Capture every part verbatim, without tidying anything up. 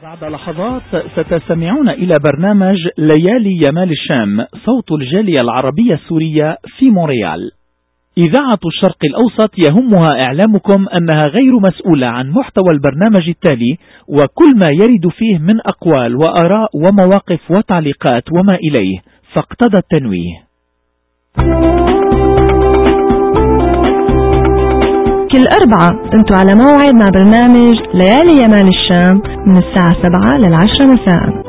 بعد لحظات ستستمعون إلى برنامج ليالي يمال الشام، صوت الجالية العربية السورية في مونريال. إذاعة الشرق الأوسط يهمها إعلامكم أنها غير مسؤولة عن محتوى البرنامج التالي وكل ما يرد فيه من أقوال وآراء ومواقف وتعليقات وما إليه، فاقتضى التنويه. كل أربعة انتوا على موعد مع برنامج ليالي يمال الشام من الساعة سبعة للعشرة مساء.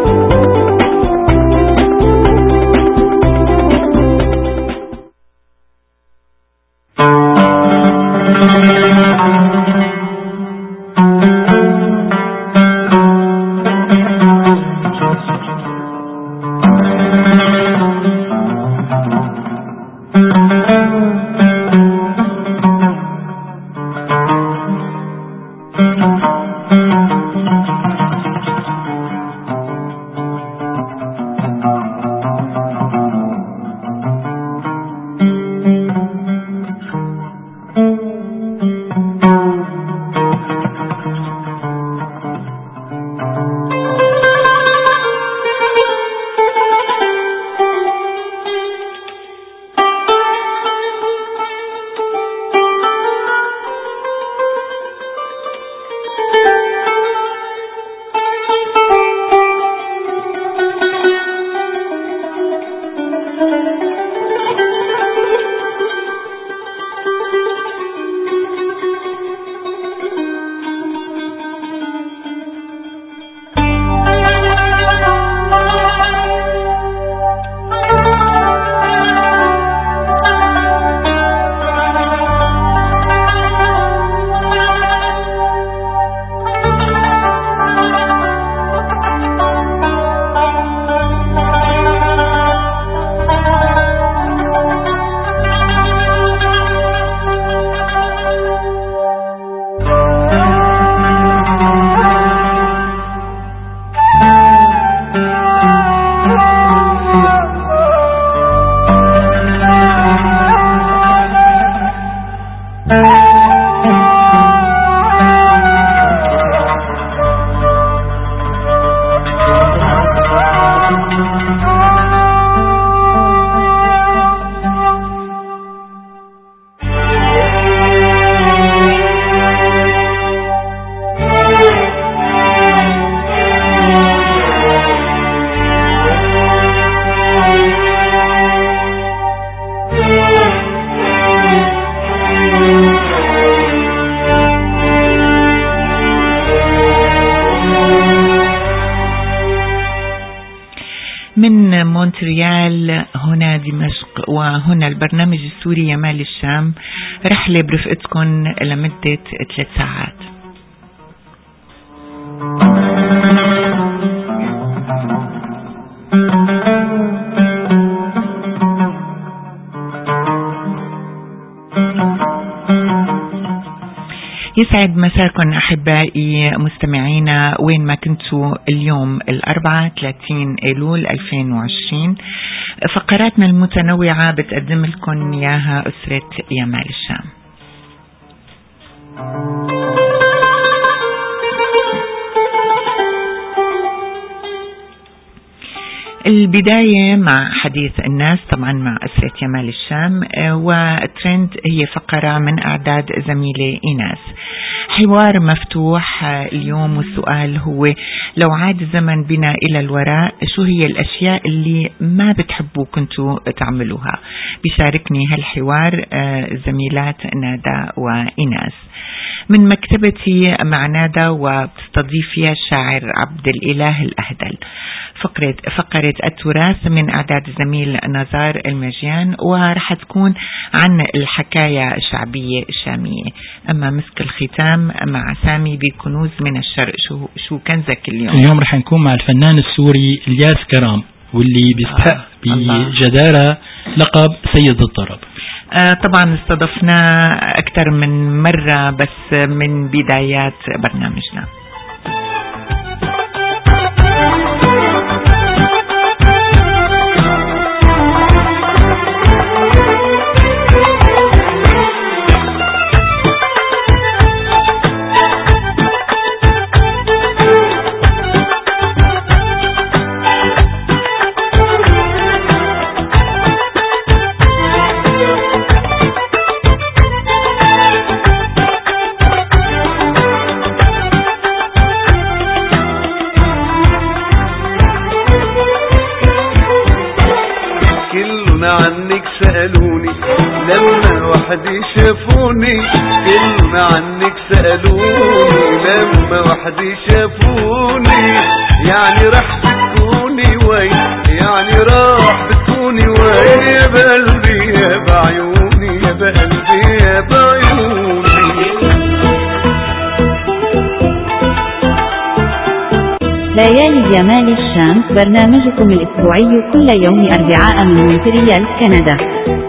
من مونتريال هنا دمشق وهنا البرنامج السوري يمال الشام، رحلة برفقتكم لمدة ثلاث ساعات. يسعد مساكم أحبائي مستمعينا وين ما كنتوا اليوم الأربعاء ثلاثين أيلول ألفين وعشرين. فقراتنا المتنوعة بتقدم لكم إياها أسرة يمال الشام. البداية مع حديث الناس طبعا مع أسرة يمال الشام، وترند هي فقرة من أعداد زميلة إيناس. حوار مفتوح اليوم، والسؤال هو لو عاد الزمن بنا إلى الوراء شو هي الأشياء اللي ما بتحبوا كنتوا تعملوها؟ بيشاركني هالحوار زميلات نادا وإيناس. من مكتبتي مع نادا وبتستضيف فيها الشاعر عبد الإله الأهدل. فقرة, فقرة التراث من أعداد زميل نزار المجيان، ورح تكون عن الحكاية الشعبية الشامية. أما مسك الختام مع سامي بكنوز من الشرق. شو, شو كنزك اليوم؟ اليوم رح نكون مع الفنان السوري الياس كرام، واللي بيستحق آه بجدارة لقب سيد الطرب. آه طبعا استضفناه أكثر من مرة بس من بدايات برنامجنا. سألوني لما وحدي شافوني كلمة عنك سألوني لما وحدي شافوني يعني راح بتكوني وين يعني راح بتكوني وين يا بقلبي يا بعيوني يا بقلبي يا بعيوني. ليالي جمال الشام برنامجكم الأسبوعي كل يوم أربعاء من مونتريال كندا.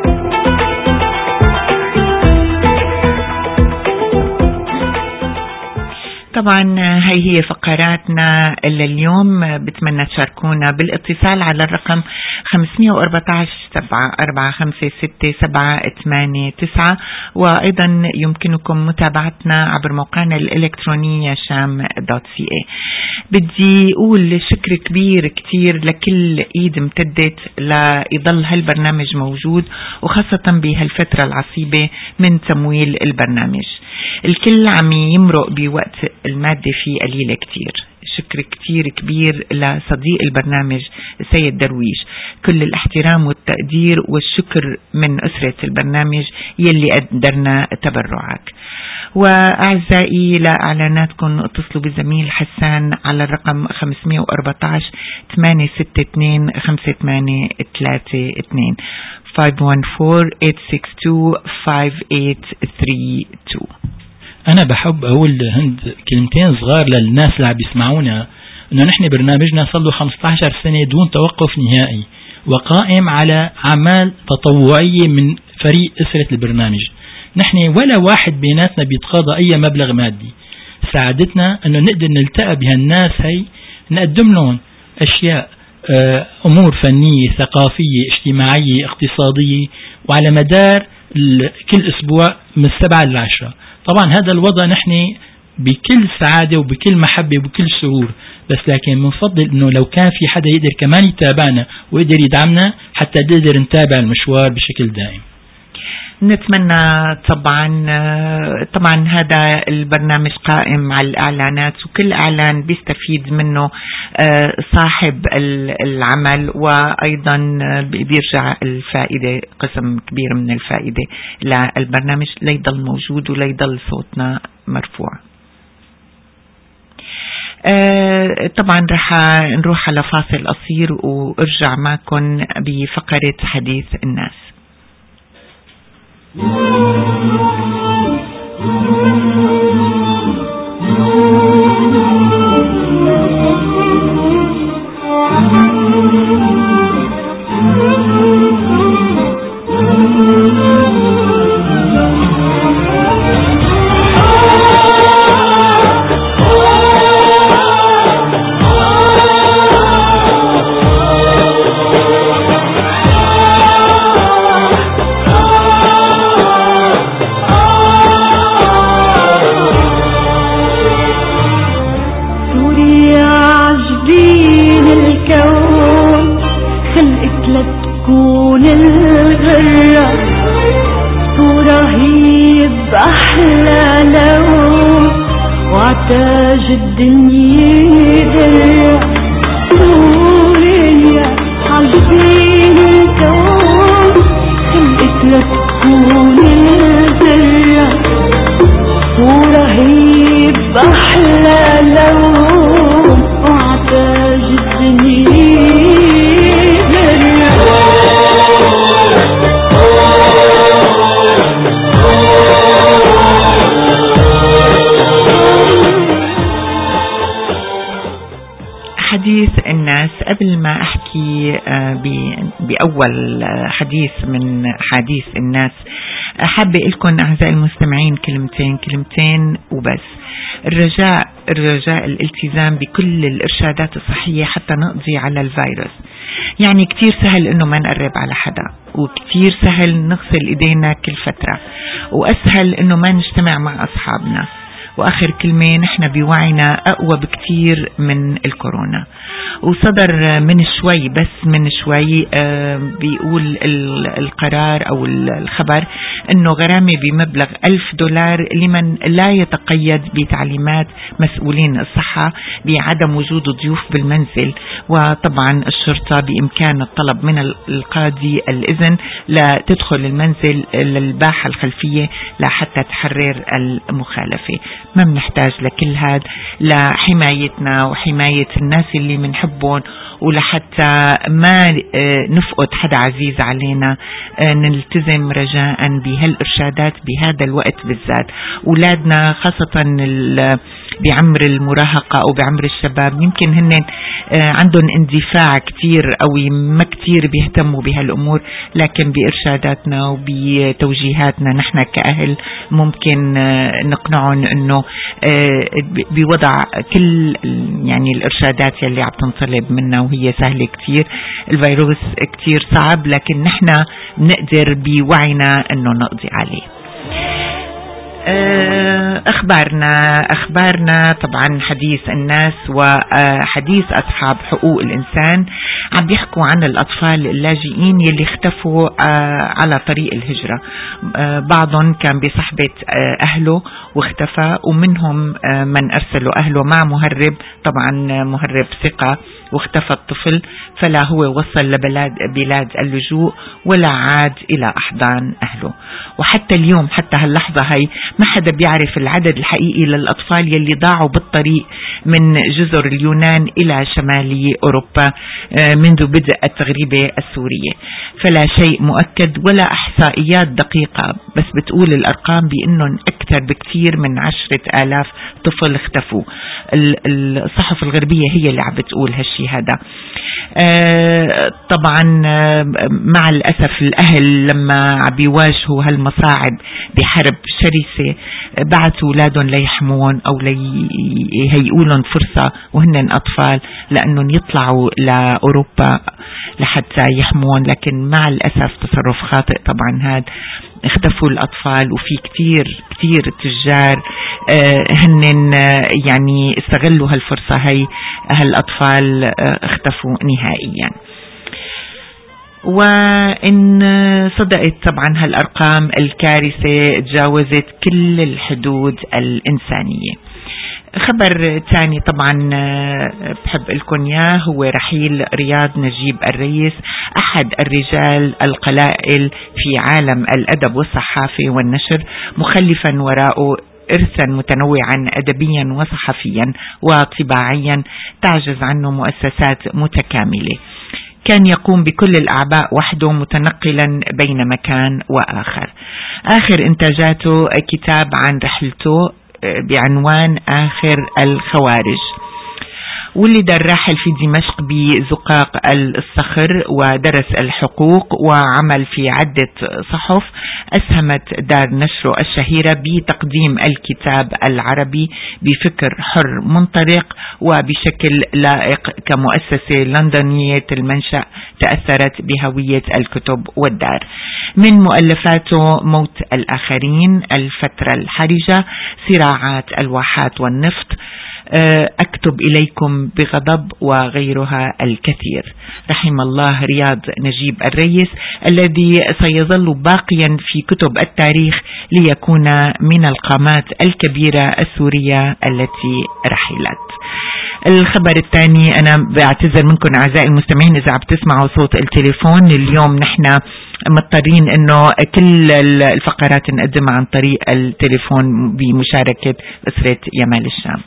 طبعا هي هي فقراتنا لليوم. بتمنى تشاركونا بالاتصال على الرقم خمسمية وأربعتاشر سبعة أربعة خمسة ستة سبعة ثمانية تسعة، وأيضا يمكنكم متابعتنا عبر موقعنا الإلكتروني شام دوت سي اي. بدي أقول شكر كبير كتير لكل إيد امتدت ليضل هالبرنامج موجود، وخاصة بهالفترة العصيبة من تمويل البرنامج. الكل عم يمرق بوقت المادة فيه قليلة كتير. شكر كتير كبير لصديق البرنامج السيد درويش، كل الاحترام والتقدير والشكر من أسرة البرنامج يلي قدرنا تبرعك. وأعزائي لإعلاناتكم اتصلوا بالزميل حسان على الرقم خمسمية وأربعتاشر ثمانية ستة اثنين خمسة ثمانية ثلاثة اثنين خمسة واحد أربعة ثمانية ستة اثنين خمسة ثمانية ثلاثة اثنين. أنا بحب أقول هند كلمتين صغار للناس اللي عم يسمعونا، إنه نحن برنامجنا صار له خمسة عشر سنة دون توقف نهائي، وقائم على أعمال تطوعية من فريق أسرة البرنامج. نحن ولا واحد بيناتنا بيتقاضى أي مبلغ مادي. سعادتنا إنه نقدر نلتقى بهالناس هي، نقدم لهم أشياء أمور فنية ثقافية اجتماعية اقتصادية، وعلى مدار كل أسبوع من السبعة للعشرة. طبعا هذا الوضع نحن بكل سعادة وبكل محبة وبكل سرور، بس لكن منفضل انه لو كان في حدا يقدر كمان يتابعنا ويقدر يدعمنا حتى نقدر نتابع المشوار بشكل دائم. نتمنى طبعا طبعا هذا البرنامج قائم على الإعلانات، وكل إعلان بيستفيد منه صاحب العمل، وأيضا بيرجع الفائدة قسم كبير من الفائدة للبرنامج ليضل موجود وليضل صوتنا مرفوع. طبعا رح نروح على فاصل قصير وارجع معكم بفقرة حديث الناس. وعتاج الدنيا درع سوريا عالجبين الكون خلقت لتكون الزرع ورهيب أحلى لون وعتاج الدنيا درع. حديث الناس. قبل ما أحكي بأول حديث من حديث الناس، حابة لكم أعزائي المستمعين كلمتين كلمتين وبس. الرجاء الرجاء الالتزام بكل الإرشادات الصحية حتى نقضي على الفيروس. يعني كتير سهل إنه ما نقرب على حدا، وكتير سهل نغسل إيدينا كل فترة، وأسهل إنه ما نجتمع مع أصحابنا. وآخر كلمة، نحن بوعينا أقوى بكتير من الكورونا. وصدر من شوي بس من شوي بيقول القرار أو الخبر أنه غرامة بمبلغ ألف دولار لمن لا يتقيد بتعليمات مسؤولين الصحة بعدم وجود ضيوف بالمنزل. وطبعا الشرطة بإمكان الطلب من القاضي الإذن لا تدخل المنزل للباحة الخلفية لحتى تحرر المخالفة. ما بنحتاج لكل هذا لحمايتنا وحماية الناس اللي منحبهم، ولحتى ما نفقد حدا عزيز علينا نلتزم رجاء بهالإرشادات بهذا الوقت بالذات. أولادنا خاصة بعمر المراهقة أو بعمر الشباب يمكن هن عندهم اندفاع كتير قوي، ما كتير بيهتموا بهالأمور، لكن بإرشاداتنا وبتوجيهاتنا نحن كأهل ممكن نقنعهم أنه بوضع كل يعني الإرشادات يلي عم تنطلب منا، وهي سهلة كتير. الفيروس كتير صعب لكن نحن نقدر بوعينا أنه نقضي عليه. أخبارنا أخبارنا طبعا حديث الناس وحديث أصحاب حقوق الإنسان عم بيحكوا عن الأطفال اللاجئين يلي اختفوا على طريق الهجرة. بعضهم كان بصحبة أهله واختفى، ومنهم من أرسلوا أهله مع مهرب، طبعا مهرب ثقة، واختفى الطفل فلا هو وصل لبلاد بلاد اللجوء ولا عاد إلى أحضان أهله. وحتى اليوم حتى هاللحظة هاي ما حدا بيعرف العدد الحقيقي للأطفال يلي ضاعوا بالطريق من جزر اليونان إلى شمالي أوروبا منذ بدء التغريبة السورية. فلا شيء مؤكد ولا إحصائيات دقيقة، بس بتقول الأرقام بأنهم أكثر بكثير من عشرة آلاف طفل اختفوا. الصحف الغربية هي اللي عم بتقول هالشي هذا. طبعا مع الأسف الأهل لما عم بيواجهوا هالمصاعب بحرب شرسة بعثوا أولادهم ليحمون أو ليهيئوا لهم فرصة وهن أطفال لأنهم يطلعوا لأوروبا لحتى يحمون، لكن مع الأسف تصرف خاطئ طبعا هذا. اختفوا الأطفال، وفي كتير كتير تجار آه هن يعني استغلوا هالفرصة هاي، هالأطفال آه اختفوا نهائيا. وإن صدقت طبعا هالأرقام الكارثة تجاوزت كل الحدود الإنسانية. خبر تاني طبعا بحب لكم اياه هو رحيل رياض نجيب الريس، أحد الرجال القلائل في عالم الأدب والصحافة والنشر، مخلفا وراءه إرثا متنوعا أدبيا وصحفيا وطباعيا تعجز عنه مؤسسات متكاملة. كان يقوم بكل الأعباء وحده متنقلا بين مكان وآخر. آخر إنتاجاته كتاب عن رحلته بعنوان آخر الخوارج. ولد الراحل في دمشق بزقاق الصخر، ودرس الحقوق وعمل في عدة صحف. أسهمت دار نشره الشهيرة بتقديم الكتاب العربي بفكر حر منطلق وبشكل لائق كمؤسسة لندنية المنشأ تأثرت بهوية الكتب والدار. من مؤلفاته موت الآخرين، الفترة الحرجة، صراعات الواحات والنفط، أكتب إليكم بغضب، وغيرها الكثير. رحم الله رياض نجيب الريس الذي سيظل باقيا في كتب التاريخ ليكون من القامات الكبيرة السورية التي رحلت. الخبر الثاني، أنا بعتذر منكم أعزائي المستمعين إذا عم تسمعوا صوت التليفون. اليوم نحن مضطرين إنه كل الفقرات نقدمها عن طريق التليفون بمشاركة أسرة يمال الشام.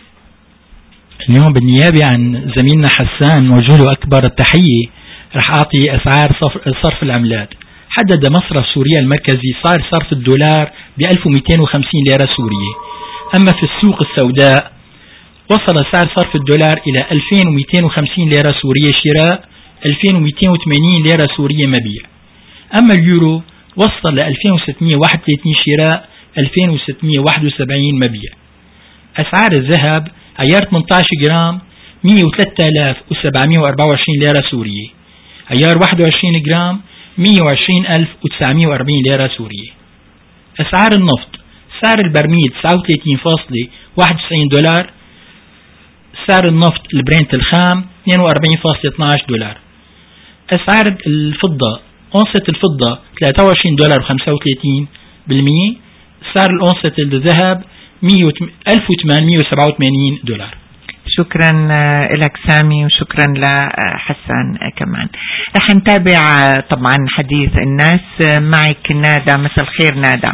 اليوم بالنيابة عن زميلنا حسان وجه له أكبر التحية رح أعطي أسعار صرف العملات. حدد مصرف سوريا المركزي صار صرف الدولار ب ألف ومئتين وخمسين ليرة سورية، أما في السوق السوداء وصل سعر صرف الدولار إلى ألفين ومئتين وخمسين ليرة سورية شراء، ألفين ومئتين وثمانين ليرة سورية مبيع. أما اليورو وصل ل ألفين وستمئة وواحد وثلاثين شراء، ألفين وستمئة وواحد وسبعين مبيع. أسعار الذهب عيار ثمانية عشر جرام مئة وثلاثة آلاف وسبعمئة وأربعة وعشرين ليرة سورية، عيار واحد وعشرين جرام مئة وعشرين ألف وتسعمئة وأربعين ليرة سورية. أسعار النفط سعر البرميل تسعة وثلاثين فاصلة واحد وتسعين دولار، سعر النفط البرنت الخام اثنين وأربعين فاصلة اثني عشر دولار. أسعار الفضة، أونصة الفضة ثلاثة وعشرين دولار وخمسة وثلاثين بالمية. سعر الأونصة الذهب ألف وثمانمائة وسبعة وثمانين دولار. شكرا لك سامي وشكرا لحسن كمان. رح نتابع طبعا حديث الناس. معك نادى. مساء الخير نادى.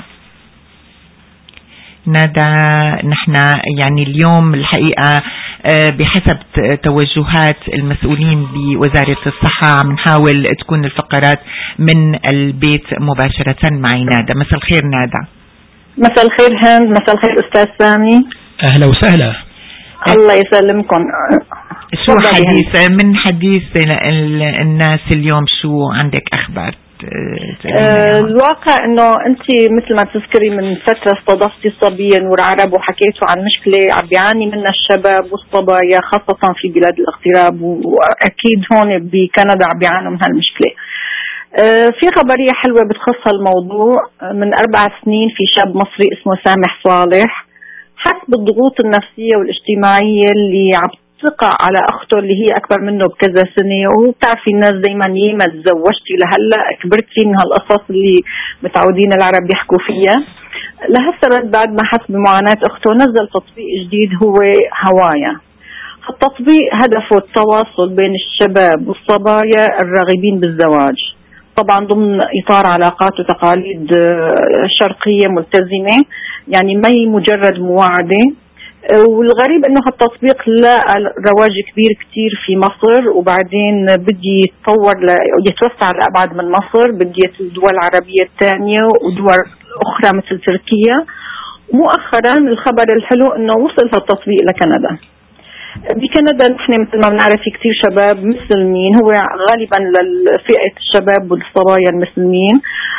نادى، نحن يعني اليوم الحقيقة بحسب توجهات المسؤولين بوزارة الصحة عم نحاول تكون الفقرات من البيت مباشرة. معي نادى. مساء الخير نادى. مساء الخير هند. مساء الخير أستاذ سامي. أهلا وسهلا. الله يسلمكم. شو حديث من حديث الناس اليوم؟ شو عندك أخبار؟ أه الواقع انه انت مثل ما تذكري من فترة استضفتي صبية نور عرب وحكيتوا عن مشكلة عم بيعاني منها الشباب والصبايا خاصة في بلاد الاغتراب، واكيد هون بكندا عم بيعانوا من هالمشكلة. أه في خبرية حلوة بتخص الموضوع. من اربع سنين في شاب مصري اسمه سامح صالح حسب الضغوط النفسية والاجتماعية اللي عم تقع على أخته اللي هي أكبر منه بكذا سنة، وهو بتعرفي الناس دايما يما تزوجتي لهلا كبرتي من هالقصص اللي متعودين العرب يحكوا فيها. لهسه بعد ما حس بمعاناة أخته نزل تطبيق جديد هو هوايا. التطبيق هدفه التواصل بين الشباب والصبايا الراغبين بالزواج، طبعا ضمن إطار علاقات وتقاليد شرقية ملتزمة، يعني ما هي مجرد مواعدة. والغريب انه هالتطبيق لقى رواج كبير كتير في مصر، وبعدين بدي يتطور يتوسع لأبعد من مصر، بدي الدول العربية الثانية ودول أخرى مثل تركيا. مؤخرا الخبر الحلو انه وصل هالتطبيق لكندا. بكندا نحن مثل ما بنعرف في كتير شباب مسلمين، هو غالبا لفئة الشباب والصبايا المسلمين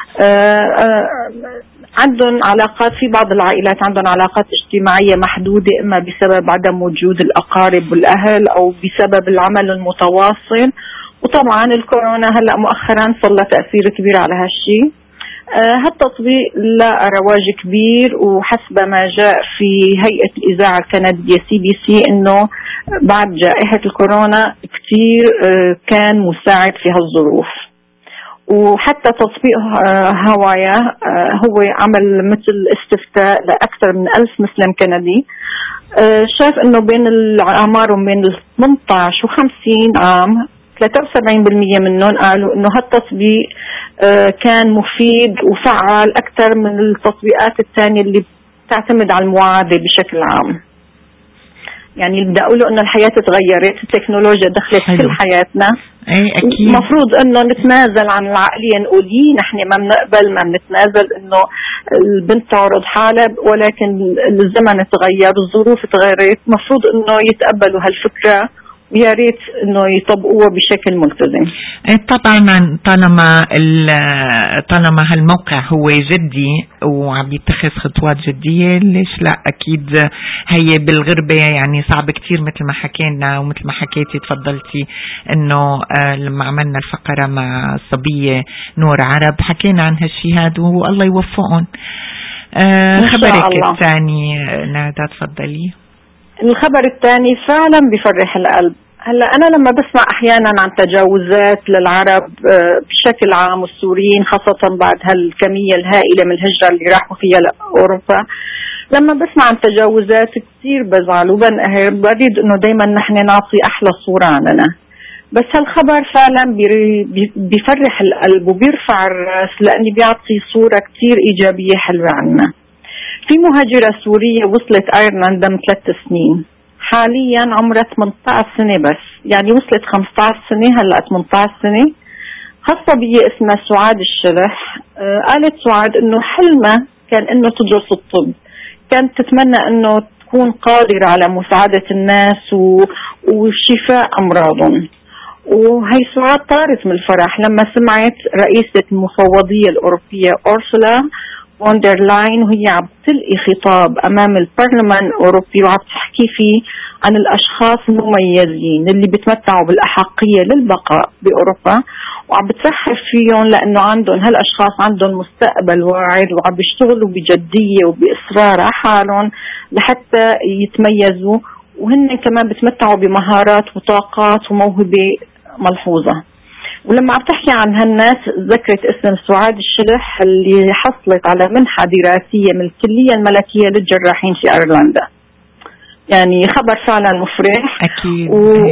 عندهم علاقات، في بعض العائلات عندهم علاقات اجتماعية محدودة، إما بسبب عدم وجود الأقارب والأهل أو بسبب العمل المتواصل. وطبعا الكورونا هلأ مؤخرا صار لها تأثير كبير على هالشي. آه هالتطبيق لقى رواج كبير، وحسب ما جاء في هيئة الإذاعة الكندية سي بي سي إنه بعد جائحة الكورونا كتير آه كان مساعد في هالظروف. وحتى تطبيق هوايا هو عمل مثل استفتاء لأكثر من ألف مسلم كندي، شاف إنه بين الأعمار بين ثمانية عشر وخمسين عام ثلاثة وسبعين بالمئة منهم قالوا إنه هالتطبيق كان مفيد وفعال أكثر من التطبيقات الثانية اللي تعتمد على المواعدة بشكل عام. يعني اللي بدي أقوله إنه الحياة تغيرت، التكنولوجيا دخلت حلو. كل حياتنا. أي أكيد. المفروض إنه نتنازل عن العقلية، نقول نحن ما بنقبل ما بنتنازل إنه البنت تعرض حالها، ولكن الزمن تغير، الظروف تغيرت، مفروض إنه يتقبلوا هالفكرة ويا ريت إنه يطبقوها بشكل ملتزم. طبعا طالما طالما هالموقع هو جدي وعم يتخذ خطوات جدية، ليش لا؟ أكيد هي بالغربة يعني صعب كتير مثل ما حكينا ومثل ما حكيتي تفضلتي إنه لما عملنا الفقرة مع صبية نور عرب حكينا عن هالشي هذا والله يوفقهم. خبرك الثاني نادى تفضلي. الخبر الثاني فعلا بفرح القلب. هلا أنا لما بسمع أحيانا عن تجاوزات للعرب بشكل عام والسوريين خاصة بعد هالكمية الهائلة من الهجرة اللي راحوا فيها لأوروبا، لما بسمع عن تجاوزات كتير بزعل وبنقهر، بريد إنه دايما نحن نعطي أحلى صورة عننا. بس هالخبر فعلا بيفرح القلب وبيرفع الراس، لأني بيعطي صورة كتير إيجابية حلوة عنا. في مهاجرة سورية وصلت أيرلندا من ثلاث سنين، حاليا عمرها ثمانية عشر سنة بس، يعني وصلت خمسة عشر سنة هلأ ثمانية عشر سنة. هالصبية اسمها سعاد الشلح. آه قالت سعاد إنه حلمها كان إنه تدرس الطب، كانت تتمنى إنه تكون قادرة على مساعدة الناس وشفاء أمراضهم. وهي سعاد طارت من الفرح لما سمعت رئيسة المفوضية الأوروبية أورسولا فون دير لاين وهي عم تلقي خطاب أمام البرلمان الأوروبي وعم تحكي فيه عن الأشخاص المميزين اللي بتمتعوا بالأحقية للبقاء بأوروبا، وعم بترحب فيهم لأنه عندهم هالأشخاص عندهم مستقبل واعد وعم بيشتغلوا بجدية وبإصرار على حالهم لحتى يتميزوا وهن كمان بتمتعوا بمهارات وطاقات وموهبة ملحوظة. ولما عم تحكي عن هالناس ذكرت اسم سعاد الشلح اللي حصلت على منحة دراسية من الكلية الملكية للجراحين في أيرلندا. يعني خبر فعلا مفرح أكيد.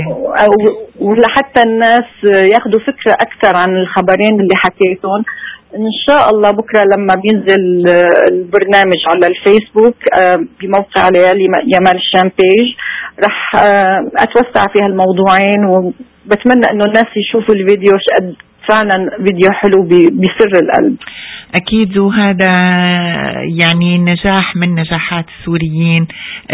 ولحتى الناس ياخدوا فكرة أكثر عن الخبرين اللي حكيتهم، إن شاء الله بكرة لما بينزل البرنامج على الفيسبوك بموقع ليالي يمال الشام بيج رح أتوسع فيها الموضوعين، وبتمنى إنه الناس يشوفوا الفيديو شقد فعلا فيديو حلو بسر القلب. أكيد، وهذا يعني نجاح من نجاحات السوريين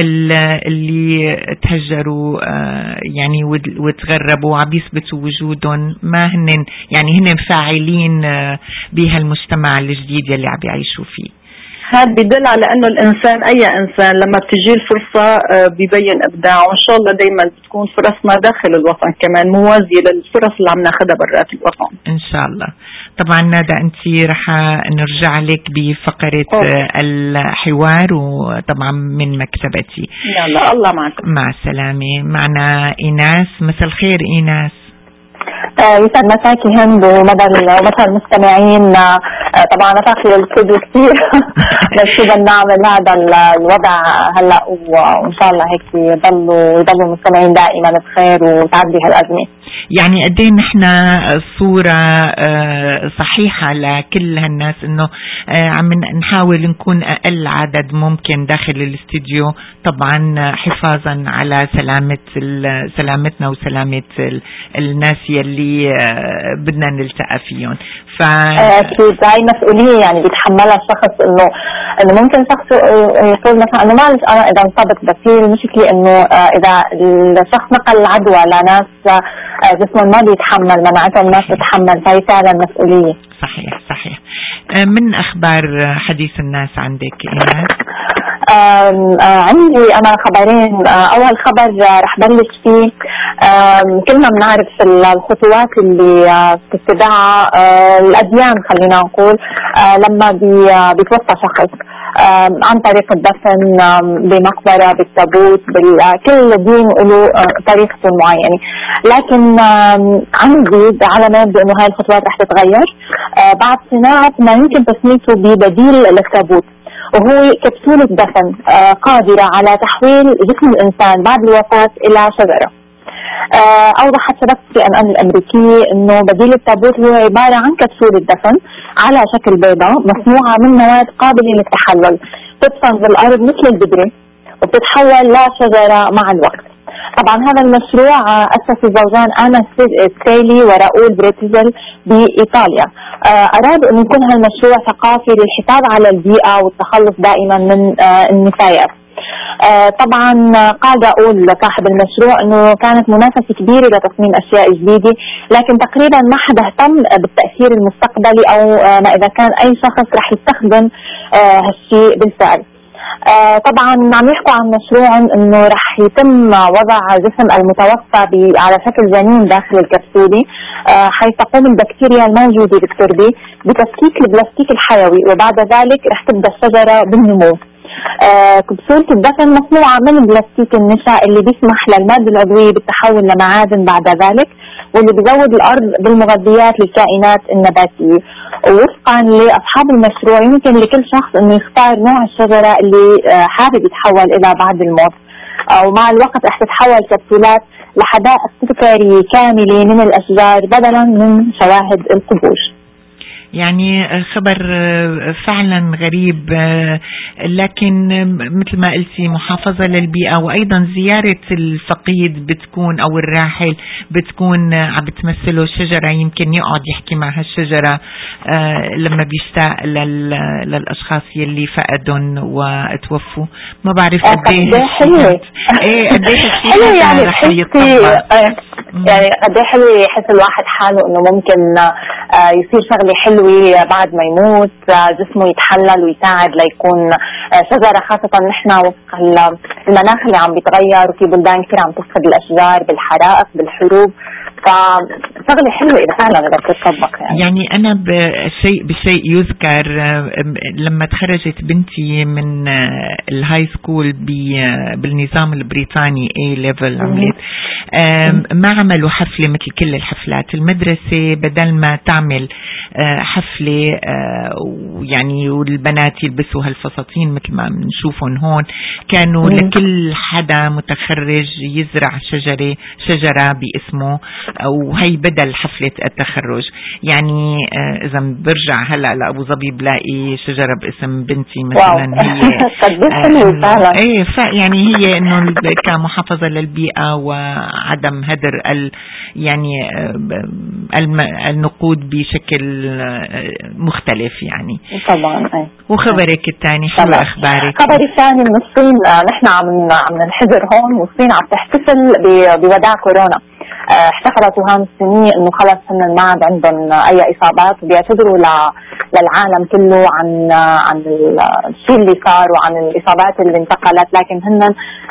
اللي تهجروا يعني وتغربوا عم يثبتوا وجودهم، ما هن يعني هن فاعلين بهالمجتمع الجديد يلي عم يعيشوا فيه. هذا بيدل على انه الانسان اي انسان لما بتجي الفرصه بيبين ابداعه، وان شاء الله دائما بتكون فرصنا داخل الوطن كمان موازيه للفرص اللي عم ناخذها برات الوطن ان شاء الله. طبعا ندى انت رح نرجع لك بفقره أوه. الحوار وطبعا من مكتبتي. يلا الله معكم. مع السلامه. معنا ايناس. مساء الخير ايناس. يسعد مساكي هند ومدى ومساء المستمعين. طبعا مساكي الاستوديو كثير بس كده نعمل هذا الوضع هلا، وان شاء الله هيك يضلوا يضلوا المستمعين دائما بخير وتعدي هالازمه. يعني قد ايه نحن صوره صحيحه لكل هالناس انه عم نحاول نكون اقل عدد ممكن داخل الاستوديو، طبعا حفاظا على سلامه سلامتنا وسلامه الناس يلي بدنا نلتقى فيهم. ف اكيد هاي مسؤوليه يعني بيتحملها الشخص، انه انه ممكن شخص يقول مثلا انه معلش انا اذا انطبق، بس هي المشكله انه اذا الشخص نقل العدوى لناس جسمهم ما بيتحمل مناعتهم الناس تتحمل، فهي فعلا مسؤوليه. صحيح صحيح. من اخبار حديث الناس عندك ايناس؟ عندي انا خبرين. اول خبر رح بلش فيه، كلنا بنعرف الخطوات اللي بتتبعها الاديان خلينا نقول لما بيتوفى شخص، عن طريق الدفن بمقبره بالتابوت، كل دين له طريقته معينه. لكن عندي على ما يبدو انه هاي الخطوات رح تتغير بعد صناعه ما يمكن تسميته ببديل للتابوت، وهو كبسولة دفن قادرة على تحويل جسم الإنسان بعد الوفاة إلى شجرة. أوضحت شبكة سي إن إن الأمريكية أنه بديل التابوت هو عبارة عن كبسولة دفن على شكل بيضة مصنوعة من مواد قابلة للتحلل، تدفن بالأرض مثل البذرة وبتتحول لشجرة مع الوقت. طبعا هذا المشروع أسس الزوجان آنا ستيلي وراؤول بريتزل بإيطاليا. أرادوا أن يكون هالمشروع ثقافي للحفاظ على البيئة والتخلص دائما من النفايات. طبعا قال راؤول صاحب المشروع أنه كانت منافسة كبيرة لتصميم أشياء جديدة، لكن تقريبا ما حدا اهتم بالتأثير المستقبلي أو ما إذا كان أي شخص رح يستخدم هالشيء بالفعل. آه طبعا عم يحكوا عن مشروع انه رح يتم وضع جسم المتوفى على شكل جنين داخل الكبسولة، آه حيث تقوم البكتيريا الموجودة بالتربة بتفكيك البلاستيك الحيوي، وبعد ذلك رح تبدأ الشجرة بالنمو. آه كبسولة الدفن مصنوعة من البلاستيك النشا اللي بيسمح للمادة العضوية بالتحول لمعادن بعد ذلك، واللي بيزود الأرض بالمغذيات للكائنات النباتية. ووفقا لأصحاب المشروع يمكن لكل شخص انه يختار نوع الشجرة اللي حابب يتحول الى بعد الموت، ومع الوقت رح تتحول كبسولات لحدائق تذكارية كاملة من الاشجار بدلا من شواهد القبور. يعني خبر فعلا غريب، لكن مثل ما قلتي محافظة للبيئة، وأيضا زيارة الفقيد بتكون أو الراحل بتكون عم بتمثله شجرة، يمكن يقعد يحكي مع هالشجرة لما بيشتاق للأشخاص يلي فقدون وتوفوا. ما بعرف قديه حلوة ايه قديه حلوة يعني رح يتطبق. يعني قديه حلوة يحس الواحد حاله انه ممكن يصير شغلة حلوة بعد ما يموت، جسمه يتحلل ويساعد ليكون شجرة، خاصة نحن وفق المناخ اللي عم بيتغير وفي بلدان كثير عم تفقد الأشجار بالحرائق بالحروب، شغله حلوه اذا فعلا اذا بتطبق. يعني يعني انا بشيء بشيء يذكر لما تخرجت بنتي من الهاي سكول بالنظام البريطاني اي ليفل عملت ما عملوا حفله مثل كل الحفلات. المدرسه بدل ما تعمل حفله يعني والبنات يلبسوا هالفساتين مثل ما بنشوفهم هون، كانوا لكل حدا متخرج يزرع شجره شجره باسمه، وهي بدل حفله التخرج. يعني اذا برجع هلا لابو ظبي بلاقي شجره باسم بنتي مثلا. هي ايه يعني هي انه كمحافظه للبيئه وعدم هدر ال يعني النقود بشكل مختلف يعني. طبعا. أي. وخبرك الثاني شو اخبارك؟ خبري الثاني من الصين. نحن عم عم ننحدر هون، والصين عم تحتفل بوداع كورونا. احتفلت وهان الصينية انه خلص هن ما عاد عندهم اي اصابات، وبيعتذروا للعالم كله عن عن الشيء اللي صار وعن الاصابات اللي انتقلت، لكن هن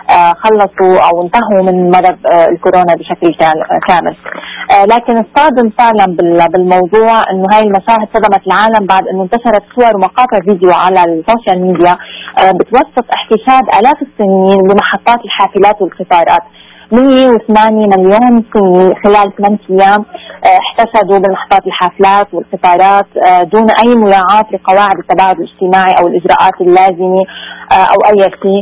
خلصوا او انتهوا من مرض الكورونا بشكل كامل. لكن الصادم فعلا بالموضوع انه هاي المشاهد صدمت العالم بعد انه انتشرت صور ومقاطع فيديو على السوشيال ميديا بتوثق احتشاد الاف الصينيين لمحطات الحافلات والقطارات. مية وثمانية مليون صيني خلال ثمانية أيام احتشدوا بالمحطات الحافلات والقطارات دون أي مراعاة لقواعد التباعد الاجتماعي أو الإجراءات اللازمة أو أي شيء.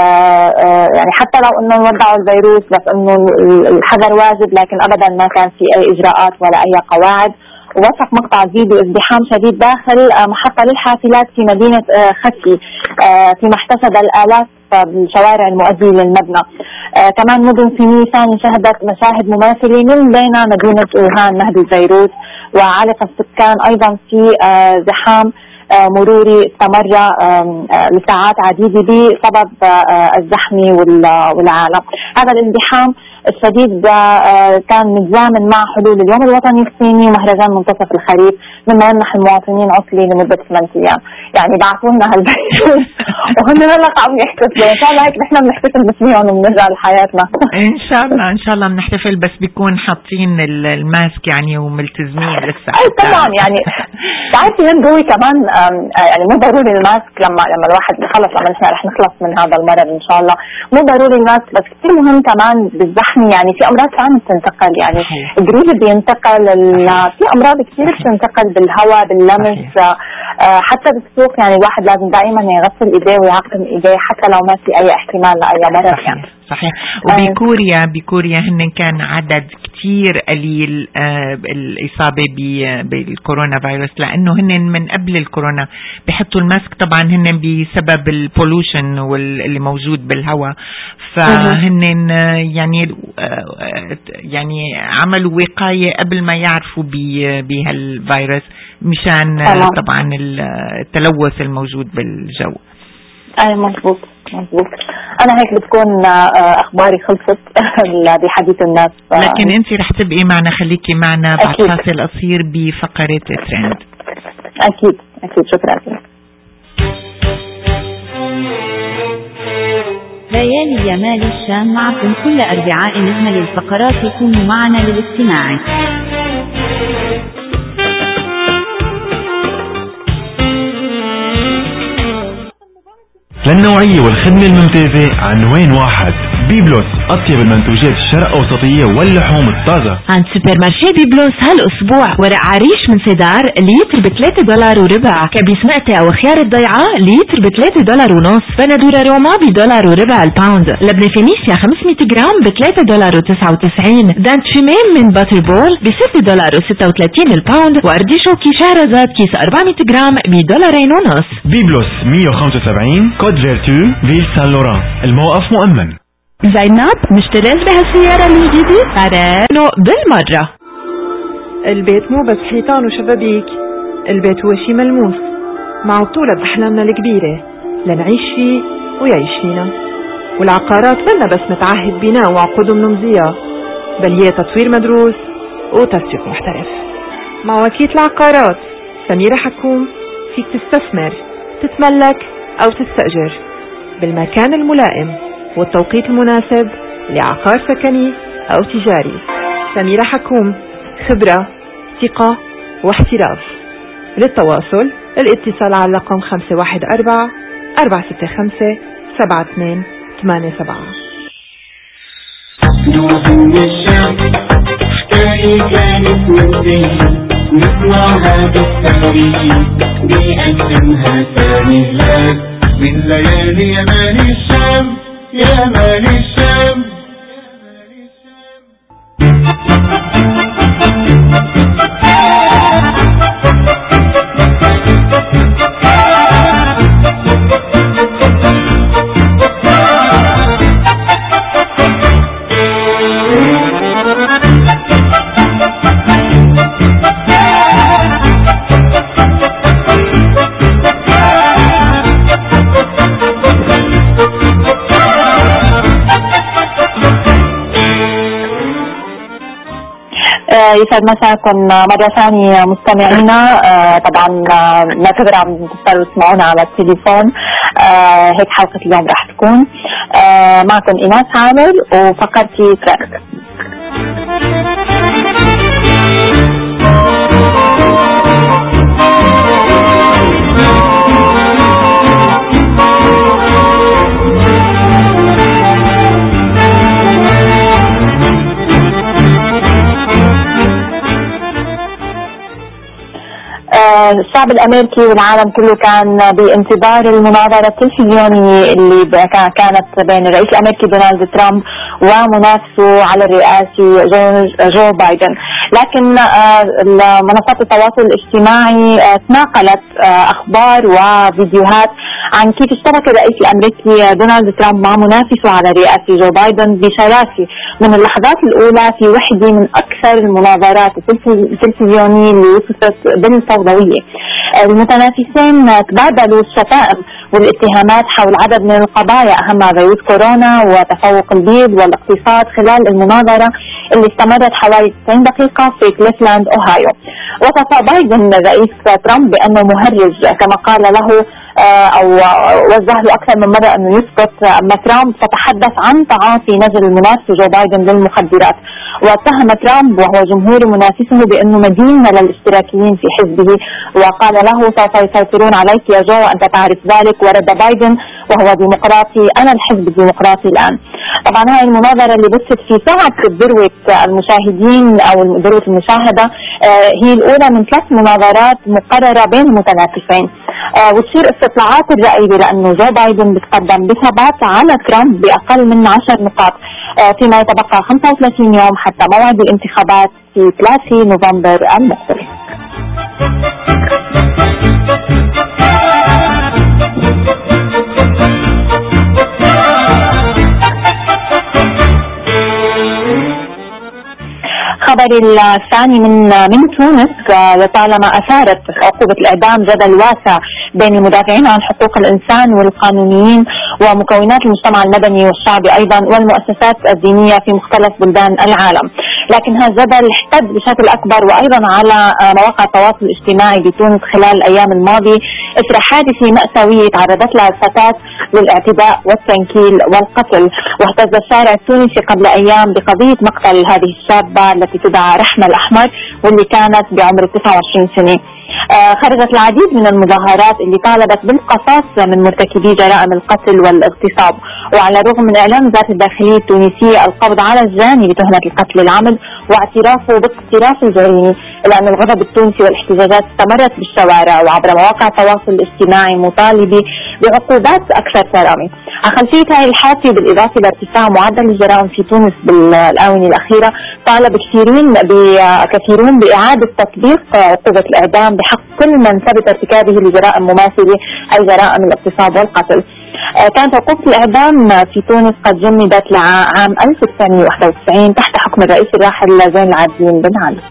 يعني حتى لو أنه وضعوا الفيروس بس أنه الحذر واجب، لكن أبدا ما كان في أي إجراءات ولا أي قواعد. ووثق مقطع فيديو ازدحام شديد داخل محطة للحافلات في مدينة خسي فيما احتشد الآلاف بالشوارع المؤدية للمبنى. آه كمان مدن صينية ثانية شهدت مشاهد مماثلة من بين مدينة ووهان مهد الفيروس، وعلق السكان أيضا في آه زحام آه مروري استمر آه لساعات عديدة بسبب آه الزحمة والعالم. هذا الازدحام الشديد كان متزامن مع حلول اليوم الوطني الصيني ومهرجان منتصف الخريف، مما يمنح المواطنين عطلة لمدة ثمانية أيام. يعني بعثوا لنا هالبيت وهن هلا عم يحتفلوا. إن شاء الله هيك نحن بنحتفل باسمهم وبنرجع لحياتنا. إن شاء الله إن شاء الله بنحتفل، بس بيكون حاطين الماسك يعني وملتزمين لسه. أي طبعا. يعني تعرفي هند هو كمان يعني مو ضروري الماسك لما لما الواحد خلص لما نحن رح نخلص من هذا المرض إن شاء الله، مو ضروري الماسك، بس كثير مهم كمان بالزحمة. يعني في أمراض كمان بتنتقل، يعني الجريب بينتقل، في أمراض كثير بتنتقل بالهواء باللمس حتى بالسوق. يعني الواحد لازم دائما يغسل إيديه ويعقم إيديه حتى لو ما في أي احتمال لأي مرض. يعني صحيح. وبكوريا بكوريا هن كان عدد كتير قليل آه الإصابة بالكورونا فيروس، لأنه هن من قبل الكورونا بيحطوا الماسك طبعا هن بسبب البولوشن واللي موجود بالهواء، فهن يعني آه يعني عملوا وقاية قبل ما يعرفوا بهالفيروس مشان آه طبعا التلوث الموجود بالجو. أي مظبوط مظبوط. أنا هيك بتكون أخباري خلصت بحديث الناس. لكن أنت رح تبقي معنا، خليكي معنا بعد فاصل قصير بفقرة ترند. أكيد أكيد. شكرا. ليالي يمال الشام معكم كل أربعاء. نجمل الفقرات يكونوا معنا للاستماع. للنوعية والخدمة الممتازة عنوان واحد. بيبلوس، أطيب المنتوجات الشرق أوسطية واللحوم الطازة. عند سوبر مارشي بيبلوس هالأسبوع ورق عريش من سيدار لتر بثلاثة دولار وربع، كبيس مقتي أو خيار الضيعة لتر بثلاثة دولار ونص، بندورة روما بدولار وربع الباوند، لبنة فينيسيا خمسمية جرام بثلاثة دولار وتسعة وتسعين، دانت شمام من باتر بول بستة دولار وستة وثلاثين الباوند، وأرديشوكي شهرزاد كيس أربعمية جرام بدولارين ونص. بيبلوس مية وخمسة وسبعين كود فيرتو فيل سان لوران. الموقف مؤمن. زينب مشتريت بهالسيارة الجديدة؟ أرانو بالمرة. البيت مو بس حيطان وشبابيك، البيت هو شي ملموس مع بطولة بأحلامنا الكبيرة لنعيش فيه ويعيش فينا. والعقارات منا بس متعهد بناء وعقود منمزية، بل هي تطوير مدروس وتسويق محترف. مع وكيل العقارات سميرة حكوم فيك تستثمر، تتملك أو تستأجر بالمكان الملائم والتوقيت المناسب لعقار سكني أو تجاري. سميرة حكوم خبرة، ثقة واحتراف. للتواصل الاتصال على رقم خمسة واحد أربعة أربعة ستة خمسة سبعة اثنين ثمانية سبعة. من الشام حكاية كانت منتهية، نسمعها بالتاريخ بيقدمها سامي هلال من ليالي يمان الشام. يمان الشام يسعد مساكم مرة ثانية مستمعينا. طبعا نعتذر عم تضطروا تسمعونا على التليفون. هيك حلقة اليوم راح تكون معكم إيناس عامر وفقرتي تراك. الشعب الأمريكي والعالم كله كان بانتظار المناظرة التلفزيونية اللي كانت بين الرئيس الأمريكي دونالد ترامب ومنافسه على الرئاسة جو بايدن. لكن منصات التواصل الاجتماعي تناقلت أخبار وفيديوهات عن كيف اشترك الرئيس الأمريكي دونالد ترامب مع منافسه على الرئاسة جو بايدن بشراسة من اللحظات الأولى في وحدة من أكثر المناظرات التلفزيونية اللي وصفت بالفوضوية. المتنافسين تبادلوا الشتائم والاتهامات حول عدد من القضايا أهمها فيروس كورونا وتفوق البيض والاقتصاد خلال المناظرة اللي استمرت حوالي تسعين دقيقة في كليفلاند أوهايو. وصف بايدن الرئيس ترامب بأنه مهرج كما قال له أو وجه له أكثر من مرة أنه يسقط. أما ترامب فتحدث عن تعاطي نجل المنافس جو بايدن للمخدرات، واتهم ترامب وهو جمهور منافسه بأنه مدين للاشتراكيين في حزبه، وقال له سوف يسيطرون عليك يا جو وأنت تعرف ذلك. ورد بايدن وهو ديمقراطي: أنا الحزب الديمقراطي الآن. طبعا هاي المناظرة اللي بثت في ساعة ذروة المشاهدين أو ذروة المشاهدة هي الأولى من ثلاث مناظرات مقررة بين المتنافسين، وتصير استطلاعات الرأي بأنه جو بايدن بتقدم بثبات على ترامب بأقل من عشر نقاط، فيما يتبقى خمسة وثلاثين يوم حتى موعد الانتخابات في ثلاثة نوفمبر المقبل. الخبر الثاني من من تونس، لطالما أثارت عقوبة الإعدام جدل واسع بين المدافعين عن حقوق الإنسان والقانونيين ومكونات المجتمع المدني والشعبي أيضا والمؤسسات الدينية في مختلف بلدان العالم. لكن هذا الجدل احتد بشكل أكبر وأيضا على مواقع التواصل الاجتماعي بتونس خلال الأيام الماضية إثر حادثة مأساوية تعرضت لها الفتاة للاعتداء والتنكيل والقتل. واهتز الشارع التونسي قبل أيام بقضية مقتل هذه الشابة التي تدعى رحمة الأحمر واللي كانت بعمر تسعة وعشرين سنة. آه خرجت العديد من المظاهرات اللي طالبت بالقصاص من مرتكبي جرائم القتل والاغتصاب. وعلى الرغم من إعلان وزارة الداخلية التونسية القبض على الجاني بتهمة القتل العمد واعترافه باقتراف الجريمة، إلا أن الغضب التونسي والاحتجاجات استمرت بالشوارع وعبر مواقع التواصل الاجتماعي مطالبة بعقوبات أكثر صرامة. على خلفية هذه الحادثة بالإضافة لارتفاع معدل الجرائم في تونس بالآونة الأخيرة، طالب كثيرين كثيرون بإعادة تطبيق عقوبة الإعدام بحق كل من ثبت ارتكابه لجرائم مماثلة أي جرائم الاغتصاب والقتل. كانت عقوبة الإعدام في تونس قد جمدت لعام ألف وتسعمائة وواحد وتسعين تحت حكم الرئيس الراحل زين العابدين بن علي.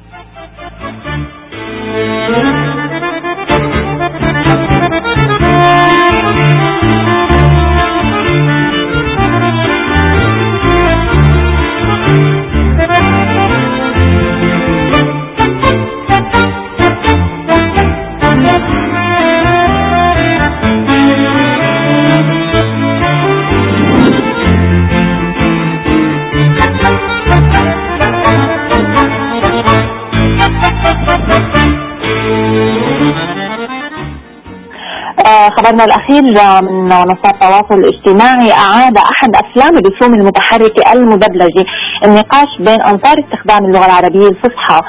خبرنا الأخير من منصات التواصل الاجتماعي، أعاد أحد أفلام الرسوم المتحركة المدبلجة النقاش بين أنصار استخدام اللغة العربية الفصحى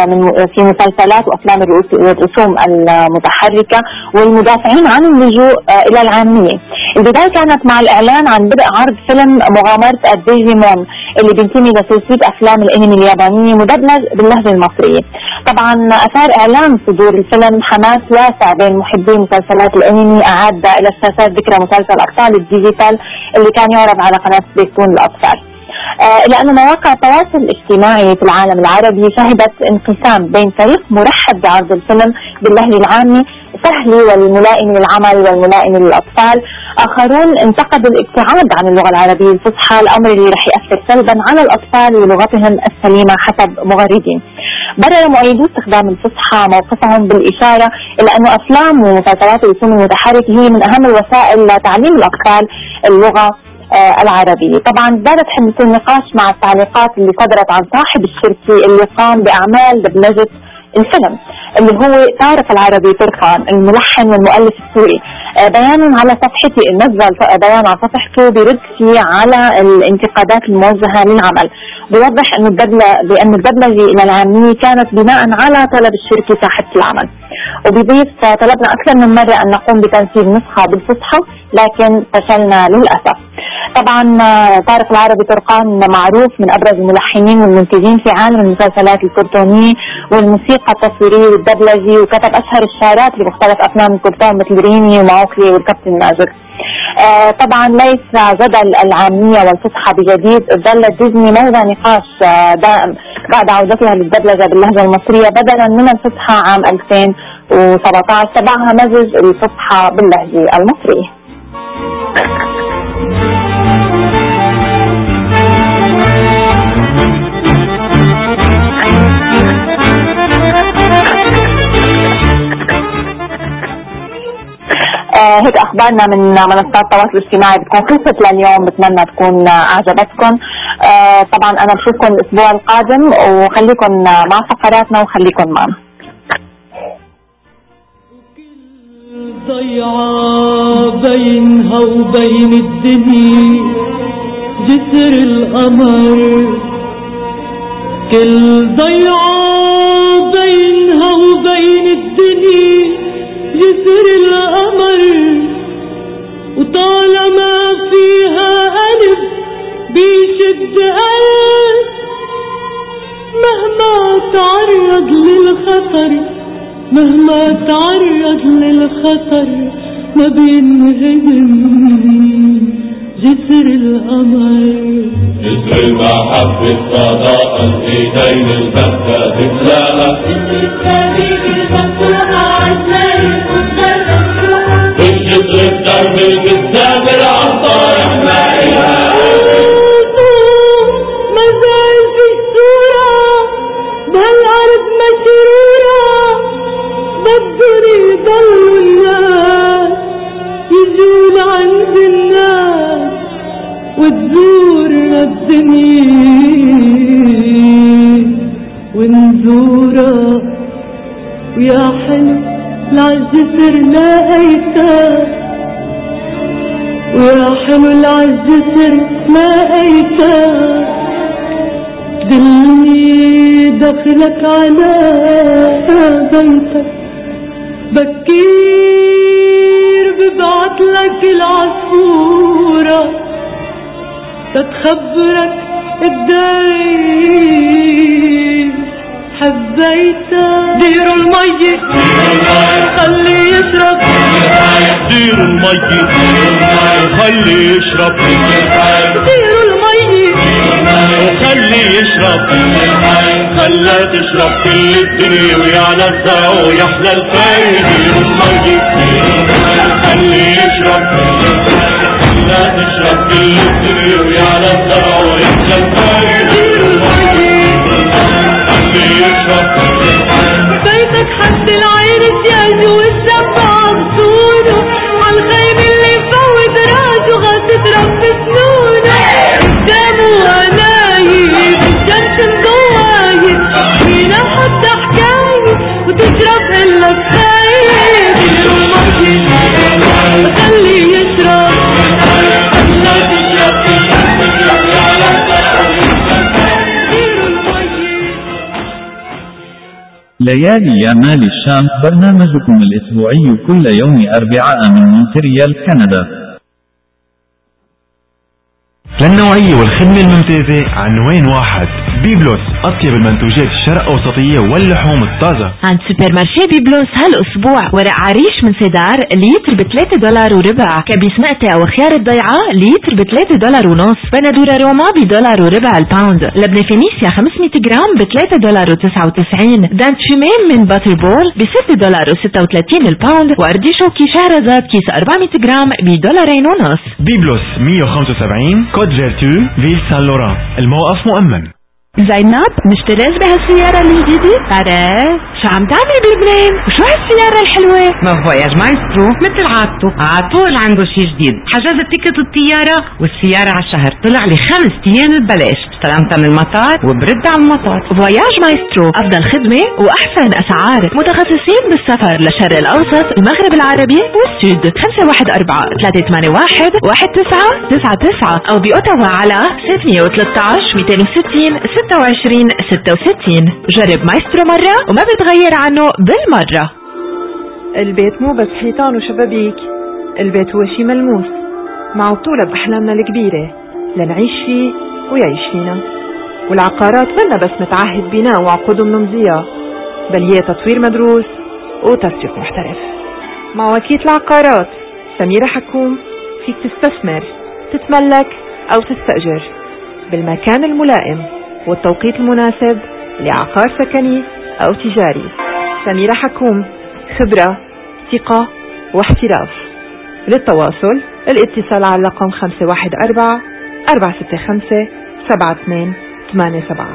في مسلسلات وأفلام الرسوم المتحركة والمدافعين عن اللجوء إلى العامية. البداية كانت مع الإعلان عن بدء عرض فيلم مغامرة الديجيمون اللي بينتمي لسلسلة أفلام الأنمي اليابانية مدبلج باللهجة المصرية. طبعا أثار إعلان صدور الفيلم حماس واسع بين محبي مسلسلات الأنمي، أعاد إلى الشاشات ذكرى مسلسل أبطال الديجيتال اللي كان يعرض على قناة سبيستون للأطفال. آه إلى أن مواقع التواصل الاجتماعي في العالم العربي شهدت انقسام بين فريق مرحب بعرض الفيلم باللهجة العامة سهل والملائم للعمل والملائم للأطفال، آخرون انتقدوا الابتعاد عن اللغة العربية الفصحى، الأمر اللي رح يأثر سلبا على الأطفال ولغتهم السليمة حسب مغردين. برر مؤيدو استخدام الفصحى موقفهم بالإشارة إلى أن أفلام ومسلسلات الرسوم المتحركة هي من أهم الوسائل لتعليم الأطفال اللغة آه العربية. طبعا زادت حمة النقاش مع التعليقات اللي صدرت عن صاحب الشركة اللي قام بأعمال دبلجة الفيلم اللي هو طارق العربي تركان الملحن والمؤلف السوري. آه بيان على صفحته، نزل بيان على صفحته بيرد فيه على الانتقادات الموجهة للعمل، بيوضح انه الدبلة بأن الدبلجة إلى العامية كانت بناء على طلب الشركة صاحبة العمل، وبيضيف طلبنا أكثر من مرة أن نقوم بتنفيذ نسخة بالفصحى لكن فشلنا للأسف. طبعا طارق العربي ترقان معروف من أبرز الملحنين والمنتجين في عالم المسلسلات الكرتونية والموسيقى التصويرية والدبلجة، وكتب أشهر الشارات لمختلف أفلام الكرتون مثل ريني وماوكلي والكابتن ماجد. آه طبعا ليس جدل العامية والفصحى بجديد، ظلت ديزني موضع نقاش آه دائم بعد عودتها للدبلجة باللهجة المصرية بدلا من الفصحى عام ألفين وسبعة عشر، تبعها مزج الفصحى باللهجة المصرية. آه هيك أخبارنا من منصات التواصل الاجتماعي بتكون خلصت لليوم، بتمنى تكون أعجبتكم. آه طبعا أنا بشوفكم الأسبوع القادم، وخليكم مع فقراتنا وخليكم معنا. ضيعة بينها وبين الدنيا جسر القمر، كل ضيعة بينها وبين الدنيا جسر القمر، وطالما فيها قلب بيشد قلب مهما تعرض للخطر، مهما تعرض للخطر ما بينهدم جسر القمر. جسر المحبة صداقة الإيدين البتة تتلاقى، جسر التاريخ المفتوحة عالسير والجنة مفتوحة، بالجسر الدرب المستمر عن طارح مائها ما زال في الصورة بهالأرض مسرورة، بدهم يضلوا الناس يجون عند الناس وتزورنا الدنيا ونزورها، ويا حلو العالجسر لقيتها، ويا حلو العالجسر لقيتها، دلني دخلك على بيتك بكير ببعتلك العصفورة تتخبرك الدايم حبيتك. ديروا المي خلي يشرب، ديروا المي خلي يشرب، ديروا المي وخلي يشرب، خلى تشرب كل الدنيا ويعلى الزرع ويحلى الفاي. ديروا المي خلي يشرب، خلى تشرب كل الدنيا ويعلى الزرع ويحلى الفاي. ديروا المي خلي يشرب، بيتك حد العين سياج والسبع بطوله، عالخيم اللي فوت راسه غاسة رب سنونه، قدامه ونايم الشمس مضوايد فينا حتى حكاية وتشرب إلك خايف. ديروا المي ليالي يمال الشام، برنامجكم الأسبوعي كل يوم أربعاء من مونتريال كندا. للنوعية والخدمة الممتازة عنوان واحد. بيبلوس، أطيب المنتوجات الشرق أوسطية واللحوم الطازة. عند سوبر مارشي بيبلوس هالأسبوع ورق عريش من سيدار لتر بثلاثة دولار وربع، كبيس مقتة أو خيار الضيعة لتر بثلاثة دولار ونص، بندورة روما بدولار وربع الباوند، لبنة فينيسيا خمسمية جرام بثلاثة دولار وتسعة وتسعين، دانت فيمين من باتر بول بستة دولار وستة وثلاثين الباوند، وأردي شوكي شهرزاد كيس أربعمية جرام بدولارين ونص. بيبلوس مية وخمسة وسبعين كود فيرتو فيل سان لوران، الموقف مؤمن. زينب، مشتريت بهالسيارة الجديدة؟ أره شو عم تعملي بلبنان؟ وشو هالسيارة الحلوة؟ ما فواياج مايسترو مثل عادته عطول عنده شي جديد، حجز التيكت الطيارة والسيارة على الشهر، طلع لي خمس ايام ببلاش، استلمتها من المطار وبرد على المطار. فواياج مايسترو، أفضل خدمة وأحسن أسعار، متخصصين بالسفر للشرق الأوسط، المغرب العربي والسود. خمسة واحد أربعة ثلاثة ثمانية واحد واحد تسعة تسعة تسعة أو بأوتاوا على ستمية وثلاثة عشر مئتين وستين ستة وعشرين ستة وستين. جرب مايسترو مرة وما بتغير عنه بالمرة. البيت مو بس حيطان وشبابيك، البيت هو شي ملموس مع بطولة بأحلامنا الكبيرة لنعيش فيه ويعيش فينا. والعقارات منا بس متعهد بناء وعقود منمضية، بل هي تطوير مدروس وتسويق محترف. مع وكيلة العقارات سميرة حكوم فيك تستثمر، تتملك أو تستأجر بالمكان الملائم والتوقيت المناسب لعقار سكني أو تجاري. سميرة حكوم، خبرة، ثقة واحتراف. للتواصل الاتصال على رقم خمسة واحد أربعة أربعة ستة خمسة سبعة اثنين ثمانية سبعة.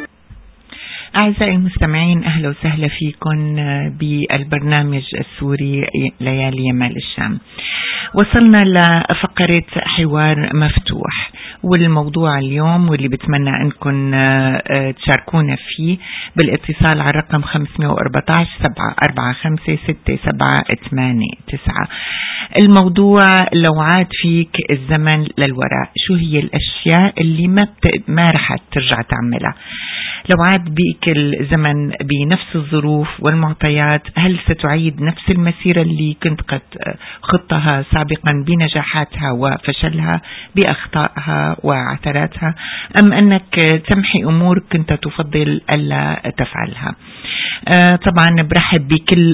أعزائي المستمعين، أهلا وسهلا فيكم بالبرنامج السوري ليالي يمال الشام. وصلنا لفقرة حوار مفتوح، والموضوع اليوم واللي بتمنى أنكم تشاركونا فيه بالاتصال على الرقم خمسمية وأربعة عشر سبعة أربعة خمسة ستة سبعة ثمانية تسعة. الموضوع لو عاد فيك الزمن للوراء، شو هي الأشياء اللي ما بت... ما رح ترجع تعملها؟ لو عاد بيك الزمن بنفس الظروف والمعطيات، هل ستعيد نفس المسيرة اللي كنت قد خطها سابقا بنجاحاتها وفشلها، بأخطائها وعثراتها، أم أنك تمحي أمور كنت تفضل ألا تفعلها؟ آه طبعا برحب بكل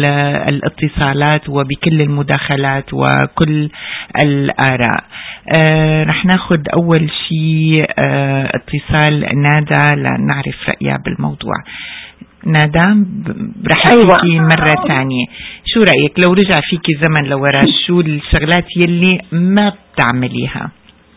الاتصالات وبكل المداخلات وكل الآراء. آه رح ناخد أول شيء آه اتصال نادى لنعرف رأيها بالموضوع. نادى، برحب أيوة. فيكي مرة ثانية، شو رأيك لو رجع فيكي زمن لورا، شو الشغلات يلي ما بتعمليها؟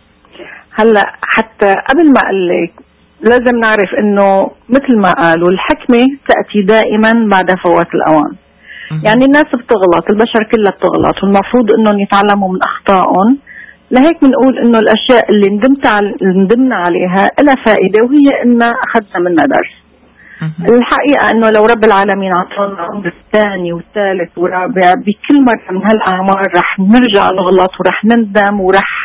هلأ حتى قبل ما أقلك لازم نعرف انه مثل ما قالوا الحكمة تأتي دائما بعد فوات الأوان. يعني الناس بتغلط، البشر كلها بتغلط، والمفروض انهم يتعلموا من أخطائهم. لهيك بنقول انه الاشياء اللي ندمنا عليها لها فائدة، وهي ان اخذنا منها درس. الحقيقة انه لو رب العالمين عطانا عمر الثاني والثالث والرابع، بكل مرة من هالأعمار رح نرجع نغلط ورح نندم ورح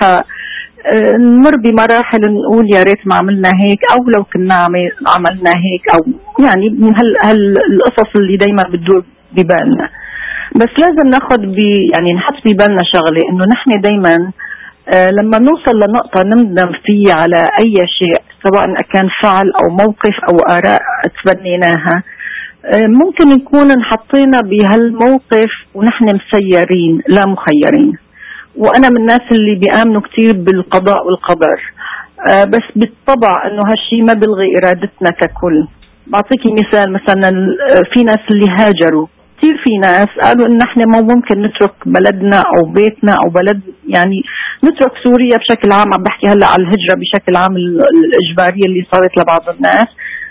نمر بمراحل نقول يا ريت ما عملنا هيك، او لو كنا عملنا هيك، او يعني من هالقصص اللي دايما بتدور ببالنا. بس لازم ناخد بي يعني نحط ببالنا شغلة، انه نحن دايما آه لما نوصل لنقطة نندم فيه على اي شيء، سواء كان فعل او موقف او اراء تبنيناها، آه ممكن نكون انحطينا بهالموقف ونحن مسيرين لا مخيرين. وانا من الناس اللي بيآمنوا كتير بالقضاء والقدر، آه بس بالطبع انه هالشي ما بلغي ارادتنا ككل. بعطيكي مثال، مثلا في ناس اللي هاجروا، كتير في ناس قالوا ان احنا ما ممكن نترك بلدنا او بيتنا او بلد، يعني نترك سوريا بشكل عام. عم بحكي هلا على الهجرة بشكل عام الاجبارية اللي صارت لبعض الناس،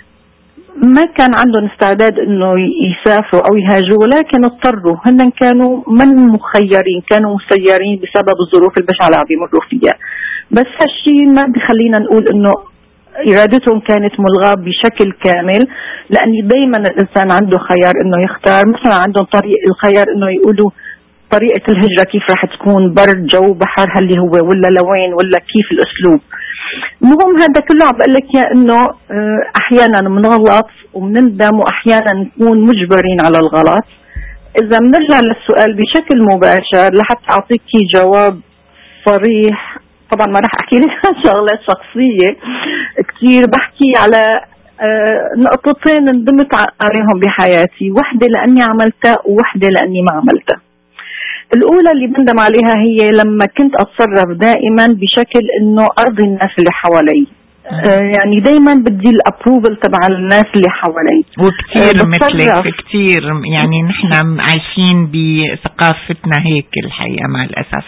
ما كان عندهم استعداد انه يسافروا او يهاجروا، ولكن اضطروا. هن كانوا من مخيرين، كانوا مسيرين بسبب الظروف البشعة اللي عم بيمروا فيها. بس هالشيء ما بخلينا نقول انه ارادتهم كانت ملغاة بشكل كامل، لان دايما الانسان عنده خيار انه يختار. مثلا عندهم طريق الخيار انه يقولوا طريقة الهجرة كيف راح تكون، برد جو بحر هل هو ولا لوين ولا كيف الأسلوب. المهم هذا كله عم بقول لك يا إنه أحيانا بنغلط وبنندم وأحيانا نكون مجبرين على الغلط. إذا بنرجع للسؤال بشكل مباشر لحتى أعطيك جواب صريح، طبعا ما راح أحكي لك عن شغلات شخصية كتير، بحكي على نقطتين ندمت عليهم بحياتي، وحدة لأني عملتها ووحدة لأني ما عملتها. الأولى اللي بندم عليها هي لما كنت أتصرف دائما بشكل إنه أرضي الناس اللي حوالي، يعني دايما بدي الابروفل تبع الناس اللي حوالي. وكتير مثلك كتير، يعني نحن عايشين بثقافتنا هيك الحقيقة مع الأسف.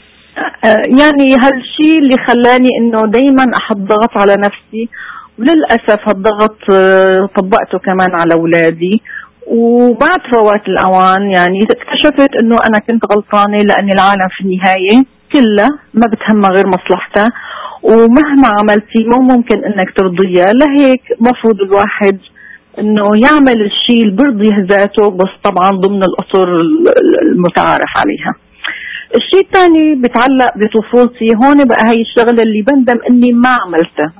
يعني هالشي اللي خلاني إنه دايما أحط ضغط على نفسي، وللأسف هالضغط طبقته كمان على أولادي. وبعد فوات الأوان يعني اكتشفت إنه أنا كنت غلطانة، لأن العالم في النهاية كلها ما بتهمها غير مصلحتها، ومهما عملتي مو ممكن إنك ترضيها. لهيك مفروض الواحد إنه يعمل الشيء اللي برضي ذاته، بس طبعا ضمن الأطر المتعارف عليها. الشيء الثاني بتعلق بطفولتي، هون بقى هاي الشغلة اللي بندم إني ما عملتها.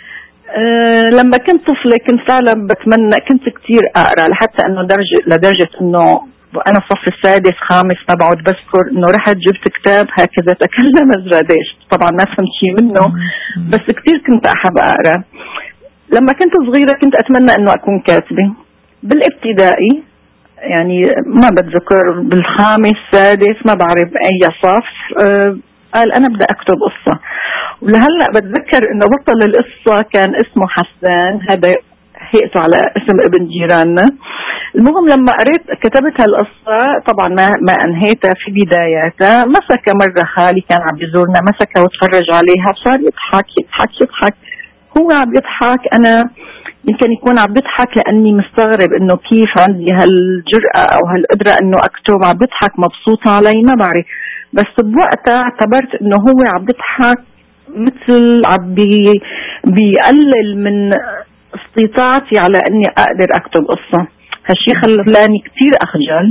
أه لما كنت طفلة كنت فعلا بتمنى، كنت كتير أقرأ لحتى إنه درجة لدرجة إنه أنا صف السادس خامس ما بعد بذكر إنه رحت جبت كتاب هكذا تكلم زرادشت، طبعا ما فهمت شيء منه بس كتير كنت أحب أقرأ. لما كنت صغيرة كنت أتمنى إنه أكون كاتبة. بالابتدائي يعني ما بتذكر بالخامس سادس ما بعرف أي صف، أه قال أنا بدي أكتب قصة. ولهلأ بتذكر إنه بطل القصة كان اسمه حسان، هذا هيئته على اسم ابن جيراننا. المهم لما قريت كتبت هالقصة طبعا ما ما أنهيتها في بداياتها، مسك مرة خالي كان عم يزورنا، مسكها وتفرج عليها صار يضحك يضحك يضحك. هو عم يضحك، أنا يمكن يكون عم بيضحك لأني مستغرب إنه كيف عندي هالجرأة أو هالقدرة إنه أكتب، عم بيضحك مبسوطة علي ما بعرف. بس بوقتها اعتبرت إنه هو عم بيضحك مثل عم بي بيقلل من استطاعتي على إني أقدر أكتب قصة. هالشي خلاني كتير أخجل،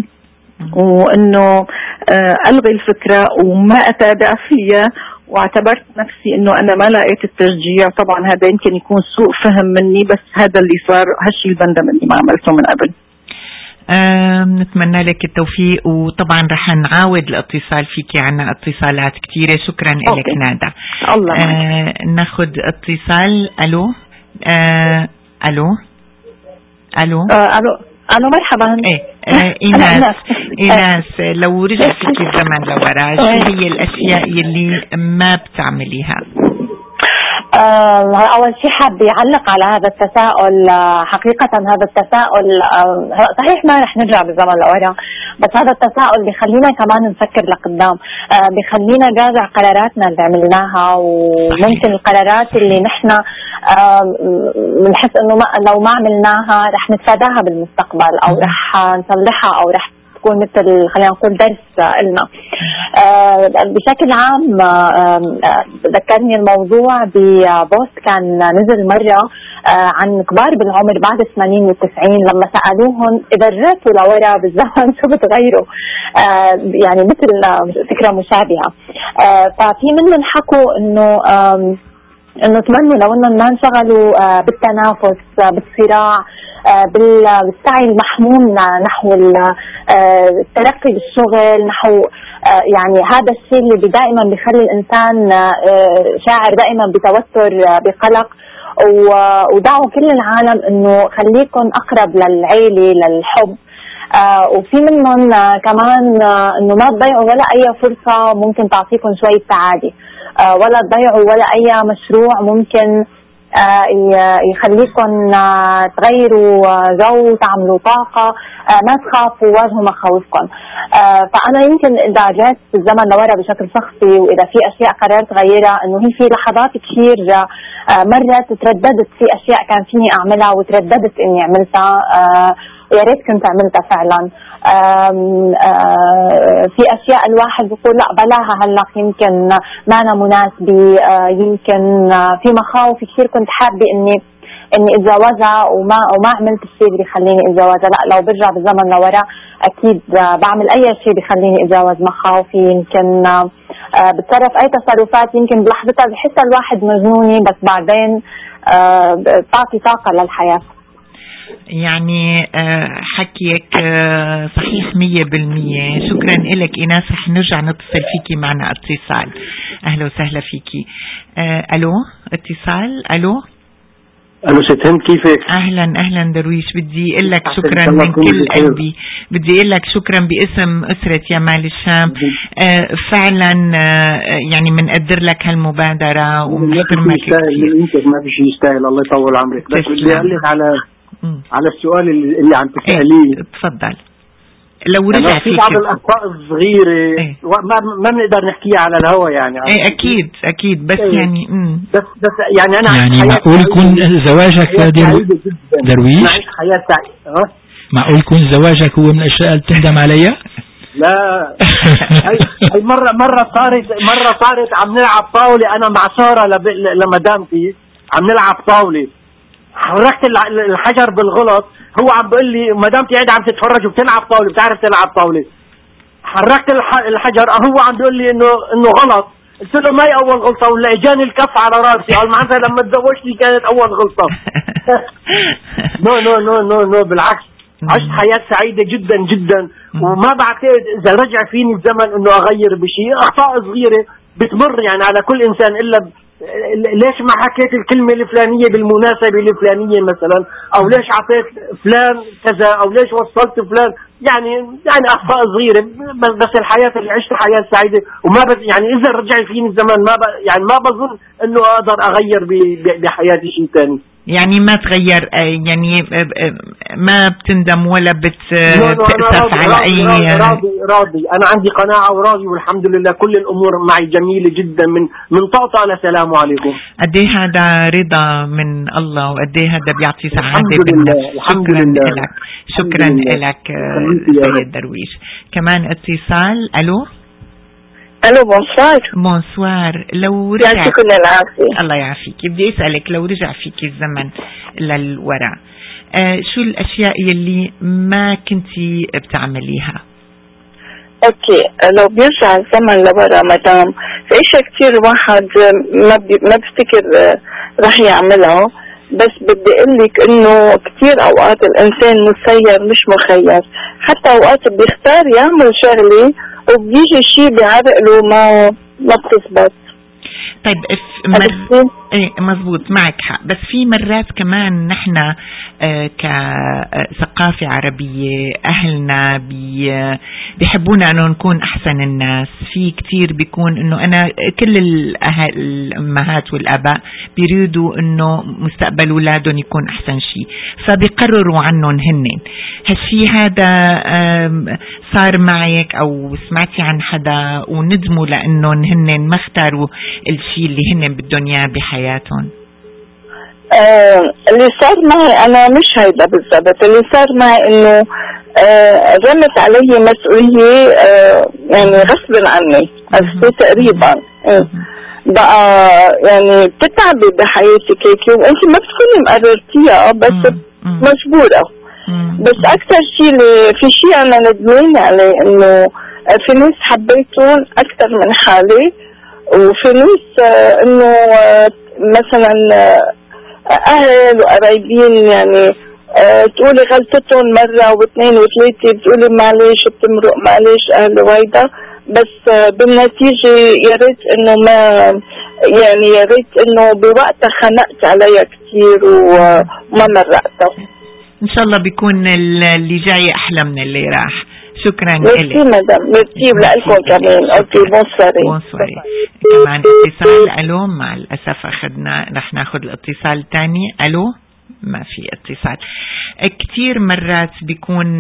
وإنه ألغي الفكرة وما أتابع فيها، واعتبرت نفسي إنه أنا ما لقيت التشجيع. طبعا هذا يمكن يكون سوء فهم مني، بس هذا اللي صار، هالشي البندم اللي ما عملته من قبل. نتمنى لك التوفيق، وطبعا رح نعاود الاتصال فيكي، عنا اتصالات كتيرة. شكرا لك ندى. الله آه ناخد اتصال. ألو آه ألو ألو آه ألو ألو مرحبا. إيه آه إيناس. إيناس لو رجعت فيكي الزمن لورا شو هي الأشياء يلي ما بتعمليها؟ آه أول شيء حاب يعلق على هذا التساؤل. آه حقيقة هذا التساؤل آه صحيح ما رح نرجع بالزمن لورا، بس هذا التساؤل بيخلينا كمان نفكر لقدام، آه بيخلينا نراجع قراراتنا اللي عملناها، وممكن القرارات اللي نحن بنحس آه إنه لو ما عملناها رح نتفاداها بالمستقبل، أو رح نصلحها، أو رح تكون مثل خلينا نقول درس لنا. آه بشكل عام آه ذكرني الموضوع ببوست كان نزل مرة آه عن كبار بالعمر بعد الثمانين والتسعين، لما سألوهم إذا رجعتوا لورا بالزمن شو بتغيروا، آه يعني مثل فكرة مشابهة. آه ففي منهم حكوا إنه آه انه تمنوا لو انهم ما انشغلوا آه بالتنافس، آه بالصراع، آه بالسعي المحموم نحو آه الترقي بالشغل، نحو آه يعني هذا الشيء اللي دائما بيخلي الانسان آه شاعر دائما بتوتر، آه بقلق. ودعوا كل العالم انه خليكم اقرب للعيلة للحب. آه وفي منهم آه كمان آه انه ما تضيعوا ولا اي فرصة ممكن تعطيكم شوية سعادة، آه ولا تضيعوا ولا اي مشروع ممكن آه يخليكم آه تغيروا جو، تعملوا طاقة. آه ما تخافوا، واجهوا مخاوفكم. آه فانا يمكن اذا رجعت بالزمن لورا بشكل شخصي، واذا في اشياء قررت غيرها، انه هي في لحظات كثير آه مرت ترددت في اشياء كان فيني اعملها وترددت اني عملتها، آه ويا ريت كنت عملتها فعلا. آم آم في اشياء الواحد بيقول لا بلاها هلا، يمكن ما أنا مناسبة، يمكن في مخاوف كثير كنت حابة اني اني اتزوجها وما وما عملت الشيء اللي يخليني اتزوجها. لا، لو برجع بالزمن لوراء اكيد بعمل اي شيء بيخليني اتزوج معها. وفي يمكن بتصرف اي تصرفات يمكن بلحظتها بحسها الواحد مجنوني، بس بعدين بتعطي طاقة للحياة. يعني حكيك صحيح مية بالمية. شكرا لك إيناس. رح نرجع نتصل فيكي معنا اتصال. أهلا وسهلا فيكي. ألو اتصال. ألو ألو ست هند، كيفك؟ أهلا أهلا درويش. بدي أقول لك شكرا من كل قلبي. بدي أقول لك شكرا باسم أسرة يمال الشام. آه فعلا آه يعني منقدر لك هالمبادرة ومحترمك كثير. ما في شيء يستاهل، الله يطول عمرك. بس بدي أقول لك على م. على السؤال اللي, اللي عم تسأليه. تفضل. لو رجع في بعض الأخطاء الصغيرة ايه؟ ما ما بنقدر نحكيها على الهوا يعني. ايه أكيد أكيد. بس ايه؟ يعني مم. بس بس يعني أنا يعني معقول يكون زواجك درويش؟ نعيش حياة سعيدة. معقول يكون زواجك هو من الأشياء اللي بتندم عليها؟ لا هي هي مرة مرة صارت مرة صارت عم نلعب طاولة أنا مع سارة لمدامتي، عم نلعب طاولة، حركت الحجر بالغلط. هو عم بيقول لي مدامتي قاعده عم تتفرج وبتلعب طاوله، بتعرف تلعب طاوله. حركت الحجر، هو عم بيقول لي انه انه غلط. قلت له ما هي اول غلطه، ولا اجاني الكف على راسي. قال معناتها لما تزوجتني كانت اول غلطه. نو نو نو نو نو بالعكس، عشت حياه سعيده جدا جدا. وما بعتقد اذا رجع فيني الزمن انه اغير بشيء. اخطاء صغيره بتمر يعني على كل انسان، الا ليش ما حكيت الكلمة الفلانية بالمناسبة الفلانية مثلا، او ليش عطيت فلان كذا، او ليش وصلت فلان. يعني يعني اخطاء صغيرة، بس الحياة اللي عشت حياة سعيدة. وما بس يعني اذا رجع فيني الزمن ما يعني ما بظن انه اقدر اغير بحياتي شيء ثاني. يعني ما تغير، يعني ما بتندم ولا بتأسف على أي. راضي راضي أنا عندي قناعة وراضي والحمد لله. كل الأمور معي جميلة جدا من من طاطا لسلام عليكم. قديه هذا رضا من الله، وقديه هذا بيعطي سعادة بالنفس. شكرا لك. شكرا لك سيد درويش. كمان اتصال. ألو الو بونسوار. بونسوار. لو رجع يعطيك كل العافية. الله يعافيك. بدي اسالك لو رجع فيك الزمن للوراء، آه شو الاشياء يلي ما كنتي بتعمليها؟ اوكي، لو بيرجع الزمن لورا مدام في اشياء كتير واحد ما بي ما بفتكر راح يعملها، بس بدي اقول لك انه كتير اوقات الانسان مسير مش مخير. حتى اوقات بيختار يعمل شغله وبيجي شيء بعرقله ما ما بتثبت. طيب مر... ايه مزبوط، معك حق. بس في مرات كمان نحن آه كثقافة عربية أهلنا بي بيحبونا أنه نكون أحسن الناس. في كتير بيكون أنه أنا كل الأهل الأمهات والآباء بيريدوا أنه مستقبل أولادهم يكون أحسن شيء، فبيقرروا عنهم هنن. هالشي هذا صار معك أو سمعتي عن حدا وندموا لأنهم هنن ما اختاروا الشيء اللي هنن بدهم إياه بحياتهم؟ آه اللي صار معي أنا مش هيدا بالضبط. اللي صار معي إنه آه رمت علي مسؤولية آه يعني غصب عني عرفتي تقريبا. آه بقى يعني بتتعبي بحياتك هيك وأنت ما بتكوني مقررتيها بس مجبورة. بس أكثر شيء في شيء أنا ندمانة عليه إنه في ناس حبيتهم أكثر من حالي، وفي ناس آه إنه آه مثلا أهل وقرايبين يعني أه تقولي غلطتهم مرة واثنين وثلاثة بتقولي معلش بتمرق معلش أهل ويدا. بس أه بالنتيجة يا ريت إنه ما يعني يا ريت إنه بوقتها خنقت عليها كثير وما مرقتها. إن شاء الله بيكون اللي جاي أحلى من اللي راح. شكرا لك. ميرسي مدام. ميرسي لكم كمان. اوكي بونسواري. بونسواري. كمان اتصال. الو مع الاسف اخذنا رح ناخذ الاتصال الثاني. الو ما في اتصال. كتير مرات بيكون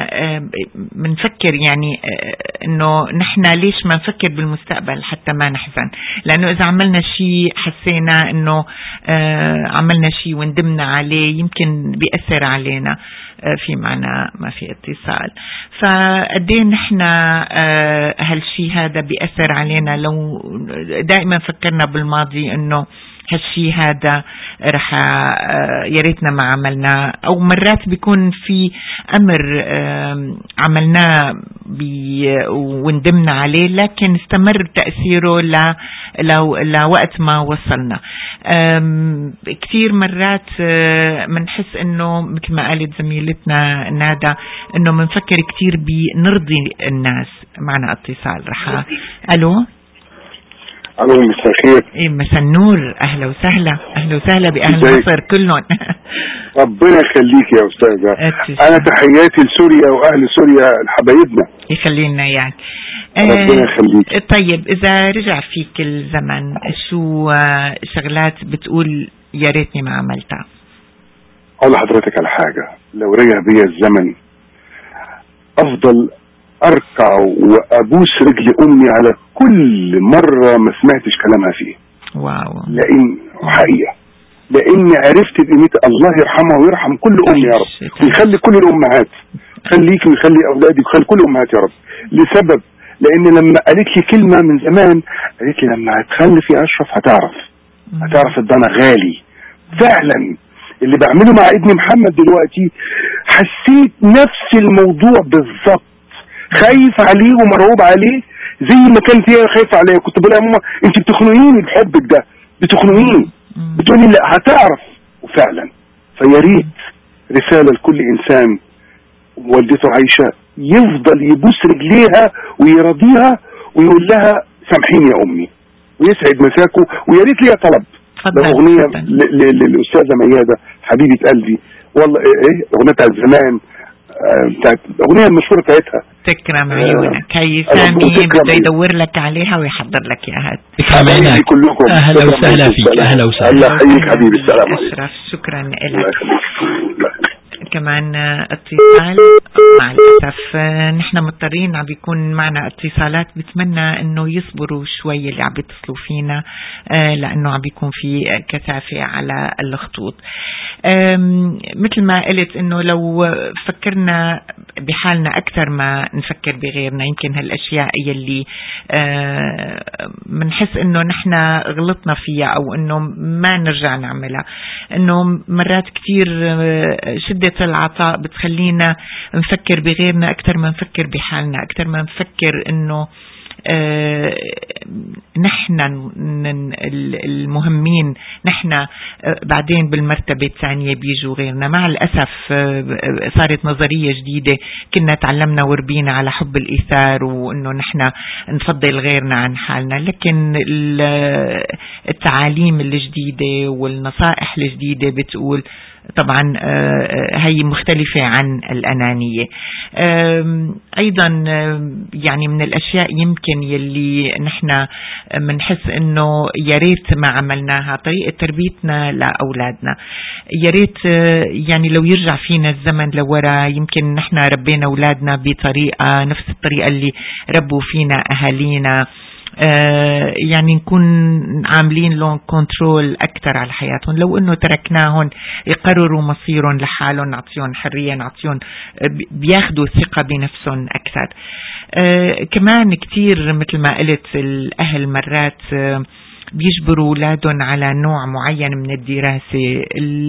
بنفكر يعني انه نحن ليش ما نفكر بالمستقبل حتى ما نحزن، لانه اذا عملنا شيء حسينا انه عملنا شيء وندمنا عليه يمكن بيأثر علينا في معنا. ما في اتصال. فقديه نحن هالشيء هذا بيأثر علينا لو دائما فكرنا بالماضي انه هالشي هذا رح يا ريتنا ما عملناه، أو مرات بيكون في أمر عملناه وندمنا عليه لكن استمر تأثيره ل لوقت ما وصلنا. كثير مرات منحس انه مثل ما قالت زميلتنا نادى انه منفكر كثير بنرضي الناس. معنا اتصال. رح الو الو مساء الخير. ايه مساء النور. اهلا وسهلا. اهلا وسهلا باهل مصر كلهم. ربنا يخليك يا استاذه. انا تحياتي لسوريا واهل سوريا حبايبنا. يخلينا يعني. ربنا يخليك. طيب اذا رجع فيك الزمن شو شغلات بتقول يا ريتني ما عملتها؟ اقول لحضرتك على حاجه، لو رجع بيا الزمن افضل اركع وابوس رجل امي على كل مرة ما سمعتش كلامها فيه. واو. لان حقيقة لاني عرفت بقيمتها. الله يرحمها ويرحم كل ام يا رب، ويخلي كل الامهات، خليك ويخلي اولادي ويخلي كل الامهات يا رب. لسبب لان لما قالت لي كلمة من زمان، قالت لي لما هتخلف يا اشرف هتعرف هتعرف الضنا غالي. فعلا اللي بعمله مع ابني محمد دلوقتي حسيت نفس الموضوع بالظبط. خايف عليه ومرعوب عليه زي ما كانت هي خايفه عليا. كنت بقول لها ماما انت بتخنقيني بحبك ده، بتخنقيني. بتقولي لا هتعرف. وفعلا فيا ريت رساله لكل انسان والدته عايشه يفضل يبوس رجليها ويرضيها ويقول لها سامحيني يا امي ويسعد مساكه. ويا ريت ليها طلب اغنيه للاستاذه مياده حبيبه قلبي والله. ايه اغنيه بتاعت زمان بتاعت الاغنيه المشهوره بتاعتها تكرم عيونك. هي سامي بده يدور لك عليها ويحضر لك اياها. تكرم عيونك كلكم. اهلا وسهلا فيك. اهلا وسهلا. الله يحييك حبيبي. السلام عليكم. اشرف شكرا لك. كمان اتصال. مع الاسف نحن مضطرين عم بيكون معنا اتصالات، بتمنى انه يصبروا شوي اللي عم بيتصلوا فينا لانه عم بيكون في كثافه على الخطوط. مثل ما قلت انه لو فكرنا بحالنا اكثر ما نفكر بغيرنا، يمكن هالاشياء يلي منحس انه نحن غلطنا فيها او انه ما نرجع نعملها. انه مرات كثير شدة العطاء بتخلينا نفكر بغيرنا اكثر ما نفكر بحالنا، اكثر ما نفكر انه آه نحن المهمين، نحن آه بعدين بالمرتبة الثانية بيجوا غيرنا. مع الأسف آه صارت نظرية جديدة كنا تعلمنا وربينا على حب الإيثار وإنه نحن نفضل غيرنا عن حالنا، لكن التعاليم الجديدة والنصائح الجديدة بتقول طبعا هي مختلفة عن الأنانية. أيضا يعني من الأشياء يمكن يلي نحن منحس إنه يا ريت ما عملناها طريقة تربيتنا لأولادنا. يا ريت يعني لو يرجع فينا الزمن لورا يمكن نحن ربينا أولادنا بطريقة نفس الطريقة اللي ربوا فينا أهالينا. آه يعني نكون عاملين لهم كنترول أكثر على حياتهم. لو إنه تركناهم يقرروا مصيرهم لحالهم، نعطيهم حرية، نعطيهم بياخدوا ثقة بنفسهم أكثر. آه كمان كتير مثل ما قلت الأهل مرات آه بيجبروا أولادهم على نوع معين من الدراسة.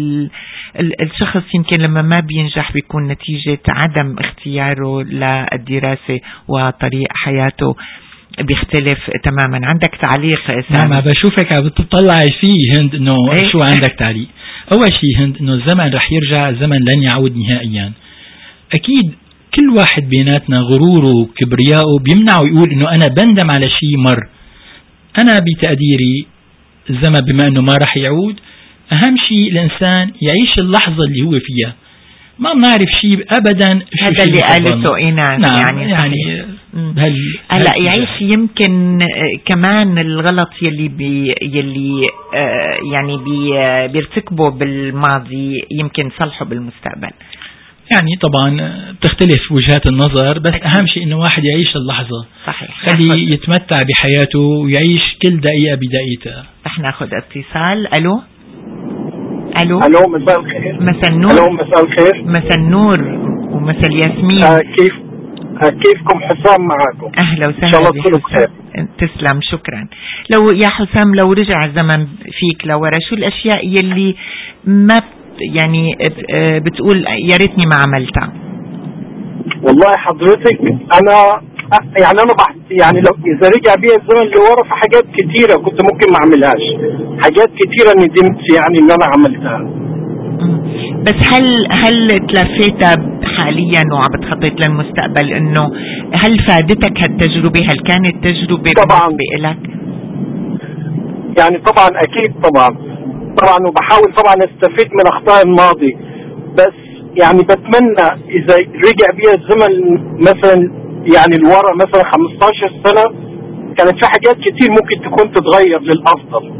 الشخص يمكن لما ما بينجح بيكون نتيجة عدم اختياره للدراسة وطريق حياته بيختلف تماما. عندك تعليق سامي؟ نعم بشوفك عم بتطلع فيه هند انه شو عندك تعليق. اول شيء هند انه الزمن رح يرجع، الزمن لن يعود نهائيا. اكيد كل واحد بيناتنا غروره وكبرياءه بيمنعه يقول انه انا بندم على شيء مر. انا بتقديري الزمن بما انه ما رح يعود، اهم شيء الانسان يعيش اللحظة اللي هو فيها. ما بنعرف شيء ابدا. هذا اللي قالته ايناس. نعم يعني, يعني هل هلا يعيش يمكن كمان الغلط يلي بي يلي آه يعني بي بيرتكبه بالماضي يمكن صلحه بالمستقبل. يعني طبعا تختلف وجهات النظر، بس أكيد. أهم شيء إنه واحد يعيش اللحظة. صحيح. خلي يتمتع بحياته ويعيش كل دقيقة بدقيقتها. رح ناخذ اتصال. ألو ألو ألو مساء الخير. مساء النور. ألو مساء الخير. مساء النور ومساء الياسمين. آه كيف كيفكم؟ حسام معاكم. اهلا وسهلا. ان شاء الله تكونوا بخير. تسلم، شكرا. لو يا حسام لو رجع الزمن فيك لورا، شو الاشياء يلي ما يعني بتقول يا ريتني ما عملتها؟ والله حضرتك انا يعني انا بحث يعني لو اذا رجع بيا الزمن لورا في حاجات كتيره كنت ممكن ما اعملهاش، حاجات كتيره ندمت يعني ان انا عملتها. بس هل هل تلفيتها حاليا وعم بتخطط للمستقبل، انه هل فادتك هالتجربه؟ هل كانت تجربه طبعا لك؟ يعني طبعا اكيد طبعا طبعا وبحاول طبعا استفيد من اخطاء الماضي، بس يعني بتمنى اذا رجع بيا الزمن مثلا يعني الورا مثلا خمستاشر سنة كانت في حاجات كتير ممكن تكون تتغير للافضل.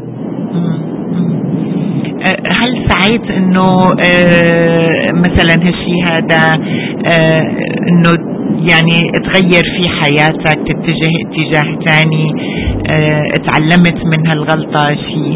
هل سعيت انه مثلا هالشيء هذا انه يعني تغير في حياتك، تتجه اتجاه ثاني، اتعلمت من هالغلطة شيء؟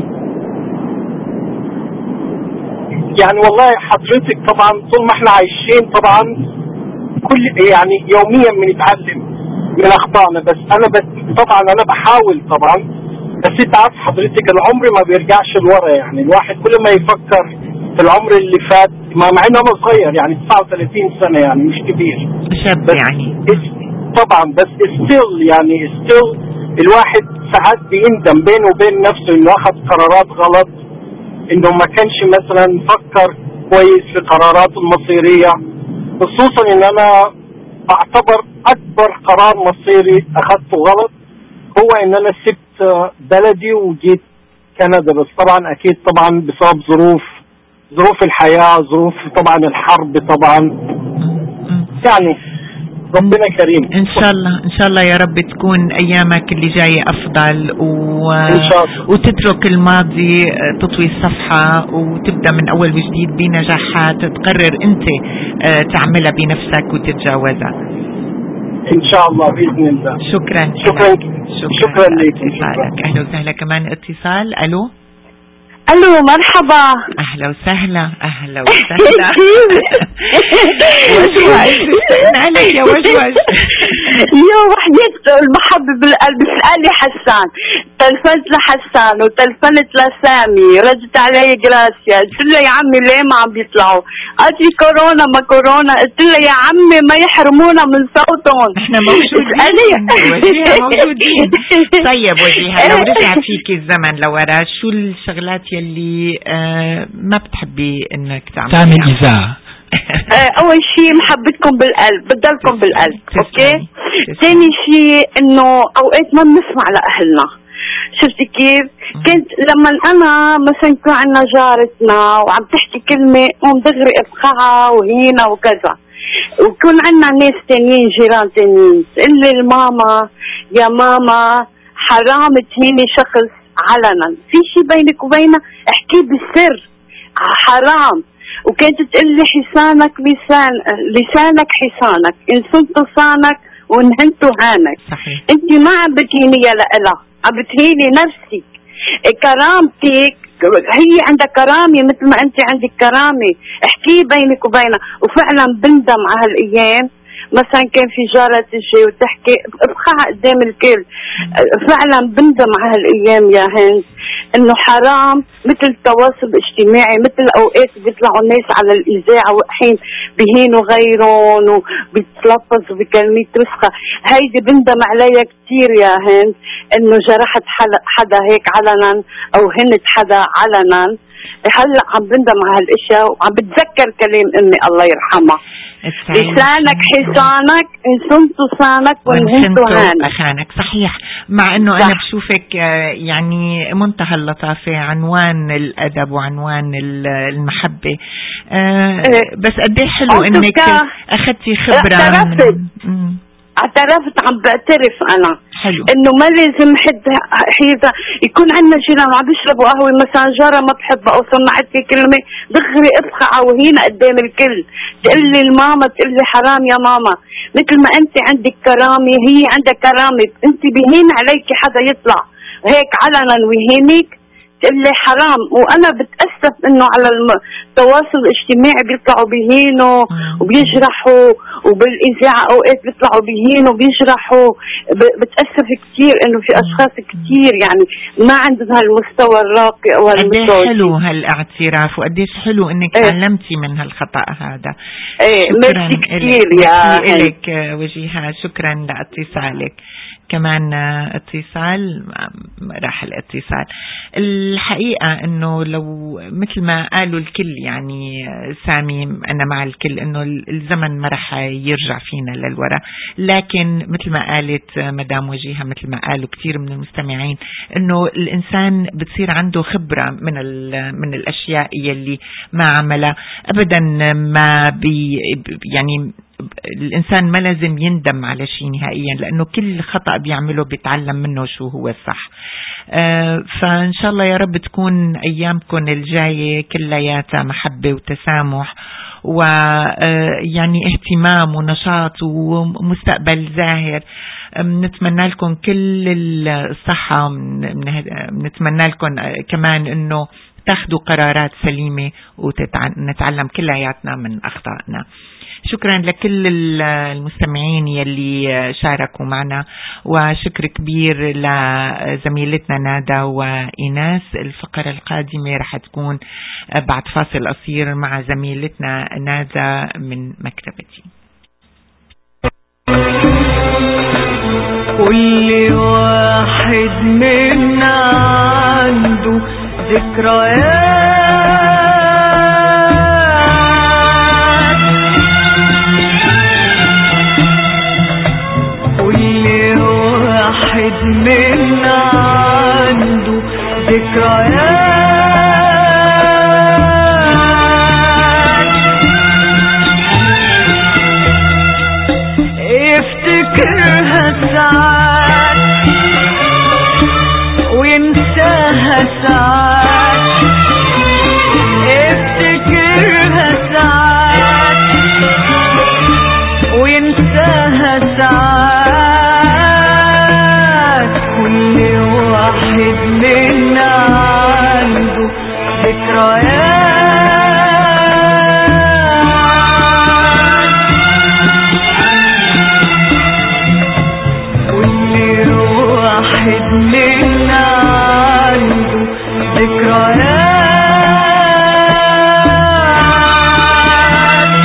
يعني والله حضرتك طبعا طول ما احنا عايشين طبعا كل يعني يوميا بنتعلم من اخطائنا، بس انا بس طبعا انا بحاول طبعا، بس انت عارف حضرتك العمر ما بيرجعش لورا، يعني الواحد كل ما يفكر في العمر اللي فات مع انه انا صغير يعني تسعة وثلاثين سنة يعني مش كبير شاب يعني طبعا، بس ستيل يعني ستيل الواحد ساعات بيندم بينه وبين نفسه انه اخذ قرارات غلط، انه ما كانش مثلا فكر كويس في قراراته المصيرية، خصوصا ان انا اعتبر اكبر قرار مصيري اخذته غلط هو ان انا سبت بلدي وجيت كندا، بس طبعا اكيد طبعا بسبب ظروف ظروف الحياة، ظروف طبعا الحرب طبعا، يعني ربنا كريم. ان شاء الله ان شاء الله يا رب تكون ايامك اللي جاية افضل و... وتترك الماضي، تطوي الصفحة وتبدأ من اول وجديد بنجاحات تقرر انت تعملها بنفسك وتتجاوزها ان شاء الله باذن الله. شكرا شكرا شكرا, شكرا لك. اهلا وسهلا. كمان اتصال. الو الو مرحبا. اهلا وسهلا. اهلا وسهلا. وجوج لك يا وجوج. يا وحدة المحبة بالقلب. اسألي حسان، تلفنت لحسان وتلفنت لسامي، ردت علي جراسيا، قلت له يا عمي ليه ما عم بيطلعوا؟ قالت لي كورونا ما كورونا، قلت له يا عمي ما يحرمونا من صوتهم. احنا موجودين وجيها موجودين. طيب وجيها لو رجع فيك الزمن لورا، شو الشغلات يلي آه ما بتحبي انك تعمل تعمل إذاعة؟ اول شيء محبتكم بالقلب، بتضلكم بالقلب. اوكي. ثاني شيء انه اوقات ما بنسمع لاهلنا، شفتي كيف؟ كنت لما انا مثلا يكون عندنا جارتنا وعم تحكي كلمه قوم دغري افقعها وهينا وكذا، ويكون عندنا ناس تانيين جيران تانيين تقول لي الماما يا ماما حرام تهيني شخص علنا، في شيء بينك وبينه احكيه بالسر، حرام. وكانت تقول لي حسانك لسان لسانك حسانك، ان صنت صانك وان هنت هانك. صحيح. انت ما عم بتهيني يا لألا، عم بتهيني نفسك. كرامتك هي عندها كرامة مثل ما انت عندك كرامة، احكيه بينك وبينها. وفعلا بندم على هالايام، مثلا كان في جارة تجي وتحكي ابخعها قدام الكل، فعلا بندم على هالايام يا هند، انه حرام مثل التواصل الاجتماعي، مثل اوقات بيطلعوا الناس على الاذاعه وحين بهينوا غيرهم وبيتلفظوا بكلمات وسخه، هيدي بندم عليها كثير يا هند، انه جرحت حدا هيك علنا او هنت حدا علنا. هلا عم بندم على هالاشياء وعم بتذكر كلام امي الله يرحمها، لسانك حصانك ان صنت صانك وان هنت هانك. صحيح. مع انه صح. انا بشوفك يعني منتهى اللطافه، عنوان الادب وعنوان المحبه، أه بس قد ايه حلو انك اخذتي خبره. اعترفت اعترفت عم بعترف انا حلو. انه ما لازم حد حيدا يكون عندنا جيران عم بيشربوا قهوه مثلا جاره ما بحبها او سمعت في كلمه دغري افخعها وهينا قدام الكل، تقول لي الماما تقول لي حرام يا ماما، مثل ما انت عندك كرامه هي عندها كرامه، انت بهين عليك حدا يطلع هيك علنا ويهينك تقول لي حرام. وانا بتاسف انه على التواصل الاجتماعي بيطلعوا بيهينوا وبيجرحوا وبالاذاعه اوقات بيطلعوا بيهينوا وبيشرحوا، بتاسف كثير انه في اشخاص كثير يعني ما عندهم هالمستوى الراقي او هالمستوى. قديش حلو هالاعتراف وقديش حلو انك ايه. تعلمتي من هالخطا هذا. ايه ميرسي كثير يا لك وجيهة، شكرا لاتصالك. كمان اتصال، راح الاتصال. الحقيقة انه لو مثل ما قالوا الكل يعني سامي انا مع الكل انه الزمن ما راح يرجع فينا للوراء، لكن مثل ما قالت مدام وجيهة، مثل ما قالوا كثير من المستمعين، انه الانسان بتصير عنده خبرة من من الاشياء يلي ما عملها ابدا. ما بي يعني الإنسان ما لازم يندم على شيء نهائيا، لأنه كل خطأ بيعمله بيتعلم منه شو هو الصح. آه فإن شاء الله يا رب تكون أيامكم الجاية كلياتها محبة وتسامح ويعني اهتمام ونشاط ومستقبل زاهر. نتمنى لكم كل الصحة، نتمنى لكم كمان أنه تاخدوا قرارات سليمة ونتعلم كلياتنا من أخطائنا. شكرا لكل المستمعين يلي شاركوا معنا، وشكر كبير لزميلتنا نادا وإيناس. الفقرة القادمة رح تكون بعد فاصل قصير مع زميلتنا نادا من مكتبتي. كل واحد منا عنده ذكريات، واحد منا عنده ذكريات يفتكرها ساعات وينساها ساعات، يفتكرها ساعات وينساها ساعات. كل واحد منا عنده ذكريات، كل واحد منا عنده ذكريات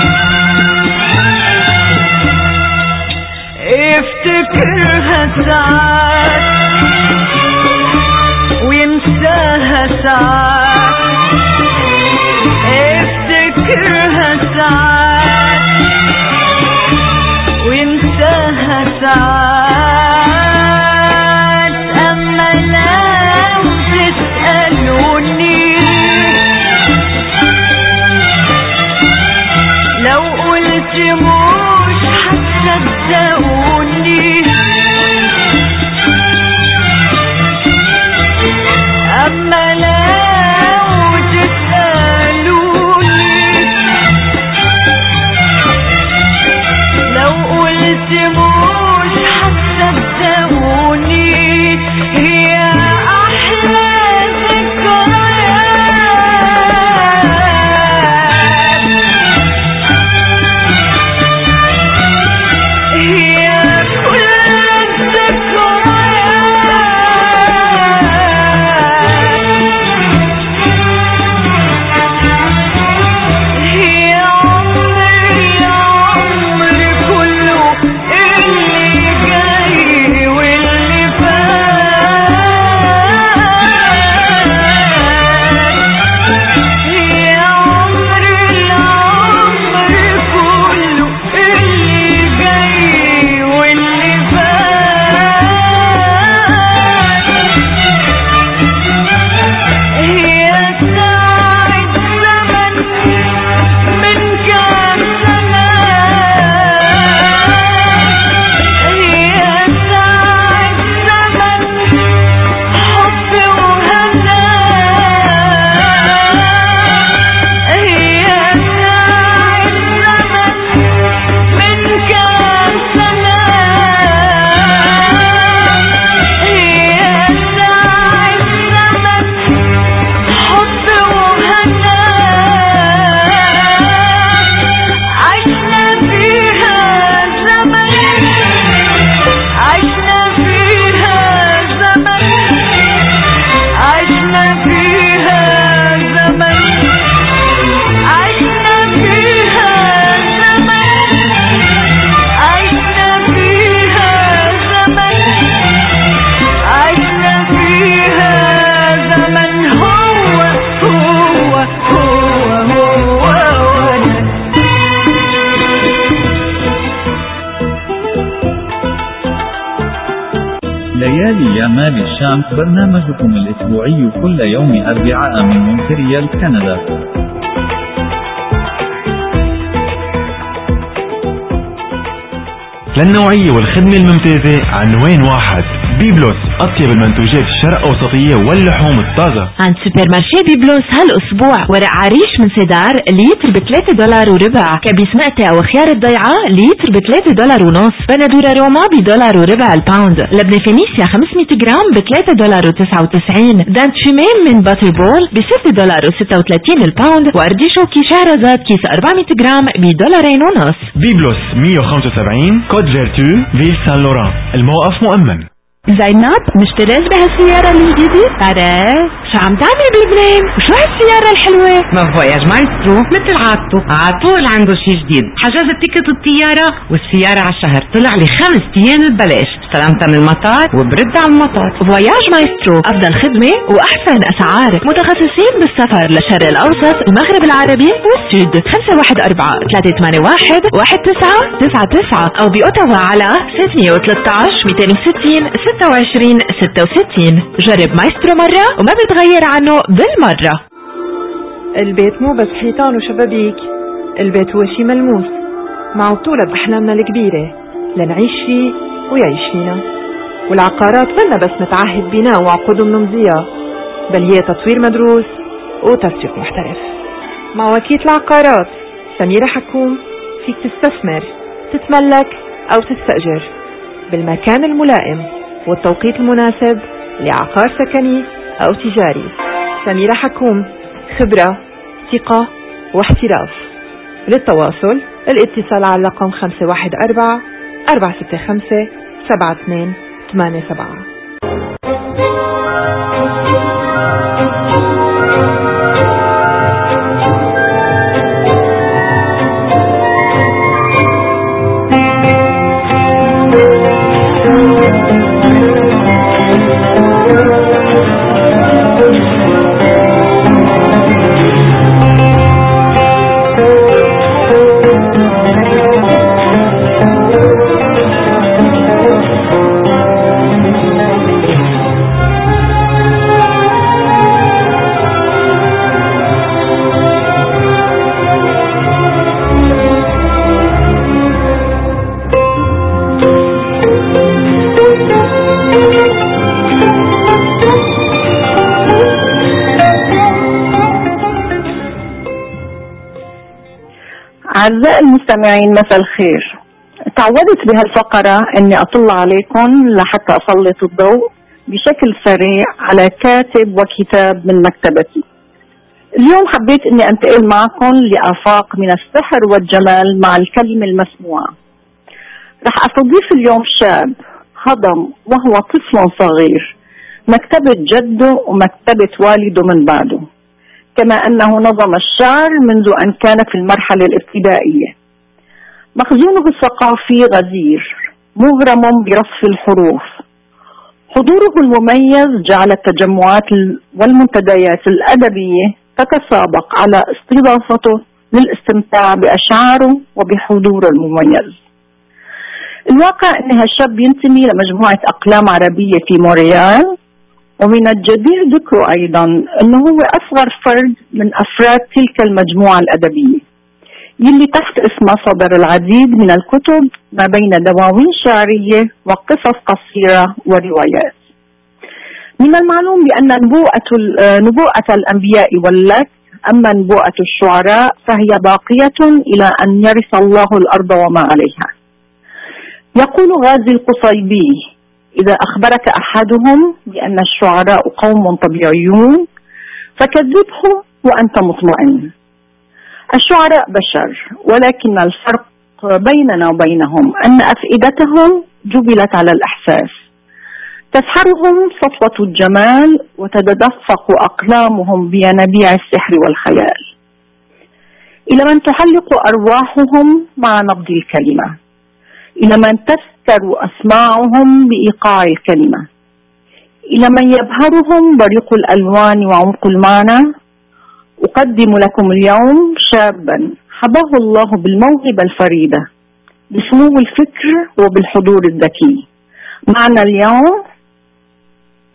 يفتكرها ساعات وينساها ساعات، يفتكرها ساعات وينساها ساعات. أما لو تسألوني، لو قلت مش هتصدقوني، أما لو تسألوني، لو قلت مش هتصدقوني، هي أحلى ذكريات، هي كل الذكريات، هي عمري عمري كله ليالي يمال الشام برنامجكم الأسبوعي كل يوم أربعاء من مونتريال كندا. للنوعية والخدمة الممتازة عنوان واحد. بيبلوس أطيب المنتوجات الشرق أوسطية واللحوم الطازة. عند سوبر مارشي بيبلوس هالأسبوع ورق عريش من سيدار لتر بثلاثة دولار وربع، كبيس مقتى أو خيار الضيعة لتر بثلاثة دولار ونص، بندورة روما بدولار وربع الباوند، لبنة فينيسيا خمسمية جرام بثلاثة دولار وتسعة وتسعين، دانت فيمين من باتر بول بستة دولار وستة وثلاثين الباوند، وأردي شوكي شهرزاد كيس أربعمية جرام بدولارين ونص. بيبلوس مية وخمسة وسبعين كود فيرتو فيل سان لوران، الموقف مؤمن. زينب مشتريت بهالسيارة الجديدة؟ ترى شو عم تعمل بلبنان؟ وشو هالسيارة الحلوة؟ ما فواياج مايسترو مثل عادته عطول عنده شي جديد، حجز التيكت الطيارة والسيارة على الشهر، طلع لي خمس ايام ببلاش، استلمتها من المطار وبرد على المطار. فواياج مايسترو أفضل خدمة وأحسن أسعار، متخصصين بالسفر للشرق الأوسط، المغرب العربي والسود. خمسة واحد أربعة ثلاثة ثمانية واحد واحد تسعة تسعة تسعة أو بأوتاوا على ستمية وثلاثة عشر مئتين وستين ستة وعشرين ستة وستين. جرب مايسترو مرة وما بتغير عنه بالمرة. البيت مو بس حيطان وشبابيك، البيت هو شي ملموس مع طولة بأحلامنا الكبيرة لنعيش فيه ويعيش فينا. والعقارات منا بس متعهد بناء وعقود منمضية، بل هي تطوير مدروس وتسويق محترف. مع وكيل العقارات سميرة حكوم فيك تستثمر، تتملك أو تستأجر بالمكان الملائم والتوقيت المناسب لعقار سكني أو تجاري. سميرة حكوم، خبرة، ثقة واحتراف. للتواصل الاتصال على رقم خمسة واحد أربعة أربعة ستة خمسة سبعة اثنين ثمانية سبعة. أعزائي المستمعين مساء الخير. تعودت بهالفقرة أني أطل عليكم لحتى أسلط الضوء بشكل سريع على كاتب وكتاب من مكتبتي. اليوم حبيت أني أنتقل معكم لآفاق من السحر والجمال مع الكلمة المسموعة. رح أستضيف اليوم شاب هضم وهو طفل صغير مكتبة جده ومكتبة والده من بعده، كما أنه نظم الشعر منذ أن كان في المرحلة الابتدائية. مخزونه الثقافي غزير مغرم برصف الحروف. حضوره المميز جعل التجمعات والمنتديات الأدبية تتسابق على استضافته للاستمتاع بأشعاره وبحضوره المميز. الواقع أن هالشاب ينتمي لمجموعة أقلام عربية في مونريال، ومن الجدير ذكره أيضا أنه هو أصغر فرد من أفراد تلك المجموعة الأدبية يلي تحت اسمها صدر العديد من الكتب ما بين دواوين شعرية وقصص قصيرة وروايات. من المعلوم بأن نبوءة, نبوءة الأنبياء ولت، أما نبوءة الشعراء فهي باقية إلى أن يرث الله الأرض وما عليها. يقول غازي القصيبي: إذا أخبرك أحدهم بأن الشعراء قوم طبيعيون فكذبهم وأنت مطمئن. الشعراء بشر، ولكن الفرق بيننا وبينهم أن أفئدتهم جبلت على الإحساس، تسحرهم سطوة الجمال وتتدفق أقلامهم بينابيع السحر والخيال، إلى من تحلق أرواحهم مع نبض الكلمة، إلى من تسكر أسماعهم بإيقاع الكلمة، إلى من يبهرهم بريق الألوان وعمق المعنى. أقدم لكم اليوم شابا حباه الله بالموهبة الفريدة، بسمو الفكر وبالحضور الذكي. معنا اليوم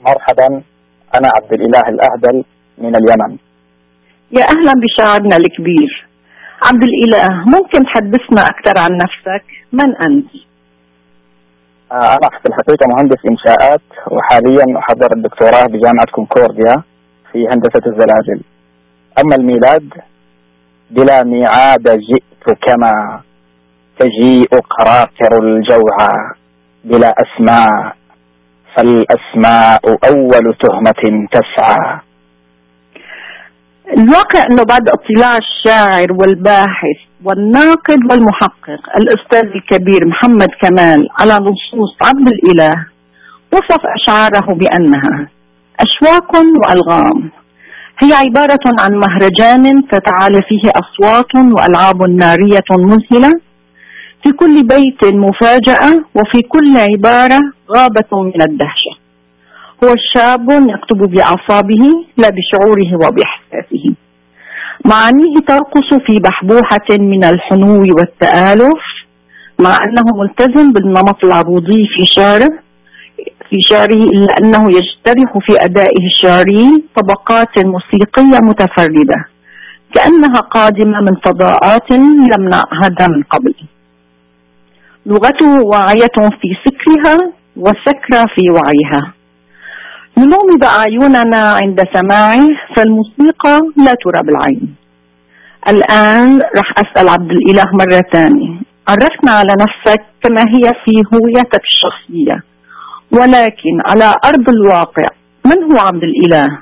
مرحبا، أنا عبد الإله الأهدل من اليمن. يا أهلا بشاعرنا الكبير عبد الإله، ممكن تحدثنا أكثر عن نفسك؟ من أنت؟ أنا في الحقيقة مهندس إنشاءات، وحاليا أحضر الدكتوراه بجامعة كونكورديا في هندسة الزلازل. أما الميلاد، بلا ميعاد جئت كما تجيء قراقر الجوعى بلا أسماء، فالأسماء أول تهمة تسعى. الواقع أنه بعد اطلاع الشاعر والباحث والناقد والمحقق الأستاذ الكبير محمد كمال على نصوص عبد الإله، وصف أشعاره بأنها أشواق وألغام، هي عبارة عن مهرجان تتعالى فيه أصوات وألعاب نارية مذهلة، في كل بيت مفاجأة، وفي كل عبارة غابة من الدهشة. هو الشاب يكتب بأعصابه لا بشعوره وبإحساسه، معانيه ترقص في بحبوحة من الحنو والتآلف، مع أنه ملتزم بالنمط العروضي في شعره في شعره إلا أنه يجترح في أدائه الشعري طبقات موسيقية متفردة كأنها قادمة من فضاءات لم نعهدها من قبل. لغته واعية في سكرها وسكرة في وعيها، لنغمض أعيننا عند سماعه، فالموسيقى لا ترى بالعين. الآن رح أسأل عبد الإله مرة تانية، عرفنا على نفسك كما هي في هويتك الشخصية، ولكن على أرض الواقع من هو عبد الإله؟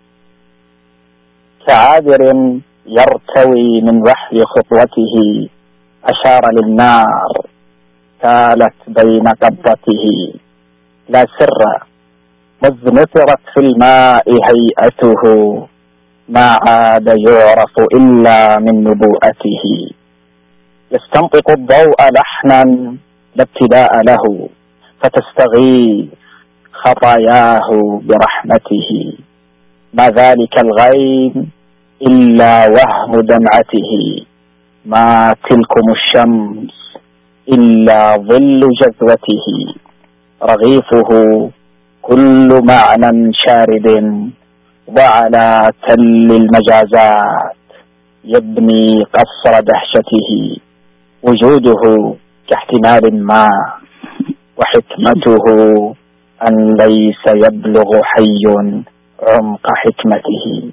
كعابر يرتوي من وحي خطوته، أشار للنار كالت بين قبضته، لا سر مذ نثرت في الماء هيئته، ما عاد يعرف إلا من نبوءته. يستنطق الضوء لحنا لا ابتداء له، فتستغيث خطاياه برحمته. ما ذلك الغيم إلا وهم دمعته، ما تلكم الشمس إلا ظل جذوته. رغيفه كل معنى شارد، وعلى تل المجازات يبني قصر دهشته. وجوده كاحتمال ما، وحكمته أن ليس يبلغ حي عمق حكمته.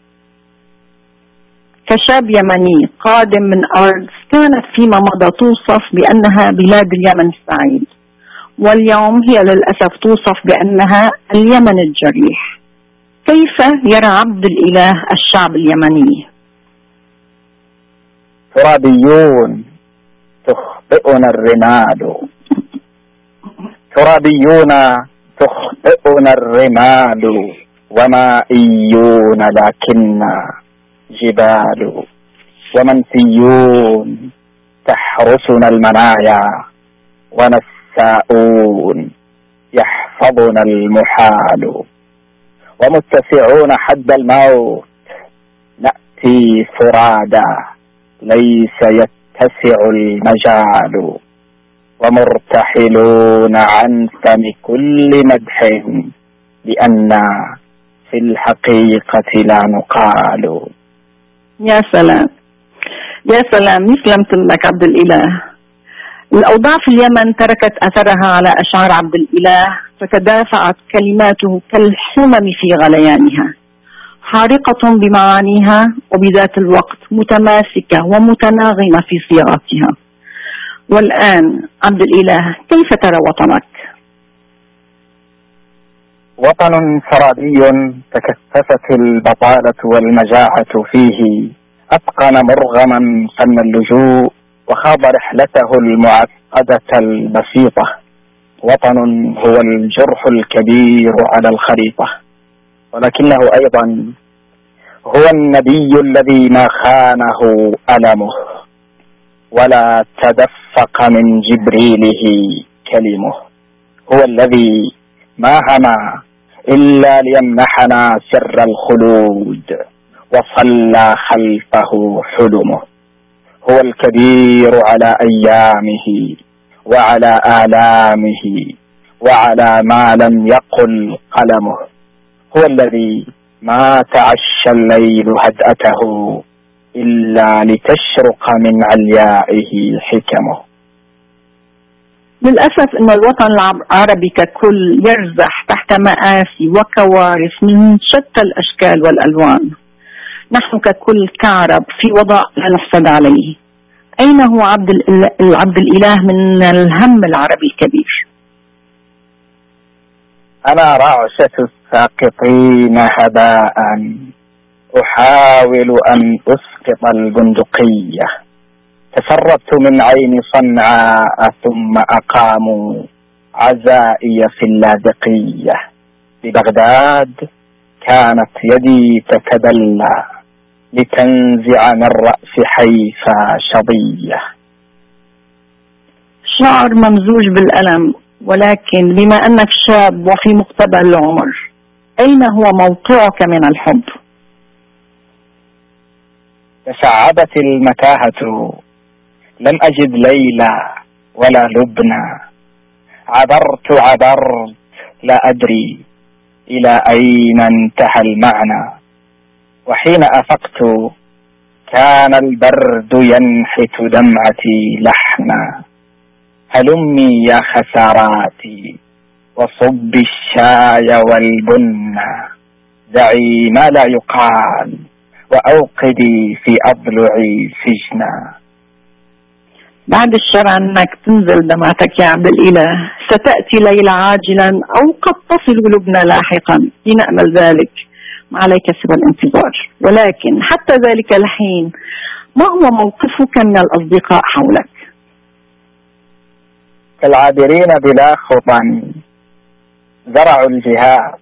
كشاب يمني قادم من أرض كانت فيما مضى توصف بأنها بلاد اليمن السعيد، واليوم هي للأسف توصف بأنها اليمن الجريح، كيف يرى عبد الإله الشعب اليمني؟ ترابيون تخطئنا الرمال، ترابيون تخطئنا الرمال، ومائيون لكننا جبال، ومنسيون تحرسنا المنايا، ونساؤون يحفظنا المحال، ومتسعون حد الموت نأتي فرادا ليس يتسع المجال، ومرتحلون عن فم كل مدح بأن في الحقيقة لا نقال. يا سلام يا سلام، يسلمت لك عبد الإله. الأوضاع في اليمن تركت أثرها على أشعار عبد الإله، فتدافعت كلماته كالحمم في غليانها، حارقة بمعانيها وبذات الوقت متماسكة ومتناغمة في صياغتها. والآن عبد الإله، كيف ترى وطنك؟ وطن سرابي تكثفت البطالة والمجاعة فيه، أتقن مرغما فن اللجوء، وخاض رحلته المعقدة البسيطة. وطن هو الجرح الكبير على الخريطة، ولكنه أيضا هو النبي الذي ما خانه ألمه، ولا تدفق من جبريله كلمه. هو الذي ما هما إلا ليمنحنا سر الخلود، وصلى خلفه حلمه. هو الكبير على أيامه وعلى آلامه، وعلى ما لم يقل قلمه، هو الذي ما تعشى الليل هدأته إلا لتشرق من عليائه حكمه. للأسف أن الوطن العربي ككل يرزح تحت مآسي وكوارث من شتى الأشكال والألوان. نحن ككل كعرب في وضع لا نحسد عليه. أين هو عبد الإله, عبد الإله من الهم العربي الكبير؟ أنا رعشة الساقطين هباء أحاول أن أسقط البندقية. تسربت من عين صنعاء ثم أقاموا عزائي في اللاذقية. ببغداد كانت يدي تتدلى لتنزع من رأس حيفا شظية. شعر ممزوج بالألم، ولكن بما أنك شاب وفي مقتبل العمر، أين هو موقعك من الحب؟ تشعبت المتاهة، لم أجد ليلى ولا لبنى. عبرت عبرت لا أدري إلى أين انتهى المعنى. وحين أفقت كان البرد ينحت دمعتي لحنا. هلمي يا خساراتي وصب الشاي والبن، دعي ما لا يقال وأوقدي في أضلعي سجنا. بعد الشر عنك تنزل دمعتك يا عبد الإله. ستأتي ليلى عاجلا أو قد تصل لبنى لاحقا، لنأمل ذلك. ما عليك سوى الانتظار. ولكن حتى ذلك الحين، ما هو موقفك من الأصدقاء حولك؟ كالعابرين بلا خطى زرعوا الجهاد،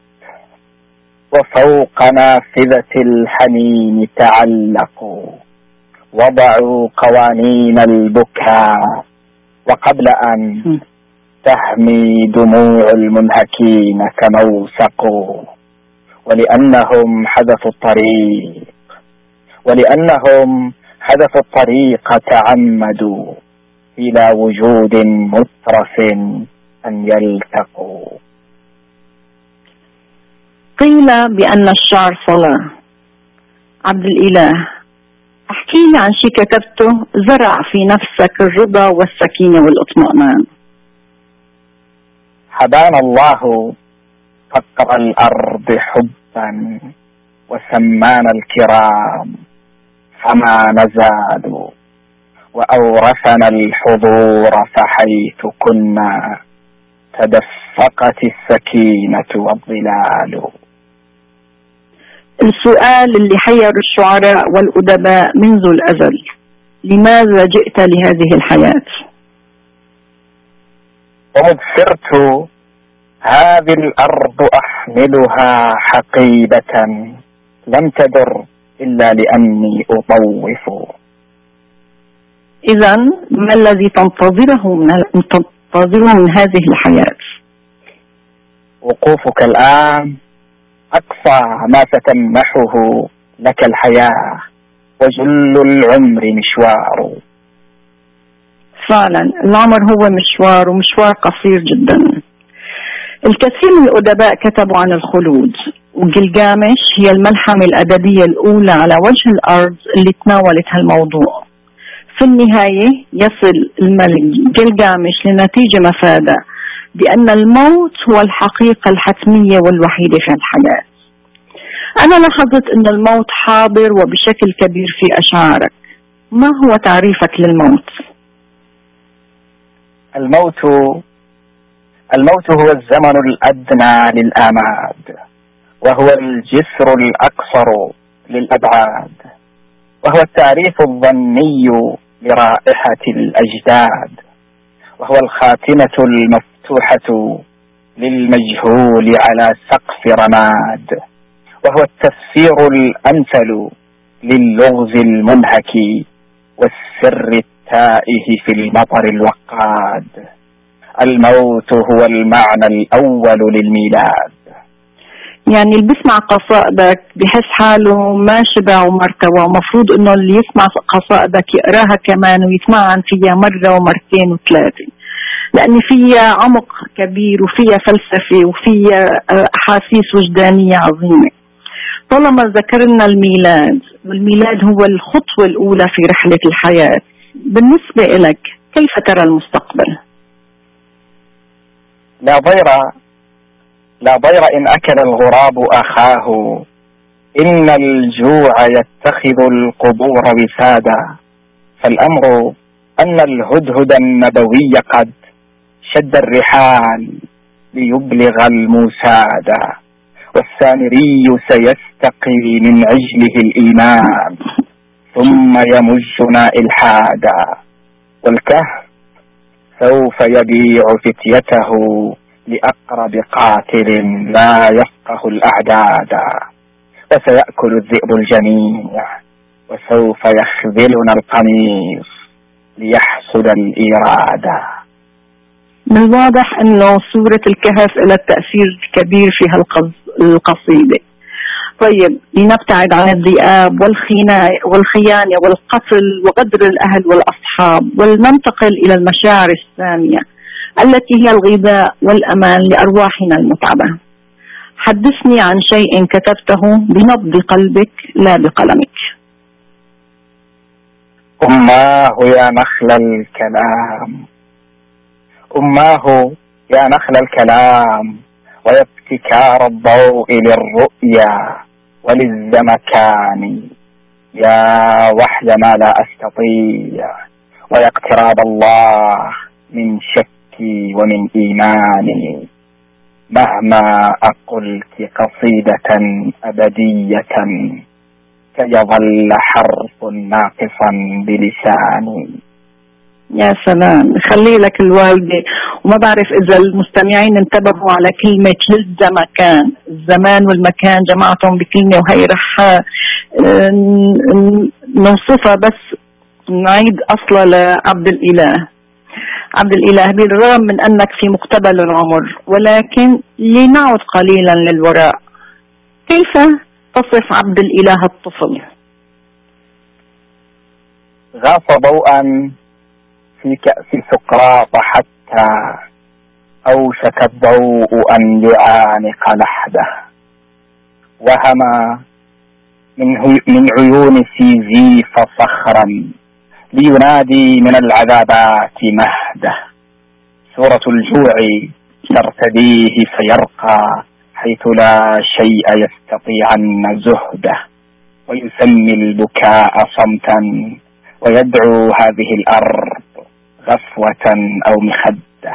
وفوق نافذة الحنين تعلقوا. وضعوا قوانين البكاء، وقبل أن تهمي دموع المنهكين تموسقوا. ولأنهم حذفوا الطريق ولأنهم حذفوا الطريق تعمدوا إلى وجود مترف أن يلتقوا. قيل بأن الشعر صلاة. عبد الإله، احكي لي عن شيء كتبته زرع في نفسك الرضا والسكينة والإطمئنان. حبانا الله فقر الأرض حبا، وسمانا الكرام فما نزالوا. وأورثنا الحضور فحيث كنا تدفقت السكينة والظلال. السؤال اللي حير الشعراء والأدباء منذ الأزل: لماذا جئت لهذه الحياة؟ ومذ سرت هذه الأرض أحملها حقيبة لم تدر إلا لأني أطوف. إذن ما الذي تنتظره من تنتظره من هذه الحياة؟ وقوفك الآن أقصى ما ستمنحه لك الحياة، وجل العمر مشوار. فعلا العمر هو مشوار، ومشوار قصير جدا. الكثير من الأدباء كتبوا عن الخلود، وجلجامش هي الملحمة الأدبية الأولى على وجه الأرض اللي تناولت هالموضوع. في النهاية يصل الملك جلجامش لنتيجة مفادة بأن الموت هو الحقيقة الحتمية والوحيدة في الحياة. أنا لاحظت أن الموت حاضر وبشكل كبير في أشعارك. ما هو تعريفك للموت؟ الموت الموت هو الزمن الأدنى للآماد، وهو الجسر الأقصر للأبعاد، وهو التعريف الظني لرائحة الأجداد، وهو الخاتمة المفتوحة للمجهول على سقف رماد، وهو التفسير الأمثل للغز المنهك والسر التائه في المطر الوقاد. الموت هو المعنى الأول للميلاد. يعني اللي بيسمع قصائدك بحس حاله ما شبع ومرتوى، ومفروض انه اللي يسمع قصائدك يقراها كمان ويسمع عن فيها مرة ومرتين وثلاثة. لأن فيها عمق كبير وفيها فلسفة وفيها أحاسيس وجدانية عظيمة. طالما ذكرنا الميلاد، والميلاد هو الخطوة الأولى في رحلة الحياة، بالنسبة لك كيف ترى المستقبل؟ لا ضير لا ضير إن أكل الغراب أخاه، إن الجوع يتخذ القبور وسادا. فالأمر أن الهدهد النبوي قد شد الرحال ليبلغ المسادا، والسامري سيستقي من عجله الإيمان ثم يمجنا إلحادا، والكهف سوف يبيع فتيته لأقرب قاتل لا يفقه الأعداد، وسيأكل الذئب الجميع وسوف يخذلنا القميص ليحصد الإرادة. من الواضح أنه سورة الكهف لها تأثير كبير في هالقصيدة. طيب، لنبتعد عن الذئاب والخيانة والقتل وغدر الأهل والأصحاب، ولننتقل إلى المشاعر السامية التي هي الغذاء والأمان لأرواحنا المتعبة. حدثني عن شيء كتبته بنبض قلبك لا بقلمك. أماه يا نخل الكلام، أماه يا نخل الكلام، ويبتكار الضوء للرؤيا وللزمكان، يا وحي ما لا أستطيع، ويا اقتراب الله من شكي ومن إيماني. مهما أقلت قصيدة أبدية كي يظل حرف ناقصا بلساني. يا سلام، خلي لك الوالدة. وما بعرف إذا المستمعين انتبهوا على كلمة للزمكان، الزمان والمكان جمعتهم بكلمة، وهي رح نوصفها بس نعيد أصلا لعبد الإله. عبد الإله، بالرغم من أنك في مقتبل العمر، ولكن لنعد قليلا للوراء، كيف تصف عبد الإله الطفل؟ غاص ضوءا في كأس سقراط حتى أوشك الضوء أن يعانق لحده، وهما من عيون سيزيف صخرا لينادي من العذابات مهده. سورة الجوع ترتديه فيرقى حيث لا شيء يستطيعن زهده، ويسمي البكاء صمتا ويدعو هذه الأرض غفوة أو مخدة.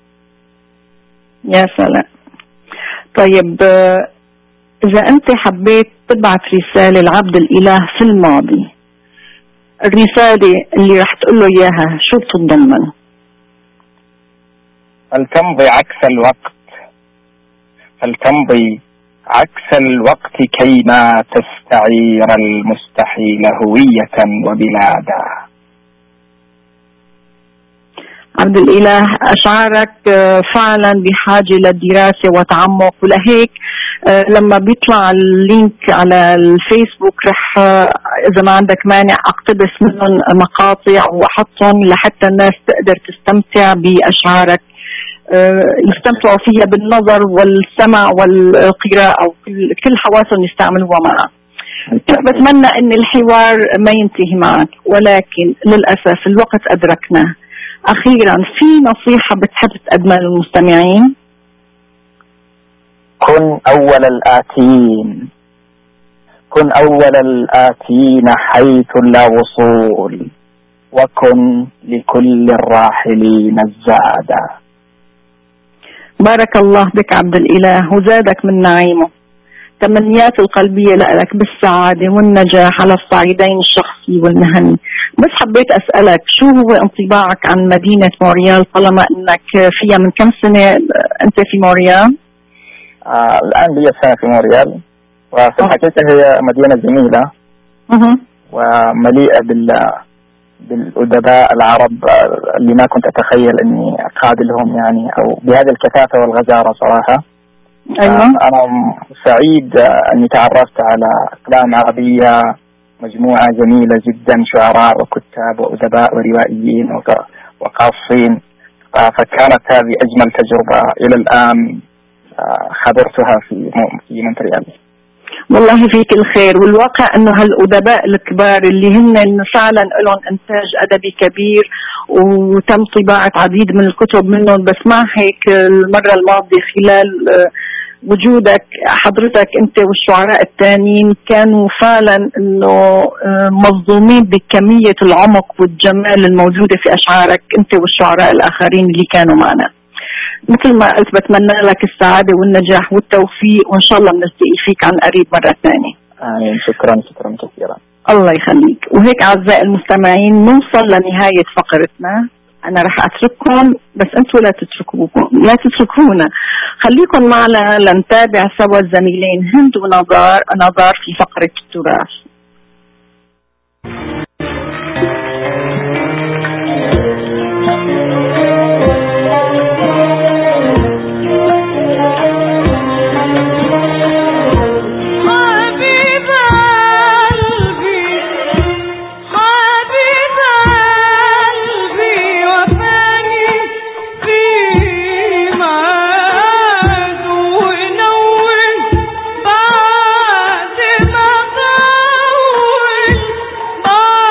يا سلام. طيب، إذا أنت حبيت تبعث رسالة لعبد الإله في الماضي، الرسالة اللي رح تقول له إياها شو بتتضمن؟ فلتمضي عكس الوقت فلتمضي عكس الوقت كيما تستعير المستحيل هوية وبلادا. عبد الإله، أشعارك فعلا بحاجة للدراسة وتعمق، ولهيك لما بيطلع اللينك على الفيسبوك رح إذا ما عندك مانع أقتبس منهم مقاطع وأحطهم لحتى الناس تقدر تستمتع بأشعارك، يستمتعوا فيها بالنظر والسمع والقراءة وكل حواسهم يستعملوها معها. بتمنى أن الحوار ما ينتهي معك، ولكن للأسف الوقت أدركنا. أخيرا، في نصيحة بتحب تقدمها للمستمعين؟ كن أول الآتين كن أول الآتين حيث لا وصول، وكن لكل الراحلين الزادا. بارك الله بك عبد الإله وزادك من نعيمه. تمنيات القلبية لك بالسعادة والنجاح على الصعيدين الشخصي والمهني. بس حبيت أسألك، شو هو انطباعك عن مدينة مونريال طالما أنك فيها من كم سنة أنت في مونريال؟ آه الآن لي سنة في مونريال، وفي الحقيقة هي مدينة جميلة أه. ومليئة بال بالأدباء العرب اللي ما كنت أتخيل أني أقابلهم يعني، أو بهذه الكثافة والغزارة صراحة. أيوة. أنا سعيد أني تعرفت على أقلام عربية، مجموعة جميلة جدا، شعراء وكتاب وأدباء وروائيين وقاصين. فكانت هذه أجمل تجربة إلى الآن خبرتها في في مونتريال. والله فيك الخير. والواقع انه هالادباء الكبار اللي هن فعلا لهم انتاج ادبي كبير وتم طباعة عديد من الكتب منهم، بس مع هيك المرة الماضية خلال وجودك حضرتك انت والشعراء الثانيين كانوا فعلا انه مصدومين بكمية العمق والجمال الموجودة في اشعارك انت والشعراء الاخرين اللي كانوا معنا. مثل ما قلت بتمنى لك السعادة والنجاح والتوفيق، وإن شاء الله بنلتقي فيك عن قريب مرة ثانية. آمين. شكرا شكرا كثيرا. الله يخليك. وهيك أعزائي المستمعين نوصل لنهاية فقرتنا. أنا رح أترككم بس أنتوا لا تتركوكم لا تتركونا، خليكم معنا لنتابع سوا الزميلين هند ونظار نظار في فقرة التراث. Oh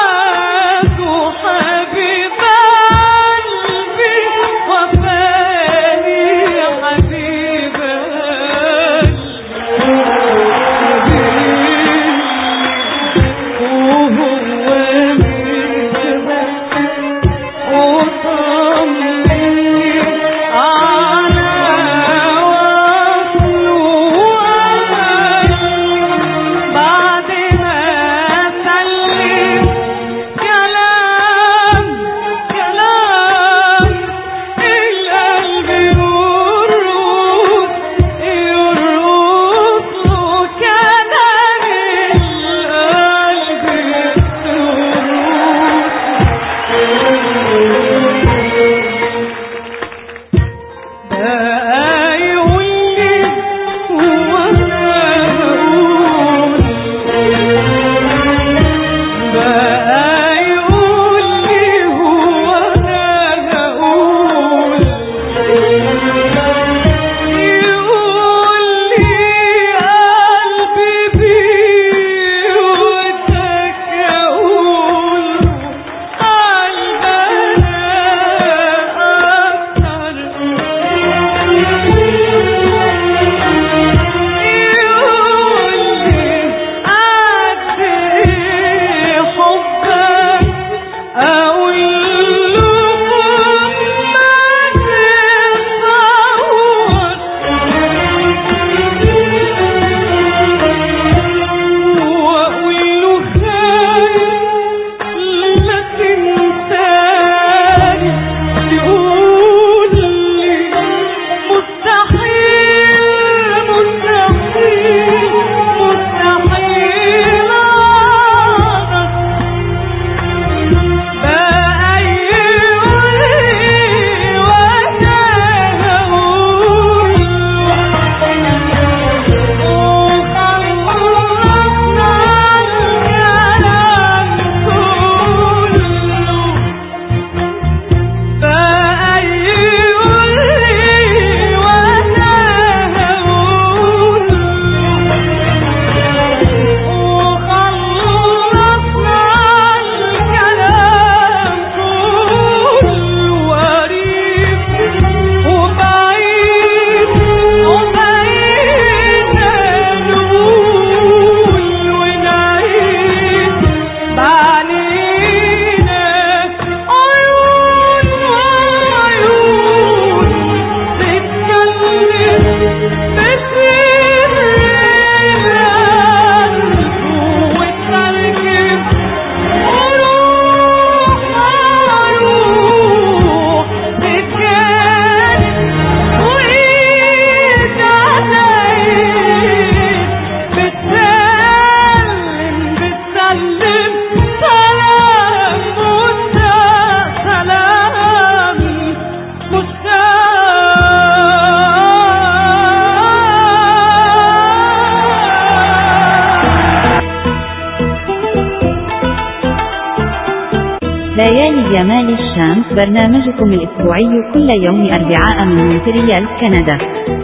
برنامجكم الأسبوعي كل يوم أربعاء من مونتريال كندا.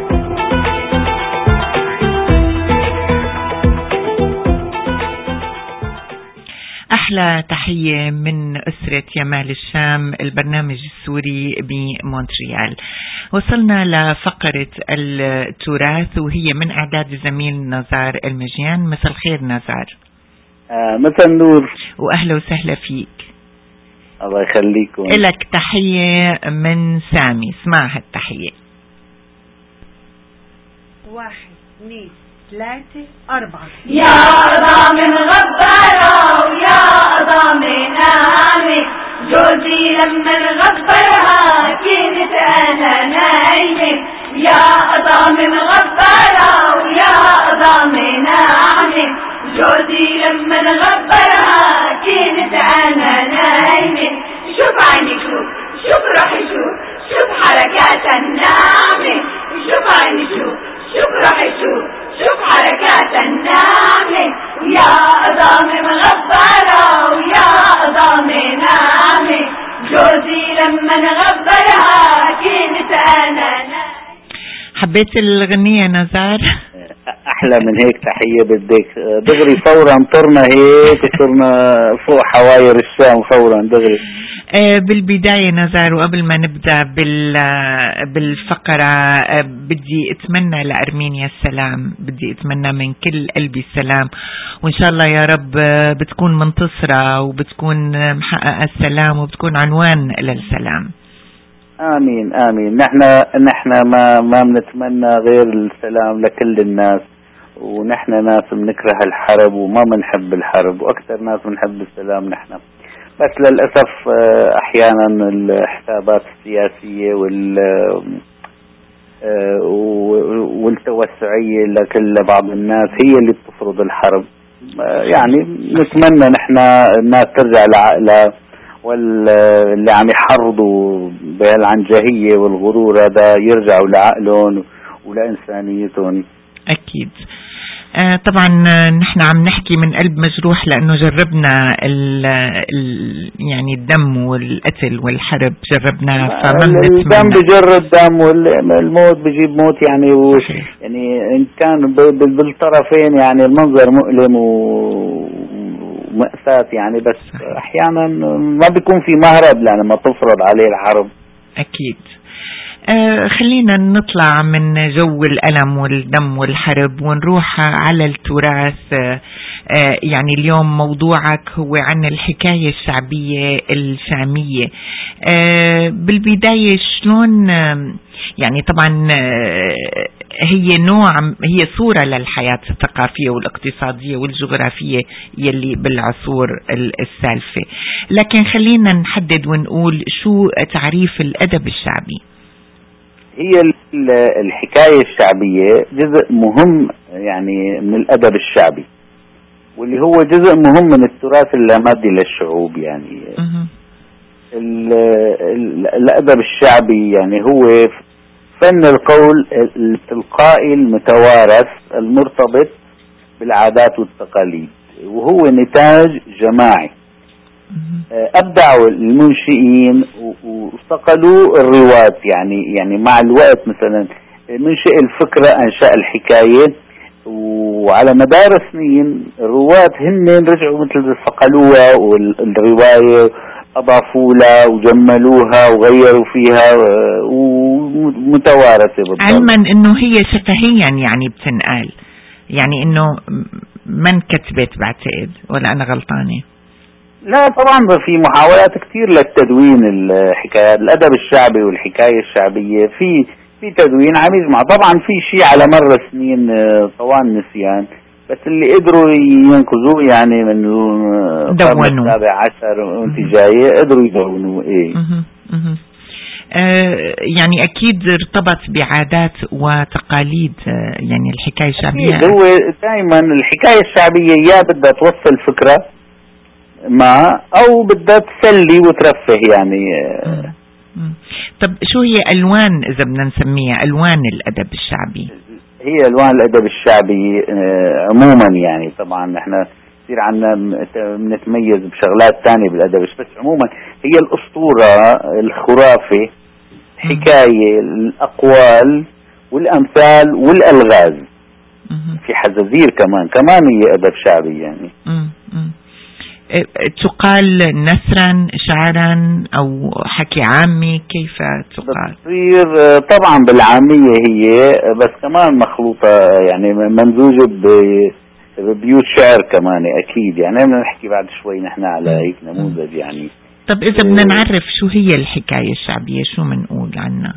أحلى تحية من أسرة يمال الشام، البرنامج السوري بمونتريال. وصلنا لفقرة التراث وهي من إعداد الزميل نزار المجيان. مساء الخير نزار. آه مساء النور، وأهلا وسهلا فيك. الله يخليكم. إلك تحية من سامي، اسمع هالتحية. واحد اثنين ثلاثة أربعة. يا قضا من غبرة ويا قضا من نامي، جوزي لما غبرها كنت أنا نايمة. يا قضا من غبرة ويا قضا من نامي، جوزي لما غبرها كنت أنا نايمة. شوف عيني شوف شوف روحي شوف شوف حركات النعمة. شوف عيني شوف شوف روحي شوف شوف حركات النعمة. يا قضا من غبرة ويا قضا من نامي، جوزي لما غبرها كنت أنا نايمة. حبيت الغنية نزار؟ أحلى من هيك تحية بدك دغري فورا طرنا هيك صرنا فوق حواير الشام فورا دغري. بالبداية نزار، وقبل ما نبدأ بالفقرة، بدي أتمنى لأرمينيا السلام، بدي أتمنى من كل قلبي السلام، وإن شاء الله يا رب بتكون منتصرة وبتكون محققة السلام وبتكون عنوان للسلام. آمين آمين. نحن نحن ما ما بنتمنى غير السلام لكل الناس، ونحن ناس بنكره الحرب وما بنحب الحرب، وأكثر ناس بنحب السلام نحن. بس للأسف أحيانا الحسابات السياسية وال والتوسعية لكل بعض الناس هي اللي بتفرض الحرب. يعني نتمنى نحن الناس ترجع لعقلها، واللي عم يحرضوا بهالعنجهية والغرور هذا يرجعوا لعقلهم ولإنسانيتهم. أكيد. آه طبعا نحن عم نحكي من قلب مجروح، لأنه جربنا ال ال يعني الدم والقتل والحرب، جربنا. فما الدم بجرب دم والموت بجيب موت يعني. يعني إن كان بالطرفين يعني المنظر مؤلم ومأساة يعني، بس أحيانا ما بيكون في مهرب لما تفرض عليه الحرب. أكيد. آه خلينا نطلع من جو الألم والدم والحرب ونروح على التراث. آه يعني اليوم موضوعك هو عن الحكاية الشعبية الشامية. آه بالبداية شلون آه يعني طبعا آه هي نوع هي صورة للحياة الثقافية والاقتصادية والجغرافية يلي بالعصور السالفة، لكن خلينا نحدد ونقول شو تعريف الأدب الشعبي. هي الحكاية الشعبية جزء مهم يعني من الأدب الشعبي، واللي هو جزء مهم من التراث اللامادي للشعوب. يعني الأدب الشعبي يعني هو فن القول التلقائي المتوارث المرتبط بالعادات والتقاليد، وهو نتاج جماعي. أبدعوا المنشئين وصقلوا الرواة. يعني يعني مع الوقت مثلا منشئ الفكرة أنشأ الحكاية، وعلى مدار سنين الرواة هن رجعوا مثل صقلوها والرواية أضافوا لها وجملوها وغيروا فيها ومتوارثة بالضبط. علما أنه هي شفهيا يعني بتنقال، يعني أنه من كتبت بعتقد، ولا أنا غلطانة؟ لا طبعا في محاولات كتير للتدوين الحكايات. الأدب الشعبي والحكاية الشعبية في في تدوين عم يجمع. طبعا في شيء على مر سنين طوال نسيان، بس اللي قدروا ينقذوه يعني من القرن السابع عشر وانت جاية قدروا يدونوا. ايه آه يعني أكيد ارتبط بعادات وتقاليد. آه يعني الحكاية الشعبية هو دائما الحكاية الشعبية يا بدها توصل فكرة ما أو بدها تسلي وترفه يعني. آه طب شو هي ألوان إذا بدنا نسميها ألوان الأدب الشعبي؟ هي ألوان الأدب الشعبي آه عموما يعني. طبعا احنا بصير عنا بنتميز بشغلات تانية بالأدب. بس عموما هي الأسطورة، الخرافة، الحكاية، الأقوال والأمثال والألغاز، في حزازير كمان كمان هي أدب شعبي يعني. تقال نثرا، شعرا، أو حكي عامي، كيف تقال؟ تصير طبعا بالعامية هي، بس كمان مخلوطة يعني ممزوجة ببيوت شعر كمان أكيد يعني. بدنا نحكي بعد شوي نحن على هيك نموذج يعني. طب إذا بدنا نعرف شو هي الحكاية الشعبية شو منقول عنها؟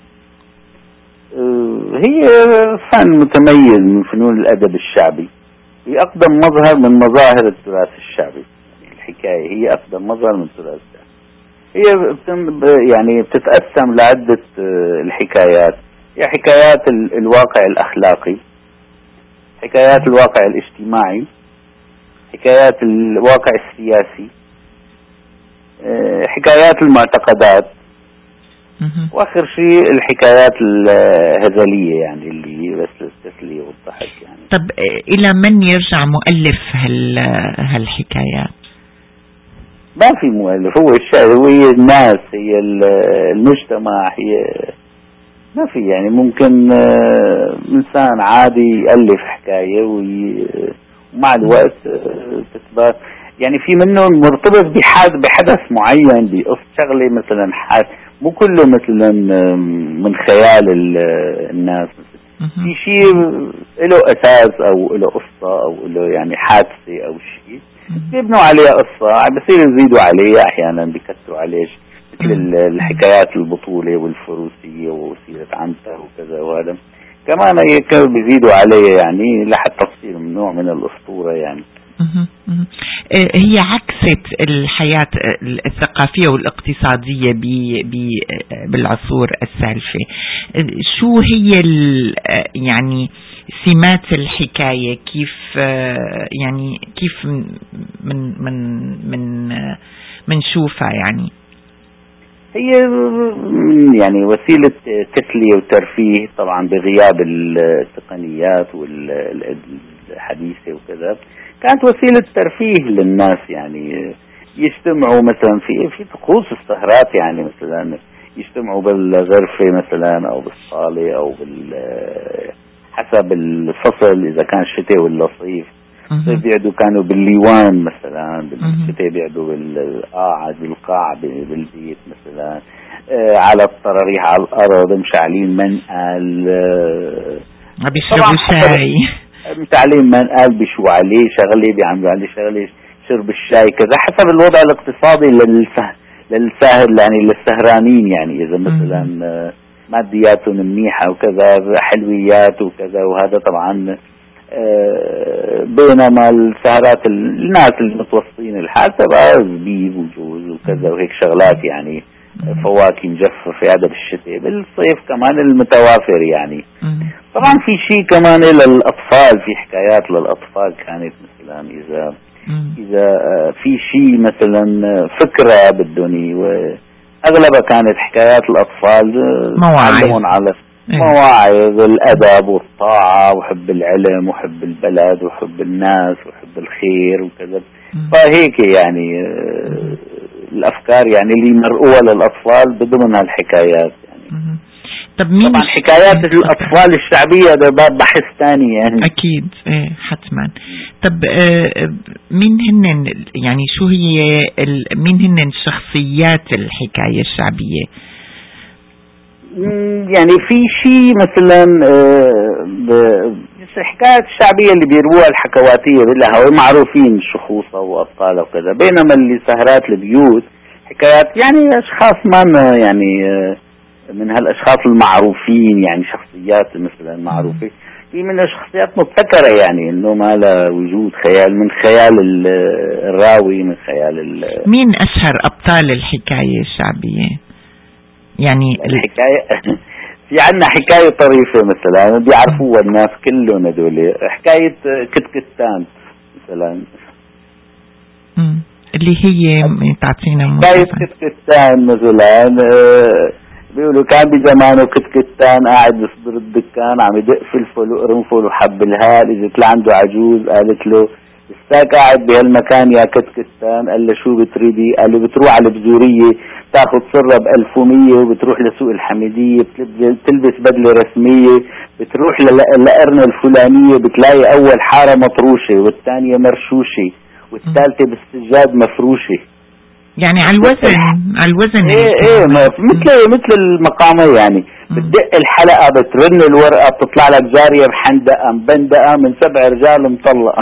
هي فن متميز من فنون الأدب الشعبي، هي أقدم مظهر من مظاهر التراث الشعبي. الحكاية هي أقدم مظهر من التراث الشعبي. هي يعني بتتقسم لعدة الحكايات. هي حكايات الواقع الأخلاقي، حكايات الواقع الاجتماعي، حكايات الواقع السياسي، حكايات المعتقدات، واخر شيء الحكايات الهزلية يعني اللي بس للتسلية والضحك يعني. طب الى من يرجع مؤلف هال هالحكايات؟ ما في مؤلف، هو الشعر، هو الناس، هي المجتمع، هي ما في يعني. ممكن انسان عادي يألف حكاية ومع الوقت تثبت يعني في منه مرتبط بحد بحدث معين، بقصة شغلة مثلا حد مو كله مثلا من خيال الناس. في شيء له أساس أو له قصة أو له يعني حادثة أو شيء بيبنوا عليها قصة، بصير يزيدوا عليها أحيانا بيكتروا عليه، مثل الحكايات البطولة والفروسية وسيرة عنتر وكذا. وهذا كمان كانوا بيزيدوا عليه يعني لحتى تصير من نوع من الأسطورة يعني. هي عكست الحياة الثقافية والاقتصادية بالعصور السالفة. شو هي يعني سمات الحكاية؟ كيف يعني كيف من من من منشوفها يعني؟ هي يعني وسيلة تسلية وترفيه طبعا بغياب التقنيات والحديثة وكذا. كانت وسيلة ترفيه للناس يعني، يجتمعوا مثلا في في طقوس السهرات يعني، مثلا يجتمعوا بالغرفة مثلا أو بالصالة أو بال حسب الفصل، إذا كان شتاء ولا صيف. صيف بيقعدوا كانوا بالليوان مثلا، بالشتاء بيقعدوا بالقاعة بالقاع بالبيت مثلا، آه على الطراريح على الأرض مشعلين منقل، آه بيشربوا شاي متعلم من قال بشو عليه شغلة بيعملوا عليه شغلة، شرب الشاي كذا حسب الوضع الاقتصادي للسه للسهر يعني للسهرانين يعني. إذا مثلا مادياتهم منيحة وكذا، حلويات وكذا وهذا طبعا. بينما السهرات الناس المتوسطين الحال تبع زبيب وجوز وكذا وهيك شغلات يعني، فواكه مجففة هذا بالشتاء. بالصيف كمان المتوافر يعني. طبعا في شيء كمان للأطفال، في حكايات للأطفال كانت مثلا إذا إذا في شيء مثلا فكرة بدهم، وأغلبها كانت حكايات الأطفال مواعظ على مواعظ الأدب والطاعة وحب العلم وحب البلد وحب الناس وحب الخير وكذا. فهيك يعني الأفكار يعني اللي مرؤوة للأطفال بضمن هالحكايات يعني. طب مين طبعا حكايات الأطفال الشعبية ده باب بحث ثاني يعني. أكيد إيه حتما. طب آه مين هن يعني شو هي مين هن شخصيات الحكاية الشعبية؟ يعني في شيء مثلا الحكايات الشعبية اللي بيروها الحكواتية بالله معروفين شخوصة وأبطال وكذا، بينما اللي سهرات البيوت حكايات يعني أشخاص ما يعني من هالأشخاص المعروفين يعني، شخصيات مثلا معروفة، في منها شخصيات مبتكرة يعني إنه ما لا وجود خيال من خيال الراوي من خيال ال مين أشهر أبطال الحكاية الشعبية يعني؟ الحكاية في عنا حكاية طريفة مثلا بيعرفوها الناس كلهم هذول، حكاية كتكتان مثلا. امم اللي هي تعطينا حكاية كتكتان مثلا. بيقولوا كان بزمانه كتكتان قاعد بصدر الدكان عم يدق فلفل وقرنفل وحب الهال، اجت لعنده عجوز قالت له لساك قاعد بهالمكان يا كتكستان. قال له شو بتريدي؟ قال له بتروح على البزورية تاخذ صرة بألف ومية، وبتروح لسوق الحميدية بتلبس بدلة رسمية، بتروح لقرنة الفلانية بتلاقي أول حارة مطروشة والثانية مرشوشة والثالثة بالسجاد مفروشة. يعني على الوزن على الوزن ايه ايه مثل مثل المقامة يعني. بتدق الحلقة بترن الورقة بتطلع لك جارية بحندقة مبندقة من سبع رجال مطلقة.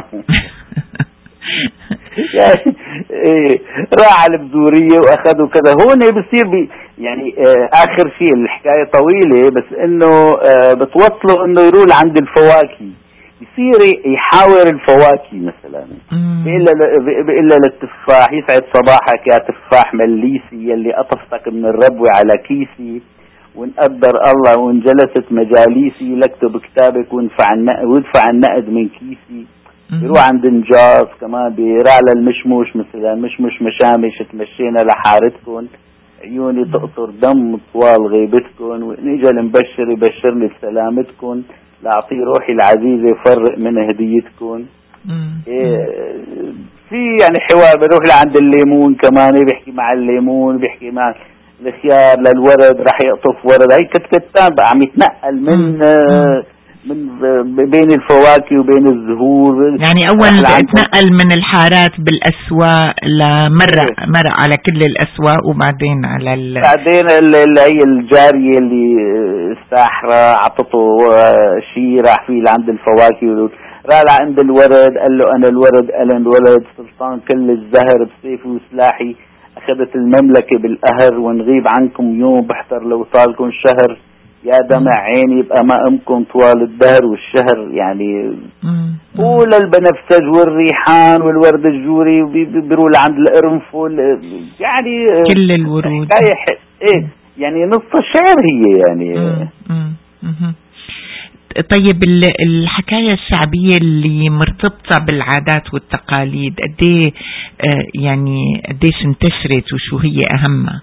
يعني إيه راح على البزورية واخذوا كذا. هون بصير بي يعني آه اخر شيء الحكاية طويلة، بس انه آه بتوصلوا انه يروح عند الفواكه، يصير يحاور الفواكه مثلا. بإلا للتفاح يسعد صباحك يا تفاح مليسي يلي قطفتك من الربوة على كيسي، وان قدر الله وان جلست مجاليسي لكتب كتابك وادفع النقد وادفع النقد من كيسي. بيروح عند نجاص كمان بيراع للمشموش مثلا، مشمش مشامش تمشينا لحارتكم، عيوني تقطر دم طوال غيبتكم، وان اجا المبشر يبشرني بسلامتكم، لاعطيه روحي العزيزة يفرق من هديتكم. إيه في يعني حوار. بروح لعند الليمون كمان بيحكي مع الليمون، بيحكي مع الخيار للورد، راح يقطف ورد. هي كتكتان بقى عم يتنقل من آه من بين الفواكه وبين الزهور. يعني اول تنقل من الحارات بالاسواق لمرة مرة على كل الاسواق، وبعدين على ال... بعدين اللي هي الجارية اللي الساحرة عطته شيء راح فيه لعند الفواكه، راح عند الورد قال له انا الورد انا الورد سلطان كل الزهر بسيفي وسلاحي، اخذت المملكة بالقهر، ونغيب عنكم يوم بحتر لو طالكم شهر، يا دمع عيني يبقى ما امكم طوال الدهر والشهر. يعني قول البنفسج والريحان والورد الجوري بيروا لعند القرنفل، يعني كل الورود. ايه يعني نص الشعر هي يعني. مم. مم. طيب الحكاية الشعبية اللي مرتبطة بالعادات والتقاليد قديه يعني قديش انتشرت وشو هي أهمها؟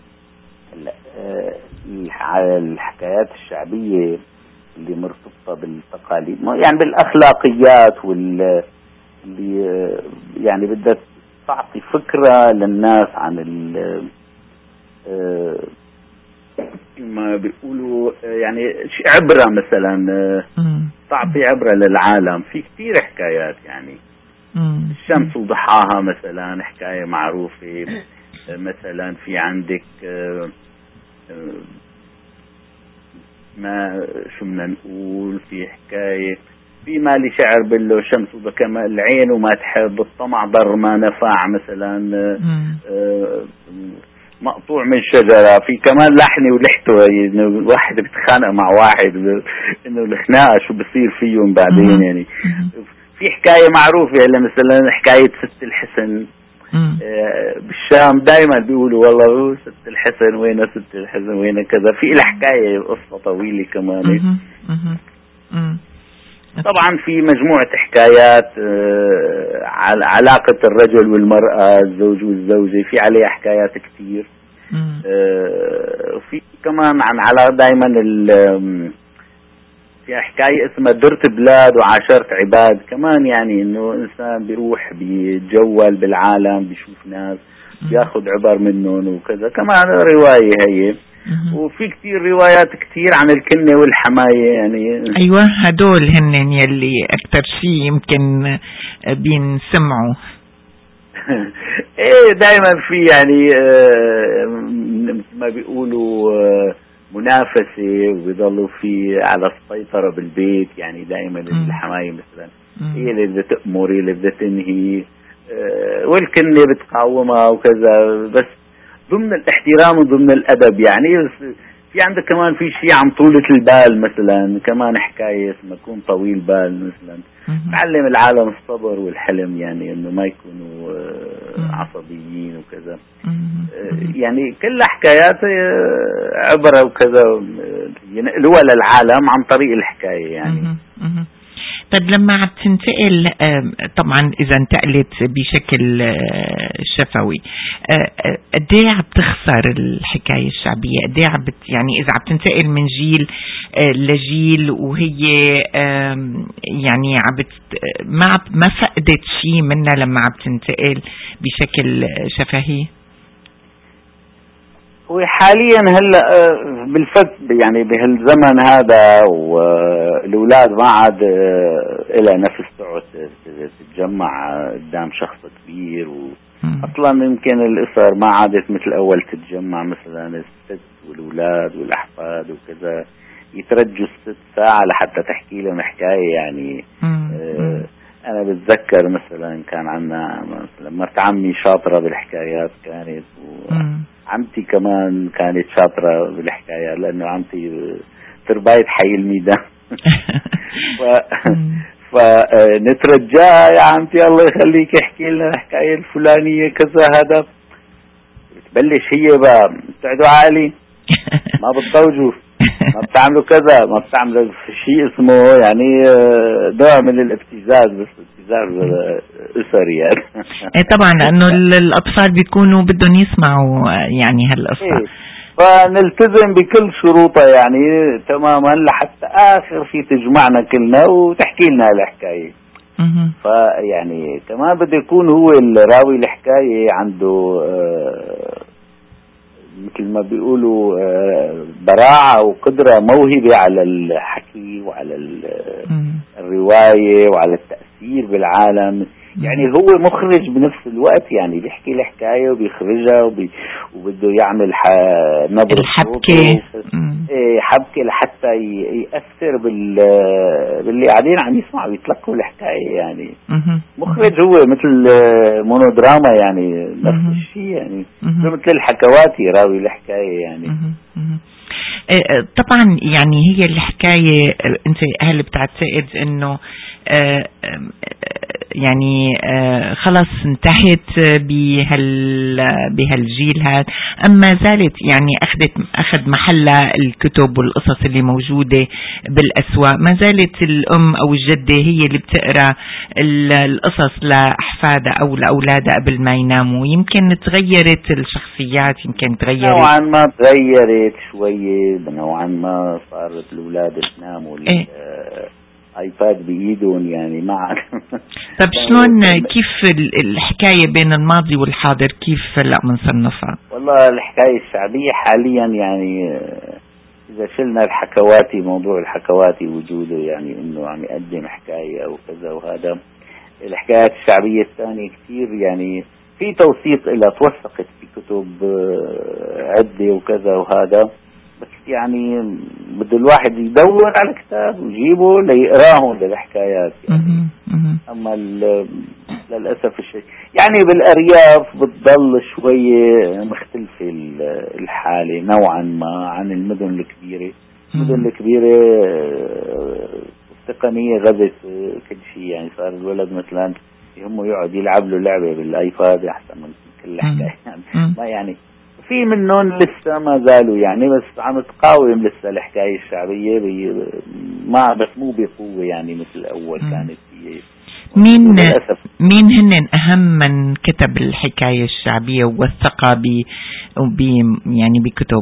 الحكايات الشعبية اللي مرتبطة بالتقاليد يعني بالأخلاقيات وال اللي يعني بدها تعطي فكرة للناس عن ال ما بيقولوا يعني عبرة مثلا، تعطي عبرة للعالم. في كتير حكايات يعني. الشمس وضحاها مثلا حكاية معروفة. مثلا في عندك ما شو بدنا نقول في حكاية في مالي شعر بالله شمس وبكما العين وما تحب الطمع ضر ما نفع مثلا. آه مقطوع من شجرة. في كمان لحني ولحته انه واحد بتخانق مع واحد انه الخناقة شو بصير فيهم بعدين. يعني في حكاية معروفة اللي مثلا حكاية ست الحسن. آه بالشام دايما بيقولوا والله ست الحسن وين ست الحسن وين كذا. في له حكاية قصة طويلة كمان. طبعا في مجموعة حكايات آه علاقة الرجل والمرأة، الزوج والزوجة، في عليها حكايات كتير. آه في كمان عن على دايما في حكاية اسمها درت بلاد وعاشرت عباد كمان. يعني انه انسان بيروح بيتجول بالعالم بيشوف ناس بياخد عبر منهم وكذا. كمان رواية هي. وفي كتير روايات كتير عن الكنة والحماية يعني. ايوه هدول هن يلي اكتر شيء يمكن بينسمعوا. ايه دايما في يعني آه ما بيقولوا آه منافسة وبيضلوا في على السيطرة بالبيت. يعني دائما الحماية مثلا هي اللي بدها تأمر هي اللي بدها تنهي. آه والكنة بتقاومها وكذا، بس ضمن الاحترام وضمن الأدب. يعني في عندك كمان في شيء عن طولة البال مثلا. كمان حكاية اسمها كون طويل بال مثلا. تعلم العالم الصبر والحلم، يعني انه ما يكونوا آه عصبيين وكذا. يعني كل حكايات عبرة وكذا ينقلوها للعالم عن طريق الحكاية يعني. طيب لما عم تنتقل، طبعا إذا انتقلت بشكل شفوي، قد ايه عم تخسر الحكاية الشعبية؟ قد ايه عم يعني إذا عم تنتقل من جيل لجيل وهي يعني عم ما ما فقدت شيء منها لما عم تنتقل بشكل شفهي؟ هو حاليا هلا بالفت يعني بهالزمن هذا، والاولاد ما عاد لها نفس تقعد تتجمع قدام شخص كبير، واصلا يمكن الاسر ما عادت مثل اول تتجمع، مثلا الست والاولاد والاحفاد وكذا يترجوا الست ساعة لحتى تحكي لهم حكاية يعني. آه انا بتذكر مثلا كان عندنا مثلا مرت عمي شاطرة بالحكايات كانت، وعمتي كمان كانت شاطرة بالحكايات لانه عمتي ترباية حي الميدان. ف... فنترجاها يا عمتي الله يخليك احكي لنا الحكاية الفلانية كذا، هذا تبلش هي بقى بتقعدوا عالي ما بتطوجوا، ما بتعملوا كذا، ما بتعملوا شيء اسمه يعني نوع من الابتزاز، بس ابتزاز اسري يعني. ايه طبعا لانه الاطفال بيكونوا بدهم يسمعوا يعني هالقصه. إيه. فنلتزم بكل شروطها يعني تماما لحتى اخر شيء تجمعنا كلنا وتحكي لنا الحكايه. فيعني كمان بده يكون هو الراوي الحكايه عنده آه مثل ما بيقولوا براعة وقدرة موهبة على الحكي وعلى الرواية وعلى التأثير بالعالم. يعني هو مخرج بنفس الوقت، يعني بيحكي الحكاية وبيخرجها وبي وبده يعمل نبرة حبكة حبكة لحتى يأثر بال باللي قاعدين عم يسمعوا ويتلقوا الحكاية يعني. مخرج هو مثل مونودراما يعني نفس الشيء يعني مثل الحكواتي راوي الحكاية يعني. طبعا يعني هي الحكاية انت هل بتعتقد انه يعني خلص انتهت بهال بهالجيل هذا، اما زالت يعني اخذت اخذ محلها الكتب والقصص اللي موجوده بالاسواق؟ ما زالت الام او الجده هي اللي بتقرا القصص لاحفادها او لاولادها قبل ما يناموا. يمكن تغيرت الشخصيات، يمكن تغيرت نوعا ما، تغيرت شويه نوعا ما، صارت الاولاد تناموا إيه؟ ايباد بايدهم يعني ما. طب شلون كيف الحكايه بين الماضي والحاضر كيف لا بنصنفها؟ والله الحكايه الشعبيه حاليا يعني اذا شلنا الحكواتي، موضوع الحكواتي وجوده يعني انه عم يقدم حكايه او كذا وهذا، الحكايات الشعبيه الثانيه كثير يعني في توثيق لها، توثقت في كتب عده وكذا وهذا، بس يعني بده الواحد يدور على كتاب ويجيبه ليقراهم للحكايات يعني. اما للاسف الشيء يعني بالارياف بتضل شويه مختلفه الحاله نوعا ما عن المدن الكبيره. المدن الكبيره التقنيه غزت كل شيء يعني، صار الولد مثلا يهمه يقعد يلعب له لعبه بالايباد احسن من كل حكايه يعني. ما يعني في منهم لسه ما زالوا يعني، بس عم تقاوم لسه الحكايه الشعبيه ما بس مو بقوه يعني مثل اول كانت هي. مين مين هن اهم من كتب الحكايه الشعبيه ووثقها ب ب يعني بكتب؟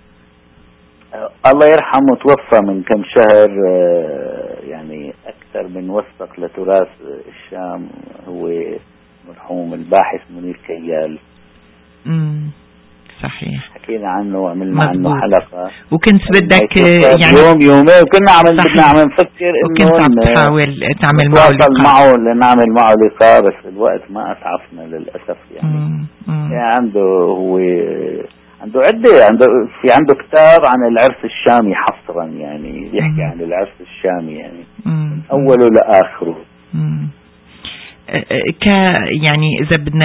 الله يرحمه توفى من كم شهر يعني، اكثر من وثق لتراث الشام هو مرحوم الباحث منير كيال. امم صحيح، حكينا عنه وعملنا عنه حلقة، وكنت بدك يعني يوم يومين وكنا عم بدنا عم نفكر انه وكنت عم تحاول تعمل معه لقاء معه لنعمل معه لقاء، بس الوقت ما اسعفنا للاسف يعني. مم. مم. يعني عنده هو عنده عدة، عنده في عنده كتاب عن العرس الشامي حصرا يعني، بيحكي عن العرس الشامي يعني من اوله لاخره. مم. ك يعني إذا بدنا